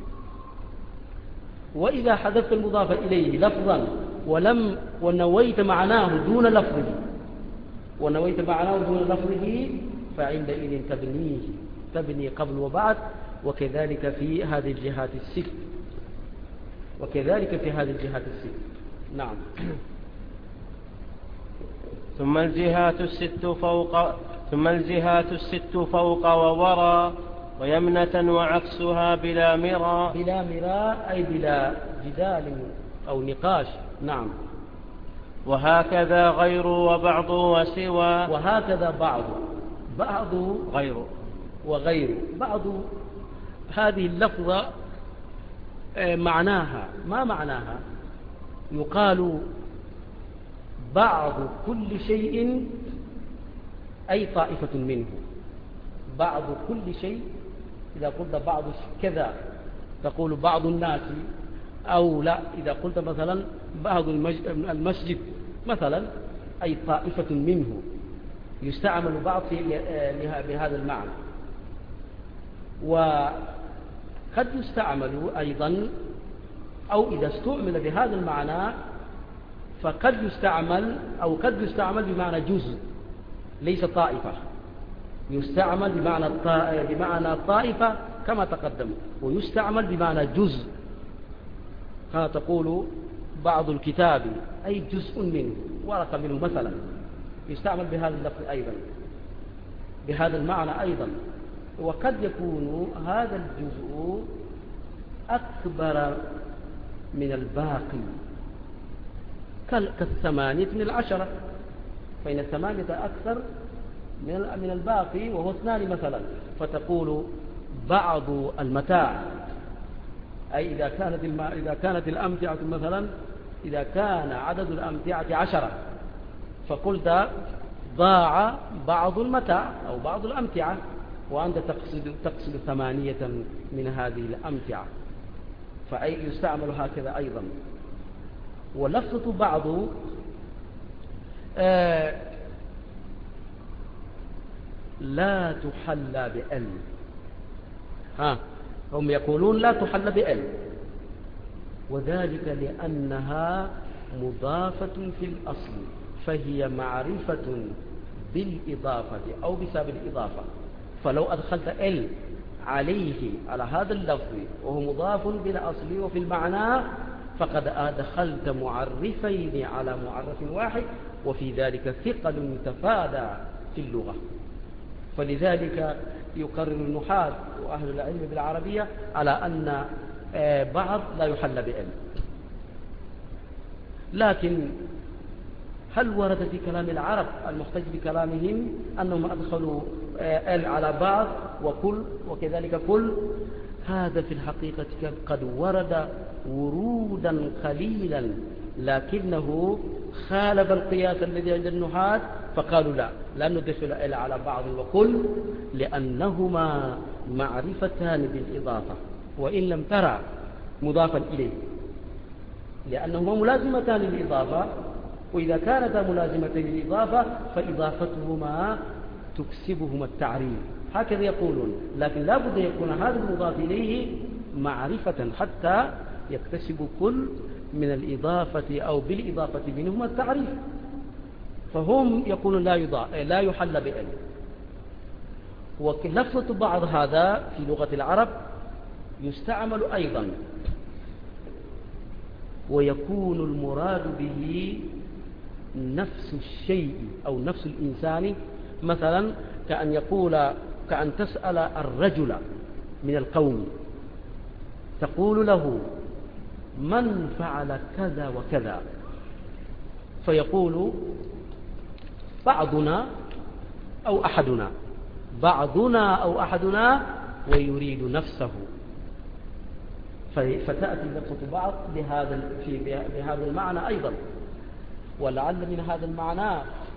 وإذا حذفت المضاف إليه لفظا ولم ونويت معناه دون لفظه ونويت معناه دون لفظه فعندئذ تبنيه تبني قبل وبعد، وكذلك في هذه الجهات الست وكذلك في هذه الجهات الست. نعم. ثم الجهات الست فوق ثم الجهات الست فوق وورى ويمنة وعكسها بلا مرى. بلا مرى أي بلا جدال أو نقاش. نعم. وهكذا غير وبعض وسوى. وهكذا بعض بعض غير وغير بعض هذه اللفظة معناها ما معناها؟ يقال بعض كل شيء أي طائفة منه. بعض كل شيء إذا قلت بعض كذا تقول بعض الناس، أو لا إذا قلت مثلا بعض المسجد مثلا أي طائفة منه، يستعمل بعض بهذا المعنى. وقد يستعمل أيضا أو إذا استعمل بهذا المعنى فقد يستعمل أو قد يستعمل بمعنى جزء ليس طائفة، يستعمل بمعنى بمعنى طائفة كما تقدم، ويستعمل بمعنى جزء. كما تقول بعض الكتاب أي جزء منه، ورقة منه مثلا، يستعمل بهذا اللفظ أيضا بهذا المعنى أيضا. وقد يكون هذا الجزء أكبر من الباقي كالثمانية من العشرة، فإن الثمانية أكثر من الباقي وهو اثنان مثلا، فتقول بعض المتاع أي إذا كانت الم... إذا كانت الأمتعة مثلا إذا كان عدد الأمتعة عشرة فقلت ضاع بعض المتاع أو بعض الأمتعة، وأنت تقصد تقصد ثمانية من هذه الأمتعة، فأي يستعمل هكذا أيضا. ولفظة بعض آه لا تحلى بأل. ها هم يقولون لا تحلى بأل، وذلك لأنها مضافة في الأصل، فهي معرفة بالإضافة أو بسبب الإضافة. فلو أدخلت ال عليه على هذا اللفظ وهو مضاف بالأصل وفي المعنى فقد أدخلت معرفين على معرف واحد، وفي ذلك ثقل متفادى في اللغة. فلذلك يقرر النحاة وأهل العلم بالعربية على أن بعض لا يحل بأل. لكن هل ورد في كلام العرب المحتج بكلامهم أنهم أدخلوا ال على بعض وكل وكذلك كل؟ هذا في الحقيقة قد ورد ورودا قليلا، لكنه خالف القياس الذي عند النحاة، فقالوا لا لا ندخل ال على بعض وكل لأنهما معرفتان بالإضافة وإن لم ترى مضافا إليه، لأنهما ملازمتان للإضافة، وإذا كانتا ملازمتين للإضافة فإضافتهما تكسبهما التعريف، هكذا يقولون. لكن لا بد يكون هذا المضاف إليه معرفة حتى يكتسب كل من الإضافة أو بالإضافة منهما التعريف، فهم يقولون لا يضاف لا يحل بأل. ولفظة بعض هذا في لغة العرب يستعمل أيضا، ويكون المراد به نفس الشيء أو نفس الإنسان، مثلا كأن يقول كأن تسأل الرجل من القوم تقول له من فعل كذا وكذا، فيقول بعضنا أو أحدنا بعضنا أو أحدنا ويريد نفسه، فتأتي لفظة بعض بهذا في بهذا المعنى أيضا. ولعل من هذا المعنى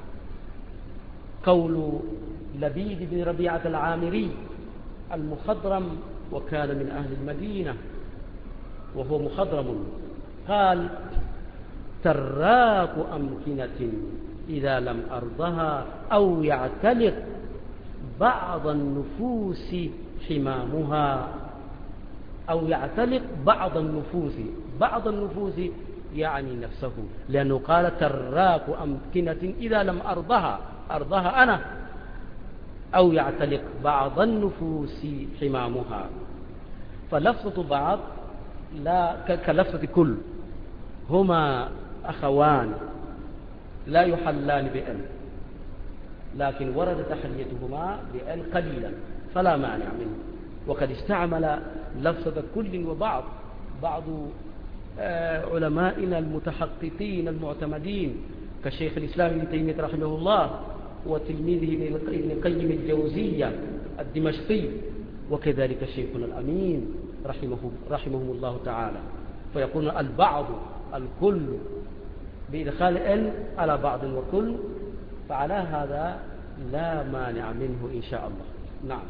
قول لبيد بن ربيعة العامري المخضرم، وكان من أهل المدينة وهو مخضرم، قال: تراك أمكنة إذا لم أرضها أو يعتلق بعض النفوس حمامها. أو يعتلق بعض النفوس، بعض النفوس يعني نفسه، لأنه قال: تراك أمكنة إذا لم أرضها، أرضها أنا، أو يعتلق بعض النفوس حمامها. فلفظة بعض لا كلفظة كل، هما أخوان لا يحلان بأل، لكن ورد تحليتهما بأل قليلا فلا مانع منه. وقد استعمل لفظة كل وبعض بعض علمائنا المتحققين المعتمدين كشيخ الإسلام ابن تيمية رحمه الله، وتلميذه ابن القيم الجوزية الدمشقي، وكذلك شيخنا الأمين رحمه رحمهم الله تعالى، فيقول البعض الكل بإدخال ال على بعض وكل، فعلى هذا لا مانع منه إن شاء الله. نعم.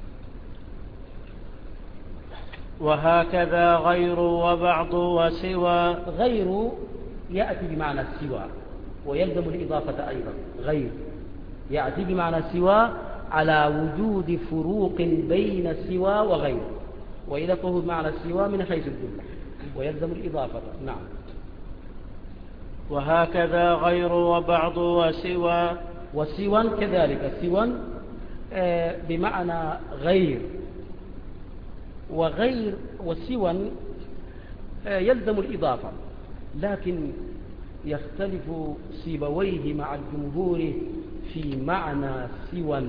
وهكذا غير وبعض وسوى. غير يأتي بمعنى السوى ويلزم الإضافة أيضا. غير يأتي بمعنى سوى على وجود فروق بين سوى وغير، وإذا فهو بمعنى السوى من حيث الجملة ويلزم الإضافة. نعم. وهكذا غير وبعض وسوى. وسوى كذلك، سوى بمعنى غير، وغير وسوى يلزم الإضافة، لكن يختلف سيبويه مع الجمهور في معنى سوى.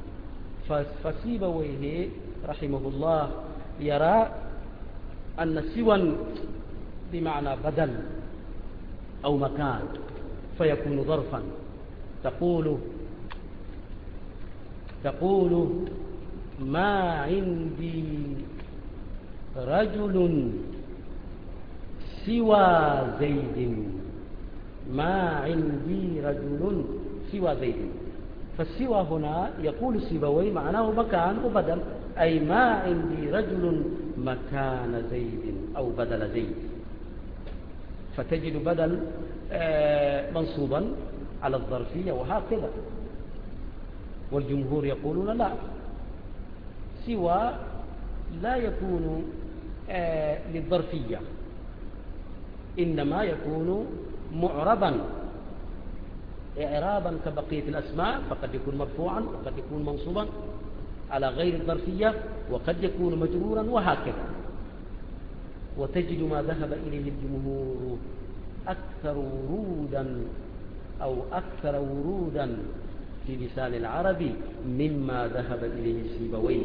فسيبويه رحمه الله يرى أن سوى بمعنى بدل أو مكان، فيكون ظرفا. تقول تقول ما عندي رجل سوى زيد، ما عندي رجل سوى زيد. فالسوى هنا يقول سيبوي معناه مكان وبدل، أي ما عندي رجل مكان زيد أو بدل زيد. فتجد بدل منصوبا على الظرفية وهكذا. والجمهور يقولون لا، سوى لا يكون للظرفية، إنما يكون معربا إعرابا كبقية الأسماء، فقد يكون مرفوعا وقد يكون منصوبا على غير الظرفية، وقد يكون مجرورا وهكذا. وتجد ما ذهب إليه الجمهور أكثر ورودا أو أكثر ورودا في لسان العرب مما ذهب إليه سيبويه.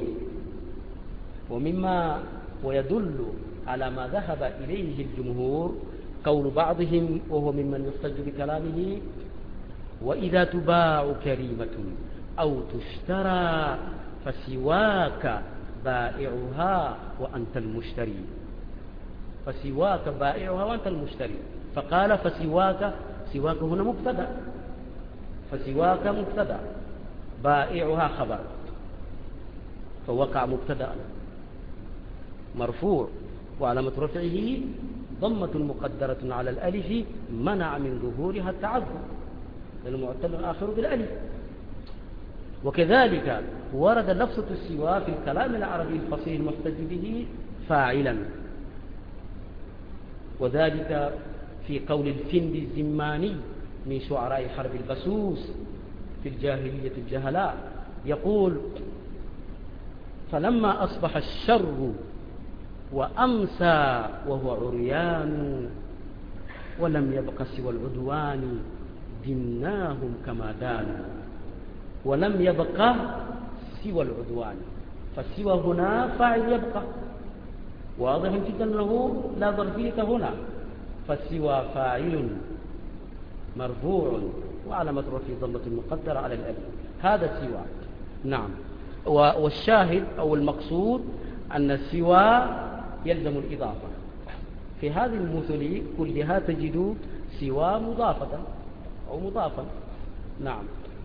ومما ويدل على ما ذهب إليه الجمهور قول بعضهم، وهو ممن يحتج بكلامه: وإذا تباع كريمة أو تشترى فسواك بائعها وأنت المشتري. فسواك بائعها وأنت المشتري. فقال فسواك، سواك هنا مبتدأ، فسواك مبتدأ، بائعها خبر، فوقع مبتدأ مرفوع وعلامة رفعه ضمة مقدرة على الألف منع من ظهورها التعذر، المعتل الآخر بالألف. وكذلك ورد لفظة السوى في الكلام العربي الفصيح المحتج به فاعلا، وذلك في قول الفندي الزماني من شعراء حرب البسوس في الجاهلية الجهلاء، يقول: فلما أصبح الشر وأمسى وهو عريان ولم يبق سوى العدوان دناهم كما دانوا. ولم يبق سوى العدوان، فالسوى هنا فاعل يبقى، واضح جدا له لا ظرفية هنا، فالسوى فاعل مرفوع وعلامة رفعه ضمة مقدرة على الألف، هذا السوى. نعم. والشاهد أو المقصود أن السوى يلزم الإضافة. في هذه المثل كلها تجد سوى مضافة أو مضافا. نعم.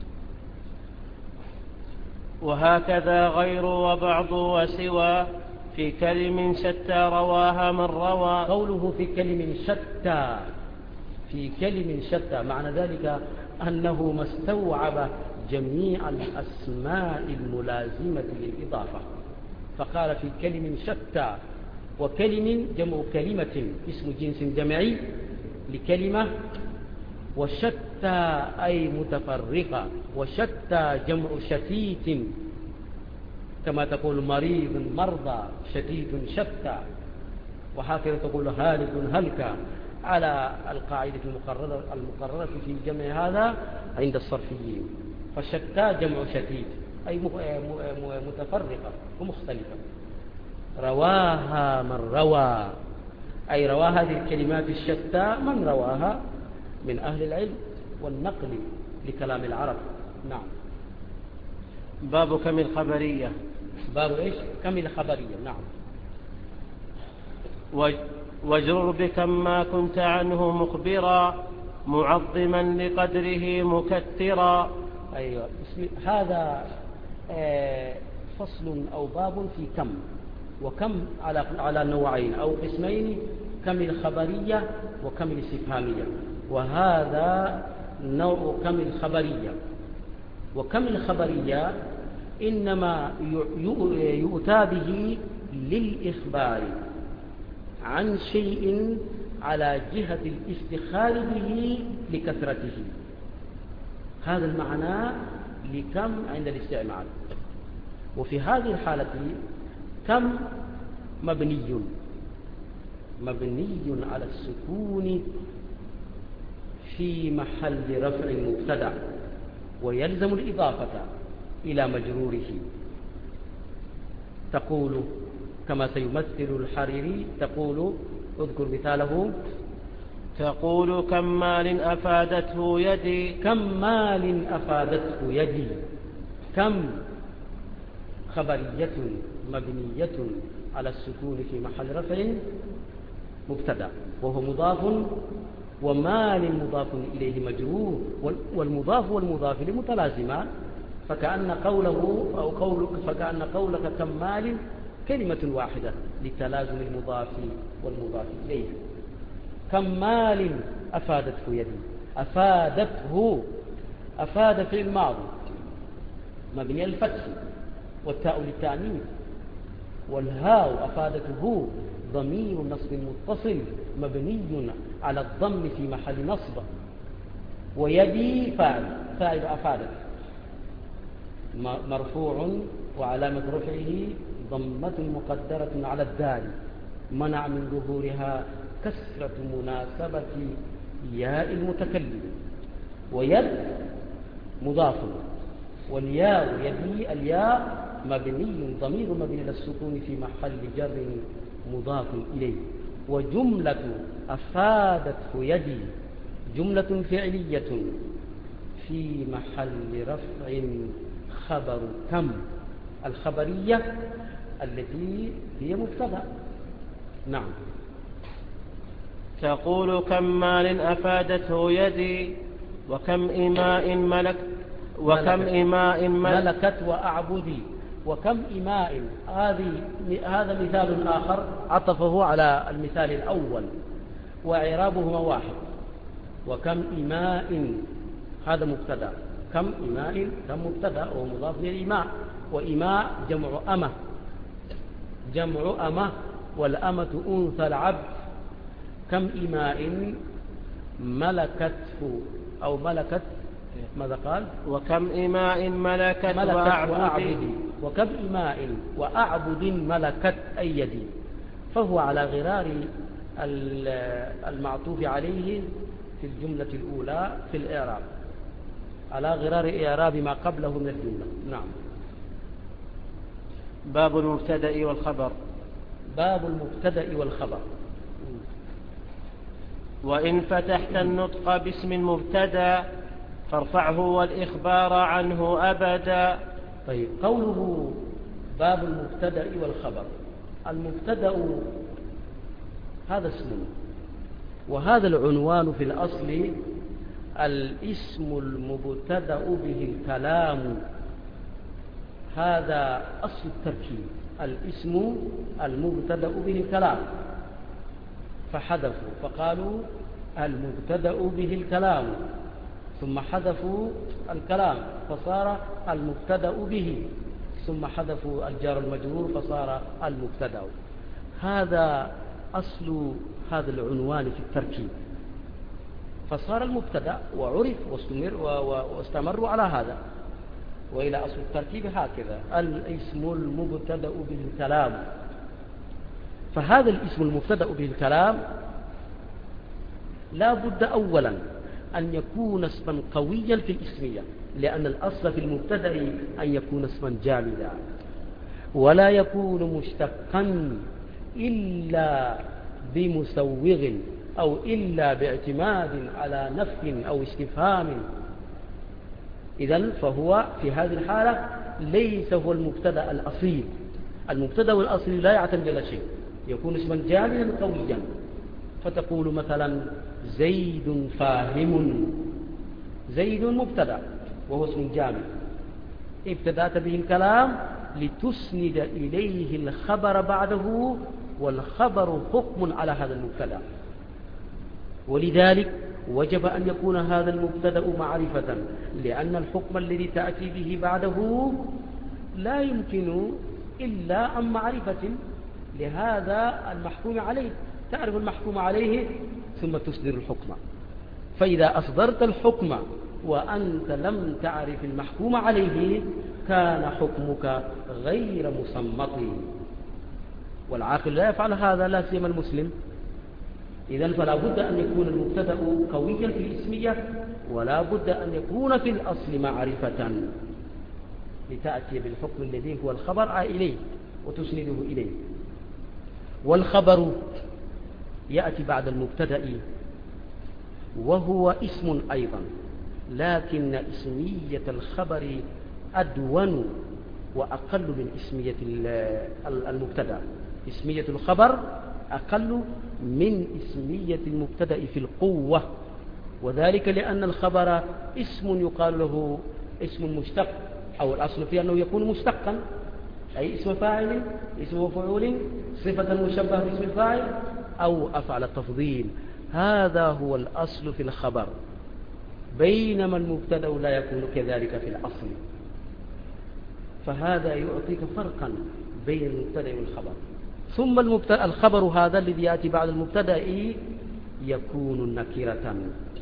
وهكذا غير وبعض وسوى في كلم شتى رواها من روى. قوله في كلم شتى، في كلم شتى معنى ذلك أنه ما استوعب جميع الأسماء الملازمة للإضافة، فقال في كلم شتى. وكلم جمع كلمة اسم جنس جمعي لكلمة، وشتى أي متفرقة، وشتى جمع شتيت، كما تقول مريض مرضى، شتيت شتى، وهكذا تقول هالك هلك، على القاعدة المقررة المقررة في جمع هذا عند الصرفيين. فشتى جمع شتيت أي متفرقة ومختلفة. رواها من روى، أي روى هذه الكلمات الشتى من رواها من أهل العلم والنقل لكلام العرب. نعم. باب كم الخبرية. باب إيش؟ كم الخبرية. نعم. واجرر بكم ما كنت عنه مخبرا معظما لقدره مكثرا. أيوة. هذا فصل أو باب في كم، وكم على على نوعين أو قسمين، كم الخبرية وكم الاستفهامية. وهذا نوع كم الخبرية. وكم الخبرية إنما يؤتى به للإخبار عن شيء على جهة الافتخار به لكثرته. هذا المعنى لكم عند الاستعمال. وفي هذه الحالة كم مبني مبني على السكون في محل رفع مبتدأ، ويلزم الإضافة إلى مجروره. تقول كما سيمثل الحريري، تقول اذكر مثاله. تقول كم مال أفادته يدي. كم مال أفادته يدي. كم خبرية مبنية على السكون في محل رفع مبتدأ، وهو مضاف، ومال مضاف إليه مجرور، والمضاف والمضاف لمتلازمان، فكأن قوله أو قولك فكأن قولك كم مال كلمة واحدة لتلازم المضاف والمضاف إليه. كم مال أفادته يدي. أفادته، أفاد فعل ماضي مبني الفتح والتاء للتأنيث، والهاء أفادته ضمير نصب متصل مبني على الضم في محل نصب، ويدي فاعل فاعل أفادت مرفوع وعلامة رفعه ضمة مقدرة على الدال منع من ظهورها كسرة مناسبة ياء المتكلم. ويد مضاف، والياء يدي الياء مبني ضمير مبني للسكون في محل جر مضاف إليه. وجملة أفادته يدي جملة فعلية في محل رفع خبر كم الخبرية التي هي مبتدأ. نعم. تقول كم مال أفادته يدي وكم إماء ملك وكم ملكت. إماء ملك ملكت وأعبدي. وكم إماء، هذه هذا مثال آخر عطفه على المثال الأول وإعرابهما واحد. وكم إماء هذا مبتدأ، كم إماء كم مبتدأ ومضاف للإماء، وإماء جمع أمة جمع أمة والأمة أنثى العبد. كم إماء ملكته أو ملكت، ماذا قال؟ وكم إماء ملكت, ملكت وأعبد. وكم إماء وأعبد ملكت أيدي، فهو على غرار المعطوف عليه في الجملة الأولى في الإعراب، على غرار إعراب ما قبله من الجملة. نعم. باب المبتدأ والخبر. باب المبتدأ والخبر. وإن فتحت النطق باسم مبتدأ فارفعه والإخبار عنه أبدا. طيب، قوله باب المبتدأ والخبر. المبتدأ هذا اسمه. وهذا العنوان في الأصل الاسم المبتدأ به الكلام، هذا أصل التركيب، الاسم المبتدأ به الكلام، فحذفوا فقالوا المبتدأ به الكلام، ثم حذفوا الكلام فصار المبتدأ به، ثم حذفوا الجار المجرور فصار المبتدأ. هذا أصل هذا العنوان في التركيب، فصار المبتدأ وعرف واستمر واستمروا على هذا. وإلى أصل التركيب هكذا الاسم المبتدأ به الكلام. فهذا الاسم المبتدأ به الكلام لا بد أولا أن يكون اسما قويا في الاسمية، لأن الأصل في المبتدأ أن يكون اسما جامدا، ولا يكون مشتقا إلا بمسوغ أو إلا باعتماد على نفي أو استفهام. إذن فهو في هذه الحالة ليس هو المبتدأ الأصيل. المبتدأ الأصيل لا يعتمد على شيء، يكون اسما جامدا قويا، فتقول مثلا زيد فاهم. زيد مبتدأ وهو اسم جامد، ابتدأت به الكلام لتسند إليه الخبر بعده، والخبر حكم على هذا المبتدأ، ولذلك وجب أن يكون هذا المبتدأ معرفة، لأن الحكم الذي تأتي به بعده لا يمكن إلا عن معرفة لهذا المحكوم عليه. تعرف المحكوم عليه ثم تصدر الحكم، فإذا أصدرت الحكم وأنت لم تعرف المحكوم عليه كان حكمك غير مصمت، والعاقل لا يفعل هذا، لا سيما المسلم. إذن فلا بد أن يكون المبتدأ قويا في الاسمية، ولا بد أن يكون في الأصل معرفة لتأتي بالحكم الذي هو الخبر إليه وتسنده إليه. والخبر يأتي بعد المبتدأ وهو اسم أيضا، لكن اسمية الخبر أدون وأقل من اسمية المبتدأ. اسمية الخبر أقل من اسمية المبتدأ في القوة، وذلك لأن الخبر اسم يقال له اسم مشتق، أو الأصل فيه أنه يكون مشتقا، أي اسم فاعل، اسم مفعول، صفة مشبهة باسم الفاعل، أو أفعل التفضيل. هذا هو الأصل في الخبر، بينما المبتدأ لا يكون كذلك في الأصل. فهذا يعطيك فرقا بين المبتدأ والخبر. ثم المبتدأ الخبر هذا الذي يأتي بعد المبتدأ يكون نكرة،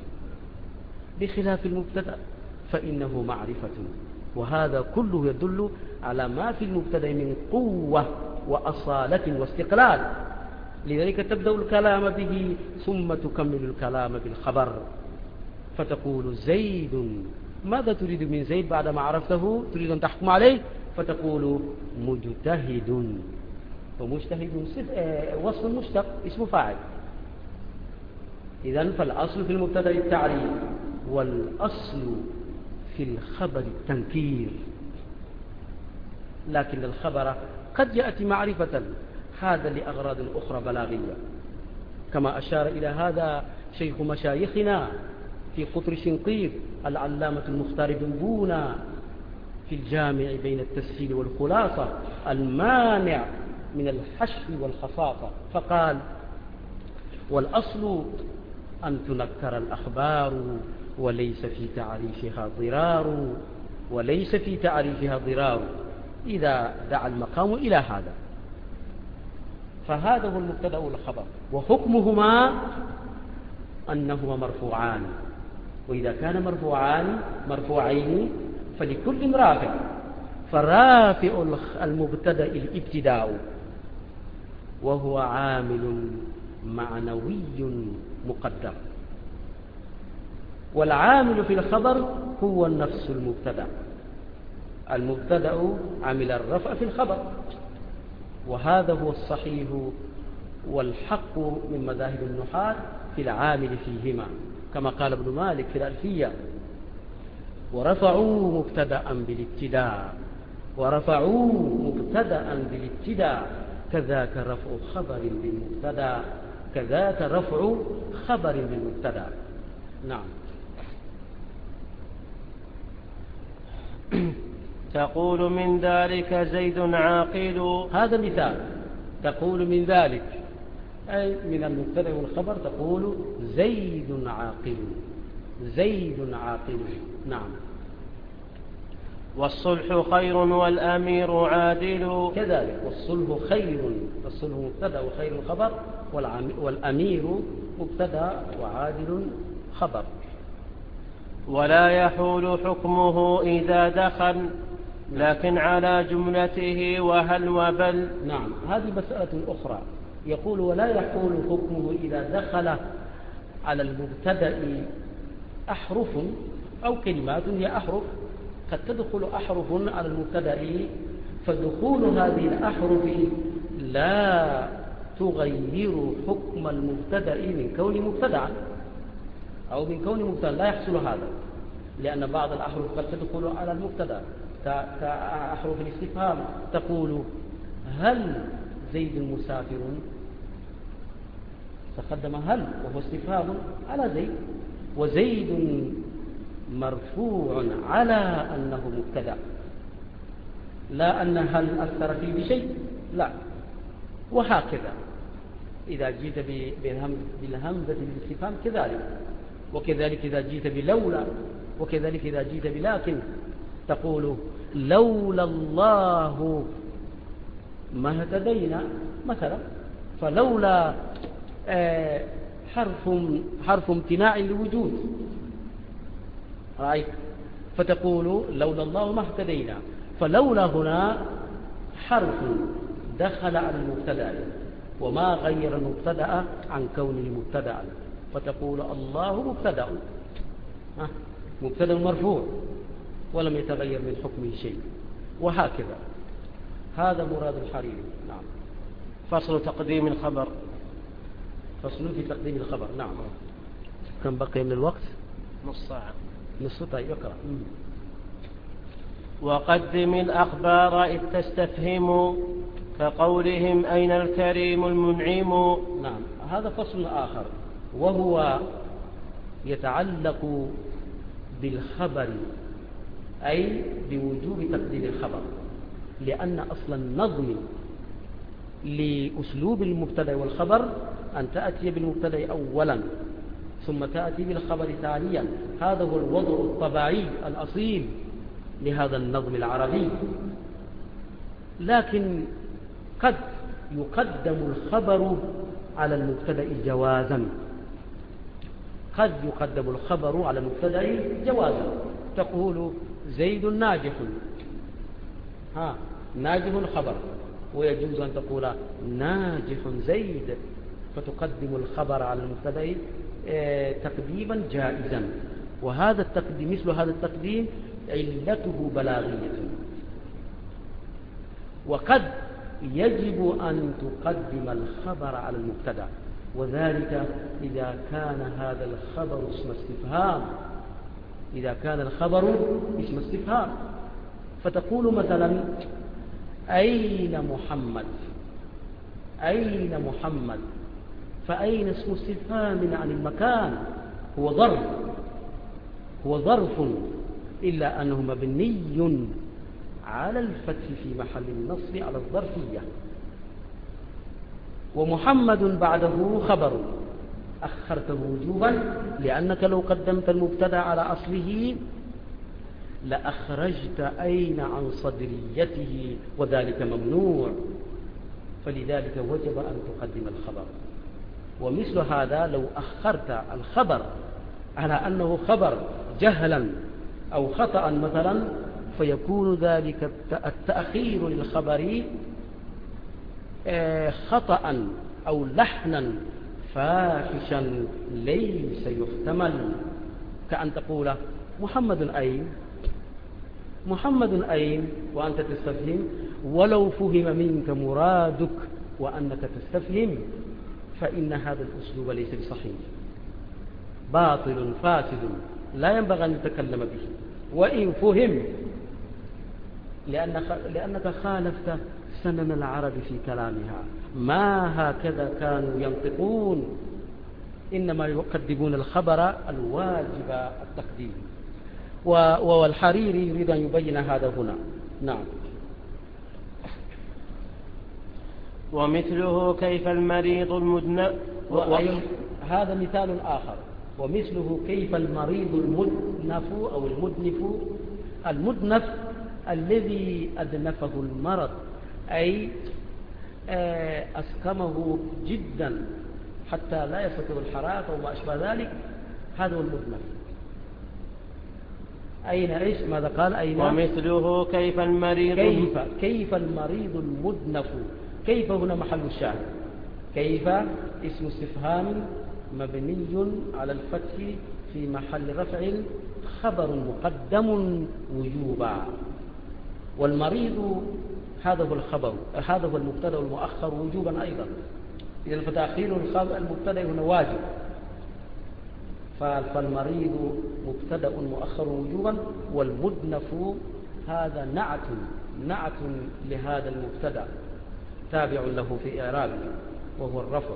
بخلاف المبتدأ فإنه معرفة. وهذا كله يدل على ما في المبتدأ من قوة وأصالة واستقلال، لذلك تبدأ الكلام به ثم تكمل الكلام بالخبر، فتقول زيد. ماذا تريد من زيد بعدما عرفته؟ تريد أن تحكم عليه، فتقول مجتهد. ومجتهد وصف مشتق اسم فاعل. إذن فالأصل في المبتدأ التعريف، والأصل في الخبر التنكير، لكن الخبر قد يأتي معرفة، هذا لأغراض أخرى بلاغية، كما أشار إلى هذا شيخ مشايخنا في قطر شنقيط العلامة المختار بن بونا في الجامع بين التسهيل والخلاصة المانع من الحشر والخصاصة، فقال: والأصل أن تنكر الأخبار وليس في تعريفها ضرار، وليس في تعريفها ضرار إذا دعا المقام إلى هذا. فهذا هو المبتدأ والخبر، وحكمهما أنهما مرفوعان، وإذا كان مرفوعان مرفوعين فلكل رافع، فرافع المبتدأ الابتداء، وهو عامل معنوي مقدر، والعامل في الخبر هو نفس المبتدأ. المبتدأ عمل الرفع في الخبر، وهذا هو الصحيح والحق من مذاهب النحاة في العامل فيهما، كما قال ابن مالك في الألفية: ورفعوا مبتدأ بالابتداء، ورفعوا مبتدأ بالابتداء، كذاك رفع خبر بالمبتدأ، كذاك رفع خبر من مبتدا. نعم. تقول من ذلك زيد عاقل. هذا مثال. تقول من ذلك أي من المبتدا والخبر، تقول زيد عاقل، زيد عاقل. نعم. والصلح خير والأمير عادل. كذلك والصلح خير، الصلح مبتدا وخير الخبر، والأمير مبتدا وعادل خبر. ولا يحول حكمه إذا دخل لكن على جملته وهل وبل. نعم. هذه مسألة أخرى. يقول ولا يحول حكمه إذا دخل على المبتدأ أحرف أو كلمات هي أحرف، قد تدخل أحرف على المبتدأ، فدخول هذه الأحرف لا تغير حكم المبتدأ من كون مبتدعا أو من كون مبتدأ، لا يحصل هذا، لأن بعض الأحرف قد تدخل على المبتدأ كأحرف الاستفهام. تقول هل زيد مسافر؟ تقدم هل وهو استفهام على زيد، وزيد مرفوع على أنه مبتدأ، لا أن هل أثر فيه بشيء، لا. وهكذا إذا جئت بالهمزة بالاستفهام كذلك، وكذلك إذا جئت بلولا، وكذلك إذا جئت بلكن. تقول لولا الله ما اهتدينا مثلا، فلولا آه حرف حرف امتناع لوجود، رأيت؟ فتقول لولا الله ما اهتدينا، فلولا هنا حرف دخل على المبتدا وما غير المبتدا عن كونه مبتدا، فتقول الله مبتدا، مبتدا مرفوع ولم يتغير من حكمه شيء، وهكذا. هذا مراد الحريري. نعم. فصل تقديم الخبر. فصل في تقديم الخبر. نعم. كم بقي من الوقت؟ نص ساعة. نص. طيب اقرأ. وقدم الأخبار إذ تستفهم كقولهم أين الكريم المنعم. نعم. هذا فصل آخر وهو يتعلق بالخبر، أي بوجوب تقديم الخبر، لأن أصل النظم لأسلوب المبتدأ والخبر أن تأتي بالمبتدأ أولا ثم تأتي بالخبر ثانيا. هذا هو الوضع الطبيعي الأصيل لهذا النظم العربي. لكن قد يقدم الخبر على المبتدأ جوازا، قد يقدم الخبر على المبتدأ جوازا. تقول زيد ناجح، ها ناجح خبر، ويجوز أن تقول ناجح زيد، فتقدم الخبر على المبتدأ تقديما جائزا. وهذا التقديم مثل هذا التقديم علته بلاغية. وقد يجب أن تقدم الخبر على المبتدأ، وذلك إذا كان هذا الخبر اسم استفهام، إذا كان الخبر اسم استفهام. فتقول مثلا أين محمد، أين محمد، فأين اسم استفهام عن المكان، هو ظرف، هو ظرف، إلا أنه مبني على الفتح في محل النصب على الظرفية. ومحمد بعده خبر أخرته وجوبا، لأنك لو قدمت المبتدا على أصله لأخرجت أين عن صدريته، وذلك ممنوع، فلذلك وجب أن تقدم الخبر. ومثل هذا لو أخرت الخبر على أنه خبر جهلا أو خطأ مثلا، فيكون ذلك التأخير للخبر خطأ أو لحنا فاحشا ليس يحتمل، كأن تقول محمد أين، محمد أين وأنت تستفهم، ولو فهم منك مرادك وأنك تستفهم فإن هذا الأسلوب ليس بصحيح، باطل فاسد، لا ينبغي أن نتكلم به. وإن فهم لأنك, لأنك خالفت سنن العرب في كلامها، ما هكذا كانوا ينطقون، إنما يقدمون الخبر الواجب التقديم. والحريري يريد أن يبين هذا هنا. نعم. ومثله كيف المريض المدنف و... هذا مثال آخر. ومثله كيف المريض المدنف أو المدنف. المدنف الذي أدنفه المرض، أي أسكمه جدا حتى لا يستطيع الحركة وما أشبه ذلك، هذا هو المدنف. أين إيش ماذا قال؟ أين؟ ومثله كيف المريض كيف كيف المريض المدنف. كيف هنا محل الشاهد. كيف اسم استفهام مبني على الفتح في محل رفع، خبر مقدم وجوبا. والمريض هذا هو الخبر، هذا هو المبتدا والمؤخر وجوبا أيضا، إذا فتأخير المبتدا هنا واجب. فالمريض مبتدا مؤخر وجوبا، والمدنف هذا نعت نعت لهذا المبتدا تابع له في إعرابه وهو الرفع.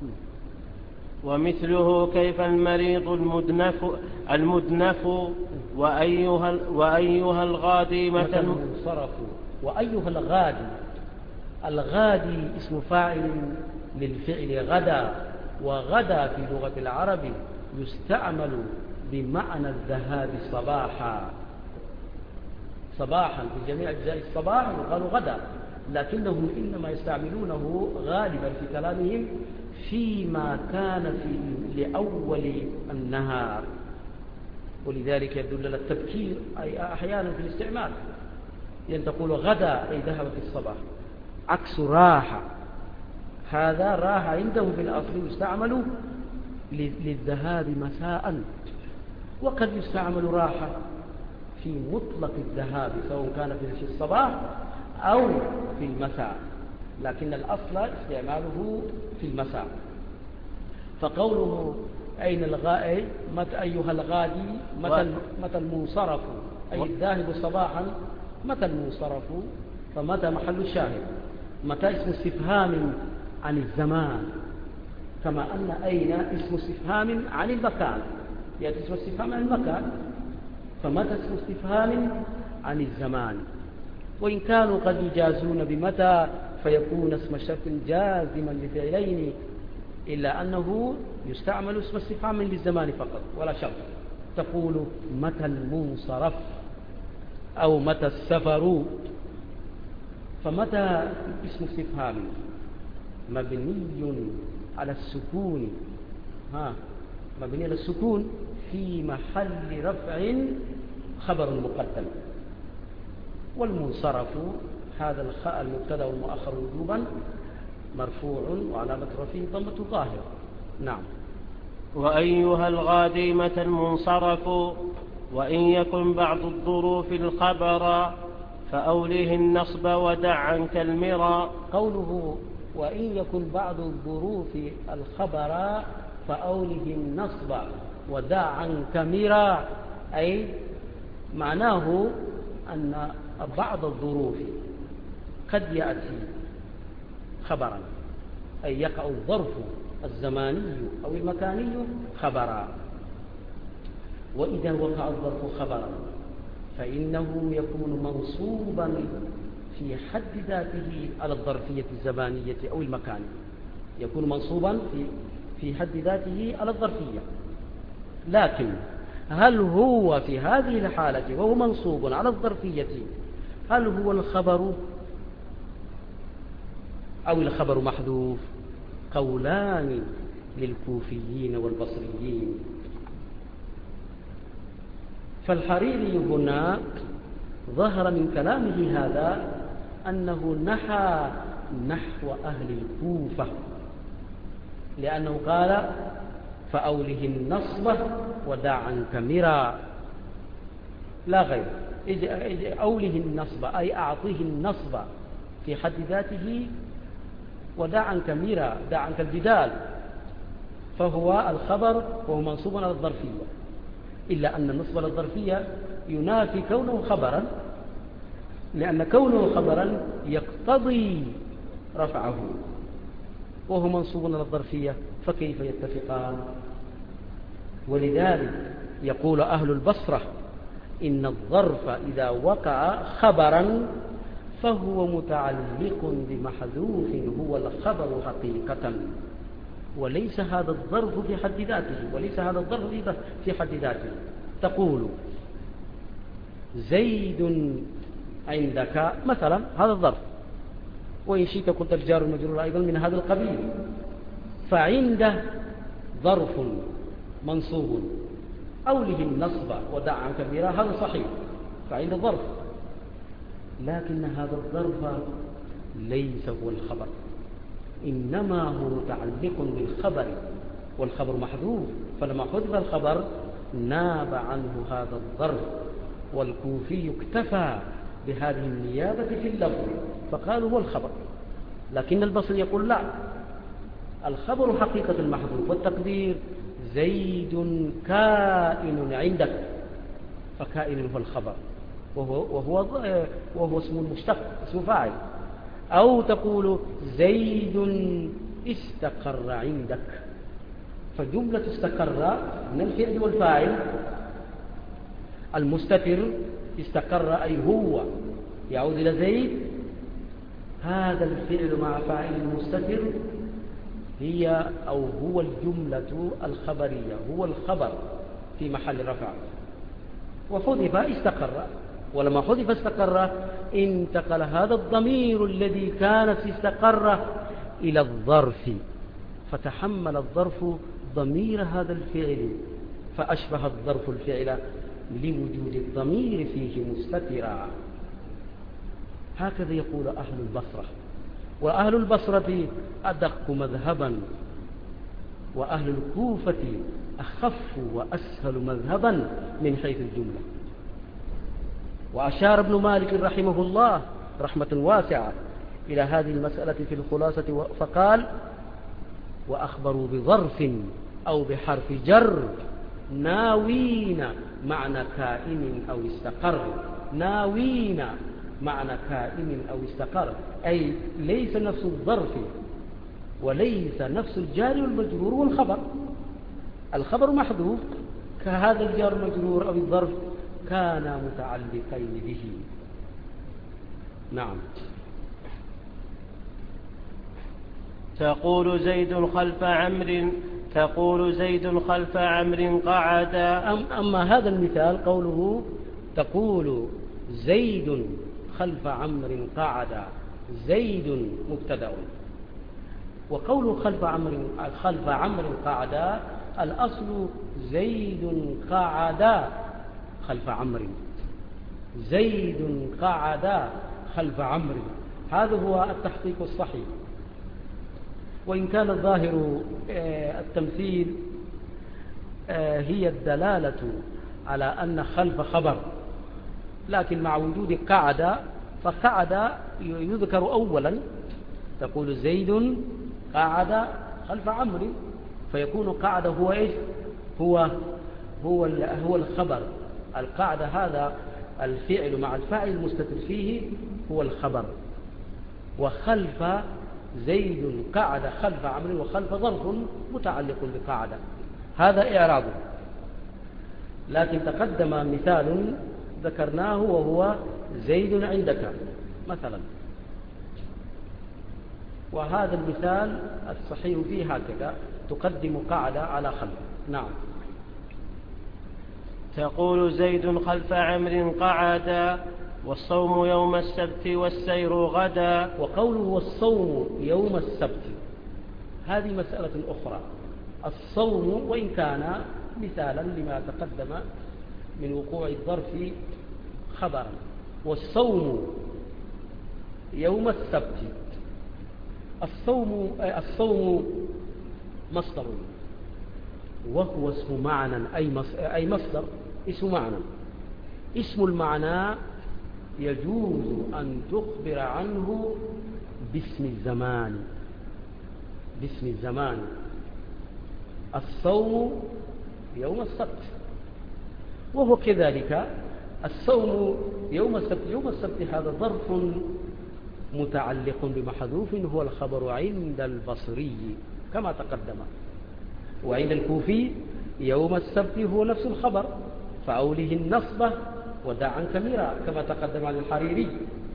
ومثله كيف المريض المدنف المدنف وأيها وأيها الغادي متى المنصرف. وأيها الغادي. الغادي اسم فاعل للفعل غدا، وغدا في لغة العرب يستعمل بمعنى الذهاب صباحا. صباحا في جميع أجزاء الصباح يقال غدا، لكنهم إنما يستعملونه غالبا في كلامهم فيما كان في لأول النهار، ولذلك يدل على التبكير أي أحيانا في الاستعمال، يعني تقول غدا أي ذهب في الصباح، عكس راحة. هذا راحة عندهم في الأصل يستعمل للذهاب مساء، وقد يستعمل راحة في مطلق الذهاب سواء كان في الصباح أو في المساء، لكن الأصل استعماله في المساء. فقوله أين الغائي متى أيها الغادي متى, متى المنصرف أي الذاهب صباحا، متى المنصرف فمتى محل الشاهد. متى اسم استفهام عن الزمان، كما أن أين اسم استفهام عن المكان، يأتي اسم استفهام عن المكان، فمتى اسم استفهام عن الزمان. وإن كانوا قد يجازون بمتى فيكون اسم شرط جازما لفعلين، إلا أنه يستعمل اسم استفهام للزمان فقط ولا شرط. تقول متى المنصرف أو متى السفر. فمتى اسم استفهام مبني على السكون، ها مبني على السكون في محل رفع خبر مقدم. والمنصرف هذا الخاء المبتدا والمؤخر وجوبا مرفوع وعلامة رفعه ضمة ظاهرة. نعم. وأيها الغادي متى المنصرف وإن يكن بعض الظروف الخبر فأوله النصب ودع عنك المرى. قوله وإن يكن بعض الظروف الخبر فأوله النصب ودع عنك مرى، أي معناه أن بعض الظروف قد يأتي خبرا، أي يقع الظرف الزماني أو المكاني خبرا. وإذا وقع الظرف خبرا فإنه يكون منصوبا في حد ذاته على الظرفية الزمانية أو المكانية، يكون منصوبا في في حد ذاته على الظرفية. لكن هل هو في هذه الحالة وهو منصوب على الظرفية هل هو الخبر أو الخبر محذوف؟ قولان للكوفيين والبصريين. فالحريري هنا ظهر من كلامه هذا أنه نحى نحو أهل الكوفة، لأنه قال فأوله النصب ودع عنك مرى لا غير. أوله النصب أي أعطيه النصب في حد ذاته ودع عنك مرى، دع عنك الجدال، فهو الخبر وهو منصوب على الظرفية، إلا أن النصب على الظرفية ينافي كونه خبرا، لأن كونه خبرا يقتضي رفعه، وهو منصوب على الظرفية، فكيف يتفقان؟ ولذلك يقول أهل البصرة إن الظرف إذا وقع خبرا فهو متعلق بمحذوف هو الخبر حقيقة، وليس هذا الظرف في حد ذاته، وليس هذا الظرف في حد ذاته. تقول زيد عندك مثلا، هذا الظرف، وإن شئت قلت الجار المجرور أيضا من هذا القبيل، فعنده ظرف منصوب أوله النصب ودع عن كبيرة، هذا صحيح، فعنده ظرف، لكن هذا الظرف ليس هو الخبر، إنما هو متعلق بالخبر، والخبر محذوف، فلما حذف الخبر ناب عنه هذا الظرف. والكوفي اكتفى بهذه النيابة في اللفظ فقالوا هو الخبر، لكن البصري يقول لا، الخبر حقيقة المحذوف، والتقدير زيد كائن عندك، فكائن هو الخبر، وهو, وهو, وهو اسم المشتق، اسم فاعل. أو تقول زيد استقر عندك، فجملة استقر من الفعل والفاعل، المستتر استقر أي هو يعود إلى زيد، هذا الفعل مع فاعل المستتر هي أو هو الجملة الخبرية، هو الخبر في محل رفع، وحذف استقر، ولما حذف استقر انتقل هذا الضمير الذي كان في استقر إلى الظرف، فتحمل الظرف ضمير هذا الفعل، فأشبه الظرف الفعل لوجود الضمير فيه مستترا. هكذا يقول أهل البصرة، وأهل البصرة أدق مذهبا، وأهل الكوفة أخف وأسهل مذهبا من حيث الجملة. وأشار ابن مالك رحمه الله رحمة واسعة إلى هذه المسألة في الخلاصة فقال: وأخبروا بظرف أو بحرف جر ناوين معنى كائن أو استقر، ناوين معنى كائن أو استقر، أي ليس نفس الظرف وليس نفس الجار والمجرور والخبر، الخبر محذوف كهذا الجار المجرور أو الظرف كانا متعلقين به. نعم. تقول زيد خلف عمرو، تقول زيد خلف عمرو قعد. أم أما هذا المثال قوله تقول زيد خلف عمرو قعد، زيد مبتدأ، وقوله خلف عمرو خلف عمرو قعد الأصل زيد قعد خلف عمرو، زيد قعد خلف عمرو، هذا هو التحقيق الصحيح. وإن كان الظاهر التمثيل هي الدلالة على أن خلف خبر، لكن مع وجود قعد، فقعد يذكر أولا، تقول زيد قعد خلف عمرو، فيكون قعد هو إيش؟ هو هو هو الخبر، القعد هذا الفعل مع الفاعل المستتر فيه هو الخبر، وخلف زيد قعد خلف عمرو، وخلف ظرف متعلق بقعد، هذا إعرابه. لكن تقدم مثال ذكرناه وهو زيد عندك مثلا، وهذا المثال الصحيح فيه هكذا، تقدم قعد على خلف. نعم. تقول زيد خلف عمرو قعد، والصوم يوم السبت والسير غدا. وقوله والصوم يوم السبت هذه مسألة أخرى. الصوم وإن كان مثالا لما تقدم من وقوع الظرف خبرا، والصوم يوم السبت، الصوم الصوم مصدر، وهو اسم معنى، أي مصدر اسم معنى. اسم المعنى يجوز أن تخبر عنه باسم الزمان، باسم الزمان. الصوم يوم السبت، وهو كذلك الصوم يوم السبت، يوم السبت هذا ظرف متعلق بمحذوف هو الخبر عند البصري كما تقدم، وعند الكوفي يوم السبت هو نفس الخبر فأوله النصبة ودع عنك ميرا كما تقدم عن الحريري.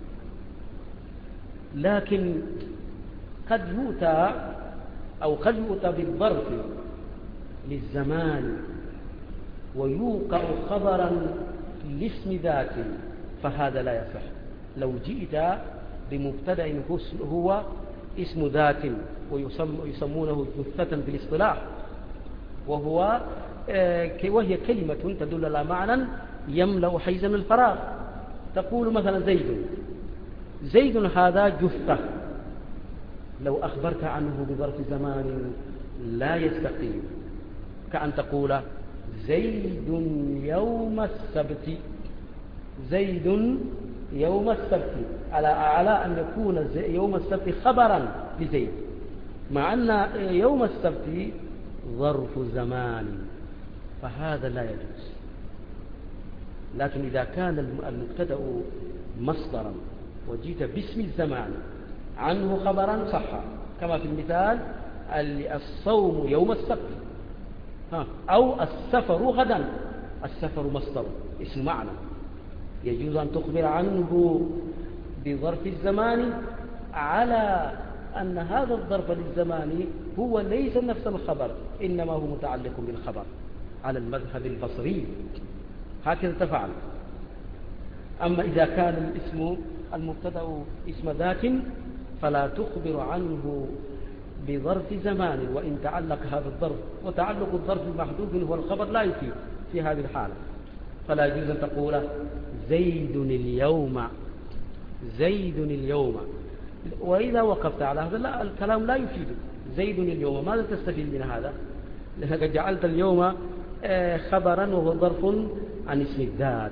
لكن قد يؤتى أو قد يؤتى بالظرف للزمان ويوقع خبرا لاسم ذات، فهذا لا يصح. لو جئت بمبتدأ هو اسم ذات ويسمونه جثة في الاصطلاح، وهو وهي كلمة تدل على معنى يملأ حيزا الفراغ. تقول مثلا زيد، زيد هذا جثة، لو أخبرت عنه بظرف زمان لا يستقيم، كأن تقول زيد يوم السبت، زيد يوم السبت، على على أن يكون يوم السبت خبرا لزيد، مع أن يوم السبت ظرف زمان، فهذا لا يجوز. لكن إذا كان المبتدأ مصدرا وجيت باسم الزمان عنه خبرا صح، كما في المثال الصوم يوم السبت أو السفر غدا. السفر مصدر اسم معنى، يجوز أن تخبر عنه بظرف الزمان على أن هذا الظرف للزمان هو ليس نفس الخبر، إنما هو متعلق بالخبر على المذهب البصري، هكذا تفعل. أما إذا كان الاسم المبتدأ اسم ذات فلا تخبر عنه بظرف زمان وإن تعلق هذا الظرف، وتعلق الظرف المحدود هو الخبر لا يفيد في هذه الحالة، فلا يجوز أن تقول زيد اليوم، زيد اليوم. وإذا وقفت على هذا لا، الكلام لا يفيد. زيد اليوم ماذا تستفيد من هذا؟ لأنك جعلت اليوم خبرا وهو ظرف عن اسم الذات.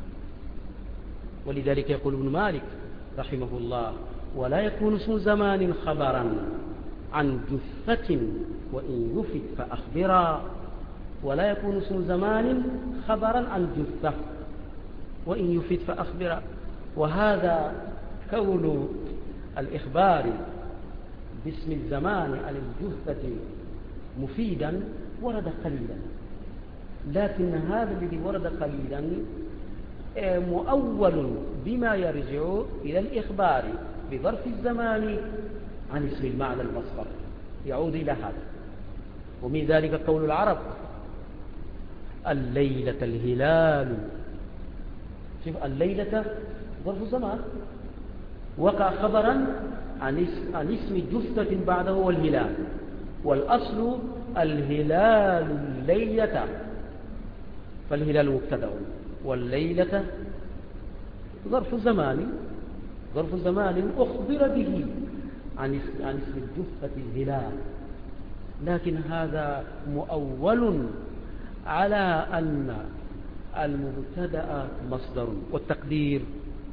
ولذلك يقول ابن مالك رحمه الله ولا يكون اسم زمان خبرا عن جثة وإن يفد فأخبرا، ولا يكون اسم زمان خبرا عن جثة وإن يفد فأخبرا. وهذا كون الإخبار باسم الزمان عن الجثة مفيدا ورد قليلا، لكن هذا الذي ورد قليلا مؤول بما يرجع إلى الإخبار بظرف الزمان عن اسم المعنى المصدر، يعود إلى هذا. ومن ذلك قول العرب الليلة الهلال، شوف الليلة ظرف زمان وقع خبرا عن عن اسم جثة بعده والهلال، والأصل الهلال الليلة، فالهلال مبتدأ والليلة ظرف زمان، ظرف زمان أخبر به عن اسم عن اسم الجثة الهلال، لكن هذا مؤول على أن المبتدأ مصدر، والتقدير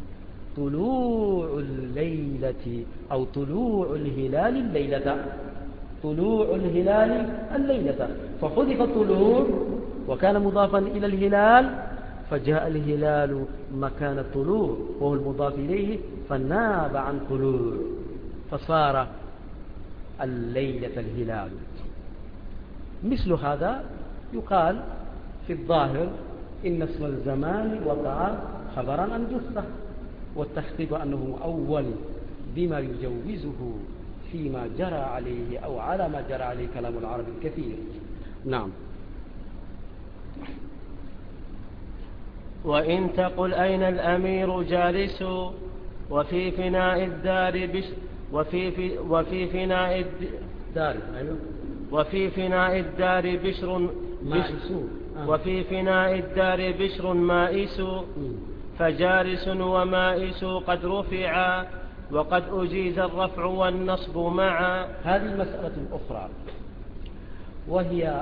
طلوع الليلة أو طلوع الهلال الليلة، طلوع الهلال الليلة، فحذف الطلوع وكان مضافا إلى الهلال فجاء الهلال مكان الطلوع وهو المضاف إليه فناب عن طلوع فصار الليلة الهلال. مثل هذا يقال في الظاهر إن اسم الزمان وقع خبرا عن جثة، والتحقيق أنه مؤول بما يجوزه فيما جرى عليه أو على ما جرى عليه كلام العرب الكثير. نعم. وإن تقل أين الأمير جالس وفي فناء الدار بش وفي في وفي فناء الدار أيوه وفي فناء الدار بشر مائس آه. وفي فناء الدار بشر مائس فجالس ومائس قد رفعا وقد أجيز الرفع والنصب معا. هذه المسألة الأخرى وهي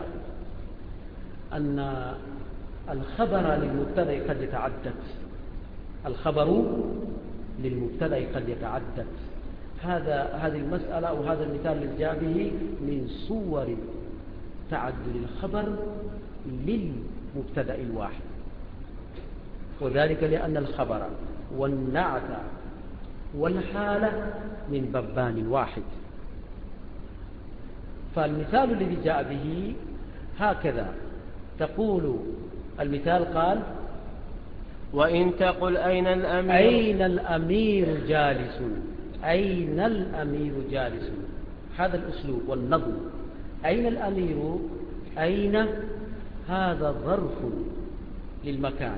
أن الخبر للمبتدأ قد يتعدد، الخبر للمبتدأ قد يتعدد. هذا هذه المسألة أو هذا المثال الذي جاء به من صور تعدد الخبر للمبتدأ الواحد. وذلك لأن الخبر والنعت والحالة من بابان واحد. فالمثال الذي جاء به هكذا تقول، المثال قال: وإن تقل أين الأمير أين الأمير جالس، أين الأمير جالس، هذا الأسلوب والنظم. أين الأمير، أين هذا ظرف للمكان،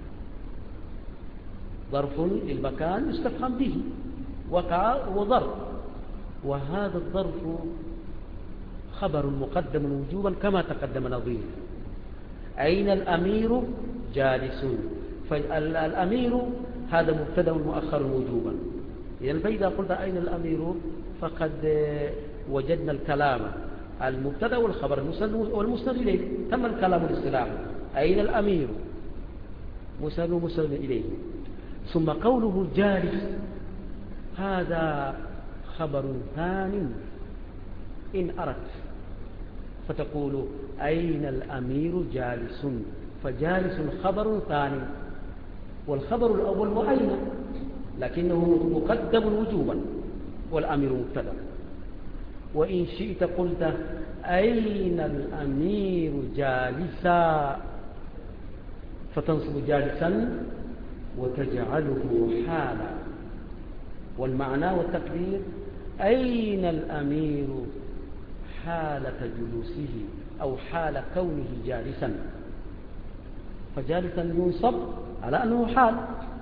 ظرف للمكان يستفهم به، وقع وظرف، وهذا الظرف خبر مقدم وجوبا كما تقدم نظير. أين الأمير جالس، فالأمير هذا مبتدا مؤخر وجوبا. إذن فإذا قلت أين الأمير فقد وجدنا الكلام المبتدا والخبر والمسند إليه، تم الكلام الاصطلاحي. أين الأمير مسند ومسند إليه. ثم قوله جالس هذا خبر ثان إن أردت، فتقول أين الأمير جالس، فجالس خبر ثاني، والخبر الأول وأين، لكنه مقدم وجوبا والأمير مبتدا. وإن شئت قلت أين الأمير جالسا، فتنصب جالسا وتجعله حالا، والمعنى والتقدير أين الأمير حالة جلوسه أو حال كونه جالسا، فجالسا ينصب على أنه حال.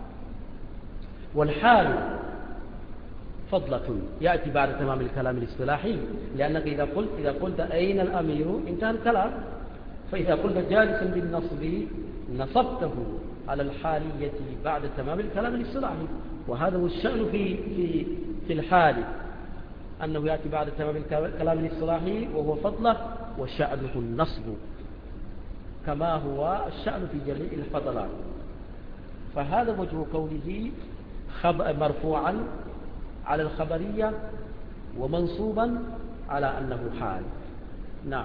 والحال فضلة يأتي بعد تمام الكلام الاصطلاحي، لأنك إذا قلت إذا قلت أين الأمير انتهى الكلام، فإذا قلت جالسا بالنصب نصبته على الحالية بعد تمام الكلام الاصطلاحي. وهذا هو الشأن في في في الحال، أنه يأتي بعد تمام الكلام الاصطلاحي وهو فضله، وشأنه النصب كما هو الشأن في جميع الفضلات. فهذا وجه كونه مرفوعا على الخبرية ومنصوبا على أنه حال. نعم.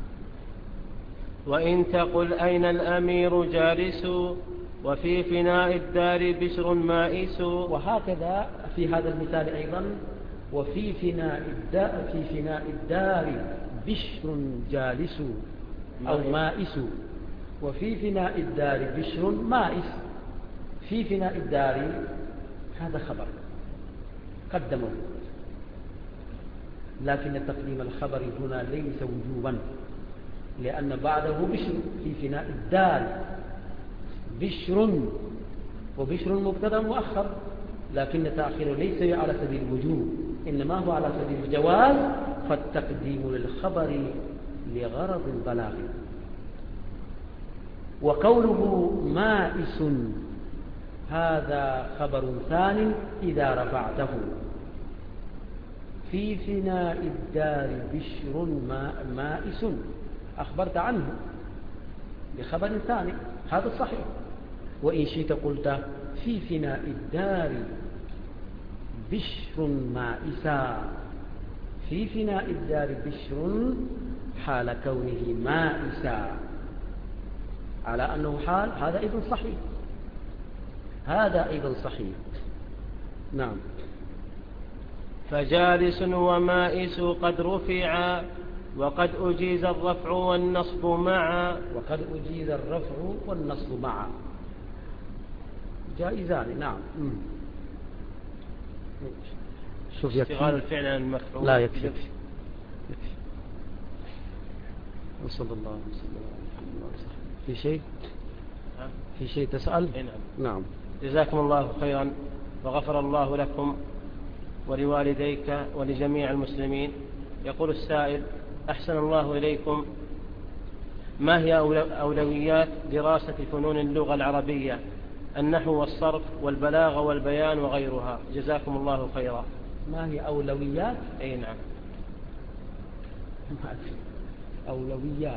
وإن تقل أين الأمير جالس وفي فناء الدار بشر مائس. وهكذا في هذا المثال أيضا، وفي فناء الدار, في فناء الدار بشر جالس أو مائس، وفي فناء الدار بشر مائس. في فناء الدار هذا خبر قدمه، لكن تقديم الخبر هنا ليس وجوبا، لأن بعده بشر. في فناء الدار بشر، وبشر مبتدا مؤخر، لكن تأخيره ليس على سبيل الوجوب، إنما هو على سبيل الجواز، فالتقديم للخبر لغرض البلاغ. وقوله مائس هذا خبر ثان إذا رفعته. في فناء الدار بشر مائس أخبرت عنه بخبر ثاني، هذا الصحيح. وإن شئت قلت في فناء الدار بشر مائسا. في فناء الدار بشر حال كونه مائسا على أنه حال، هذا أيضا صحيح، هذا أيضا صحيح. نعم. فجالس ومائس قد رفعا وقد أجيز الرفع والنصب معا. وقد أجيز الرفع والنصب معا جائزان. نعم. شوف اشتغال الفعل عن المفعول لا يكفي. يكفي. وصلى الله وسلم. في شيء في شيء تسأل؟ نعم. نعم. جزاكم الله خيرا وغفر الله لكم ولوالديك ولجميع المسلمين. يقول السائل: أحسن الله إليكم، ما هي أولويات دراسة فنون اللغة العربية، النحو والصرف والبلاغة والبيان وغيرها؟ جزاكم الله خيرا. ما هي أولويات؟ أي نعم. أولويات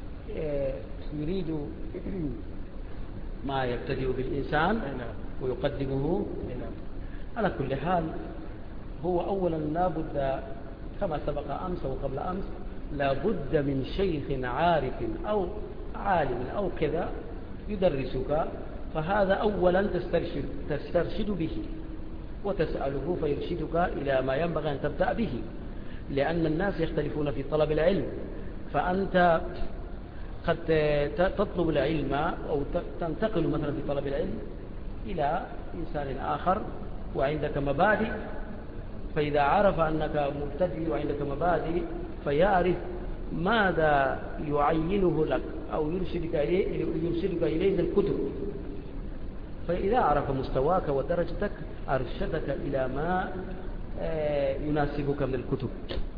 يريد ما يبتدئ بالإنسان ويقدمه. على كل حال هو أولا لا بد كما سبق أمس وقبل أمس، لا بد من شيخ عارف أو عالم أو كذا يدرسك، فهذا أولا تسترشد, تسترشد به وتسأله فيرشدك إلى ما ينبغي أن تبدأ به، لأن الناس يختلفون في طلب العلم، فأنت قد تطلب العلم أو تنتقل مثلا في طلب العلم إلى إنسان آخر وعندك مبادئ، فإذا عرف أنك مبتدئ وعندك مبادئ فيعرف ماذا يعينه لك أو يرشدك إليه, يرشدك إليه من الكتب، فإذا عرف مستواك ودرجتك أرشدك إلى ما يناسبك من الكتب.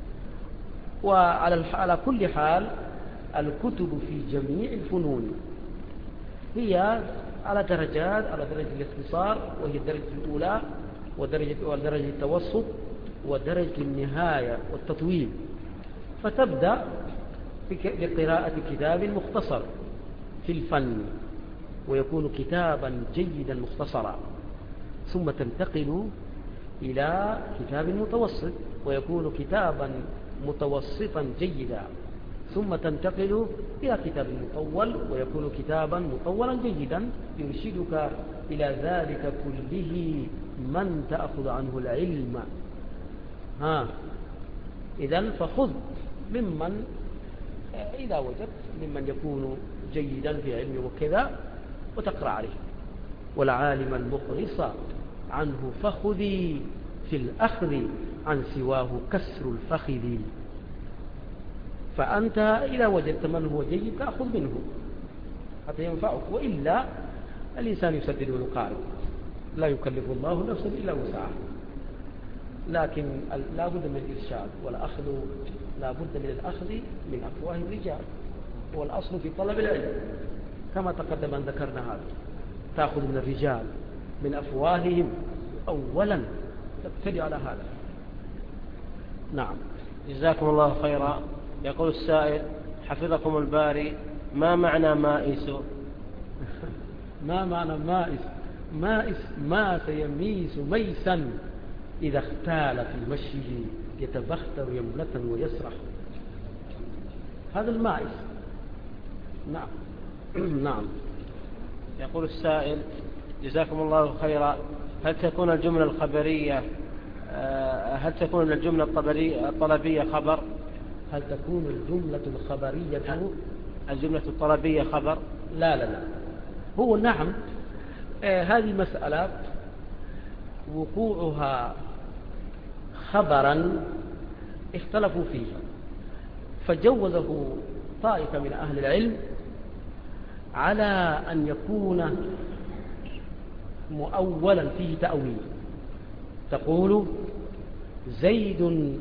وعلى كل حال الكتب في جميع الفنون هي على درجات، على درجة الاختصار وهي الدرجة الأولى ودرجة, ودرجة التوسط ودرجة النهاية والتطويل، فتبدأ بقراءة كتاب مختصر في الفن ويكون كتابا جيدا مختصرا، ثم تنتقل إلى كتاب متوسط ويكون كتابا متوسطا جيدا، ثم تنتقل إلى كتاب مطول ويكون كتابا مطولا جيدا يرشدك إلى ذلك كله من تأخذ عنه العلم. ها إذن فخذ ممن إذا وجدت ممن يكون جيدا في علمه وكذا وتقرأ عليه، والعالم المخلص عنه فخذي في الأخذ عن سواه كسر الفخذ. فأنت إذا وجدت من هو جيد تأخذ منه حتى ينفعك، وإلا الإنسان يسدد ويقارب، لا يكلف الله نفسا إلا وسعها، لكن لا بد من الإرشاد والأخذ، لا بد من الأخذ من أفواه الرجال، والأصل في طلب العلم كما تقدم أن ذكرنا هذا، تأخذ من الرجال من أفواههم أولا، تبتدي على هذا. نعم. جزاكم الله خيرا. يقول السائل حفظكم الباري، ما معنى مائس؟ ما معنى مائس؟ مائس ما سيميس ميسا إذا اختال في مشيه يتبختر يملة ويسرح، هذا المائس. نعم. نعم. يقول السائل جزاكم الله خيرا، هل تكون الجملة الخبرية هل تكون الجملة الطلبية خبر؟ هل تكون الجملة الخبرية الجملة الطلبية خبر؟ لا لا لا، هو نعم. آه هذه مسألة وقوعها خبرا اختلفوا فيها، فجوزه طائفة من أهل العلم على أن يكون مؤولا فيه تأويل، تقول زيد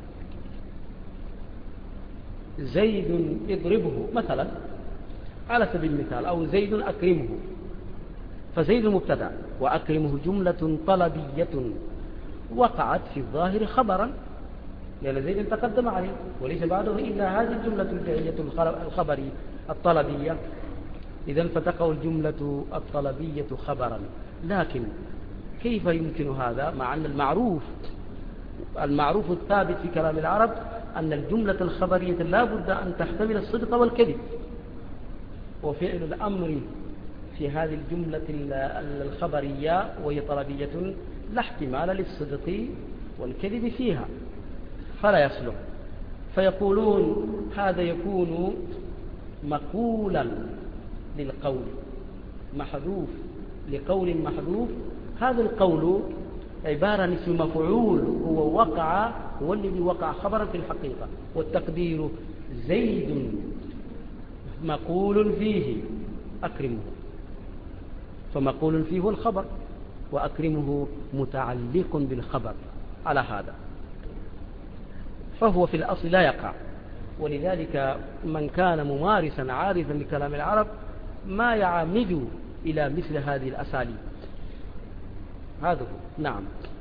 زيد اضربه مثلا على سبيل المثال، أو زيد أكرمه، فزيد مبتدأ وأكرمه جملة طلبية وقعت في الظاهر خبرا، لأن زيد تقدم عليه وليس بعده إلا هذه الجملة الفعلية الخبرية الطلبية، إذن فتقع الجملة الطلبية خبرا. لكن كيف يمكن هذا مع أن المعروف المعروف الثابت في كلام العرب أن الجملة الخبرية لا بد أن تحتمل الصدق والكذب، وفعل الأمر في هذه الجملة الخبرية وهي طلبية لا احتمال للصدق والكذب فيها فلا يصلح، فيقولون هذا يكون مقولا للقول محذوف لقول محذوف، هذا القول عبارة عن اسم مفعول هو وقع هو الذي وقع خبرا في الحقيقة، والتقدير زيد مقول فيه أكرمه، فمقول فيه هو الخبر وأكرمه متعلق بالخبر على هذا، فهو في الأصل لا يقع. ولذلك من كان ممارسا عارفا لكلام العرب ما يعمد إلى مثل هذه الأساليب. هذا هو. نعم.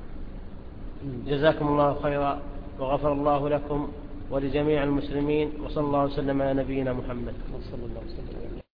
جزاكم الله خيرا وغفر الله لكم ولجميع المسلمين، وصلى الله وسلم على نبينا محمد. وصلى الله وسلم.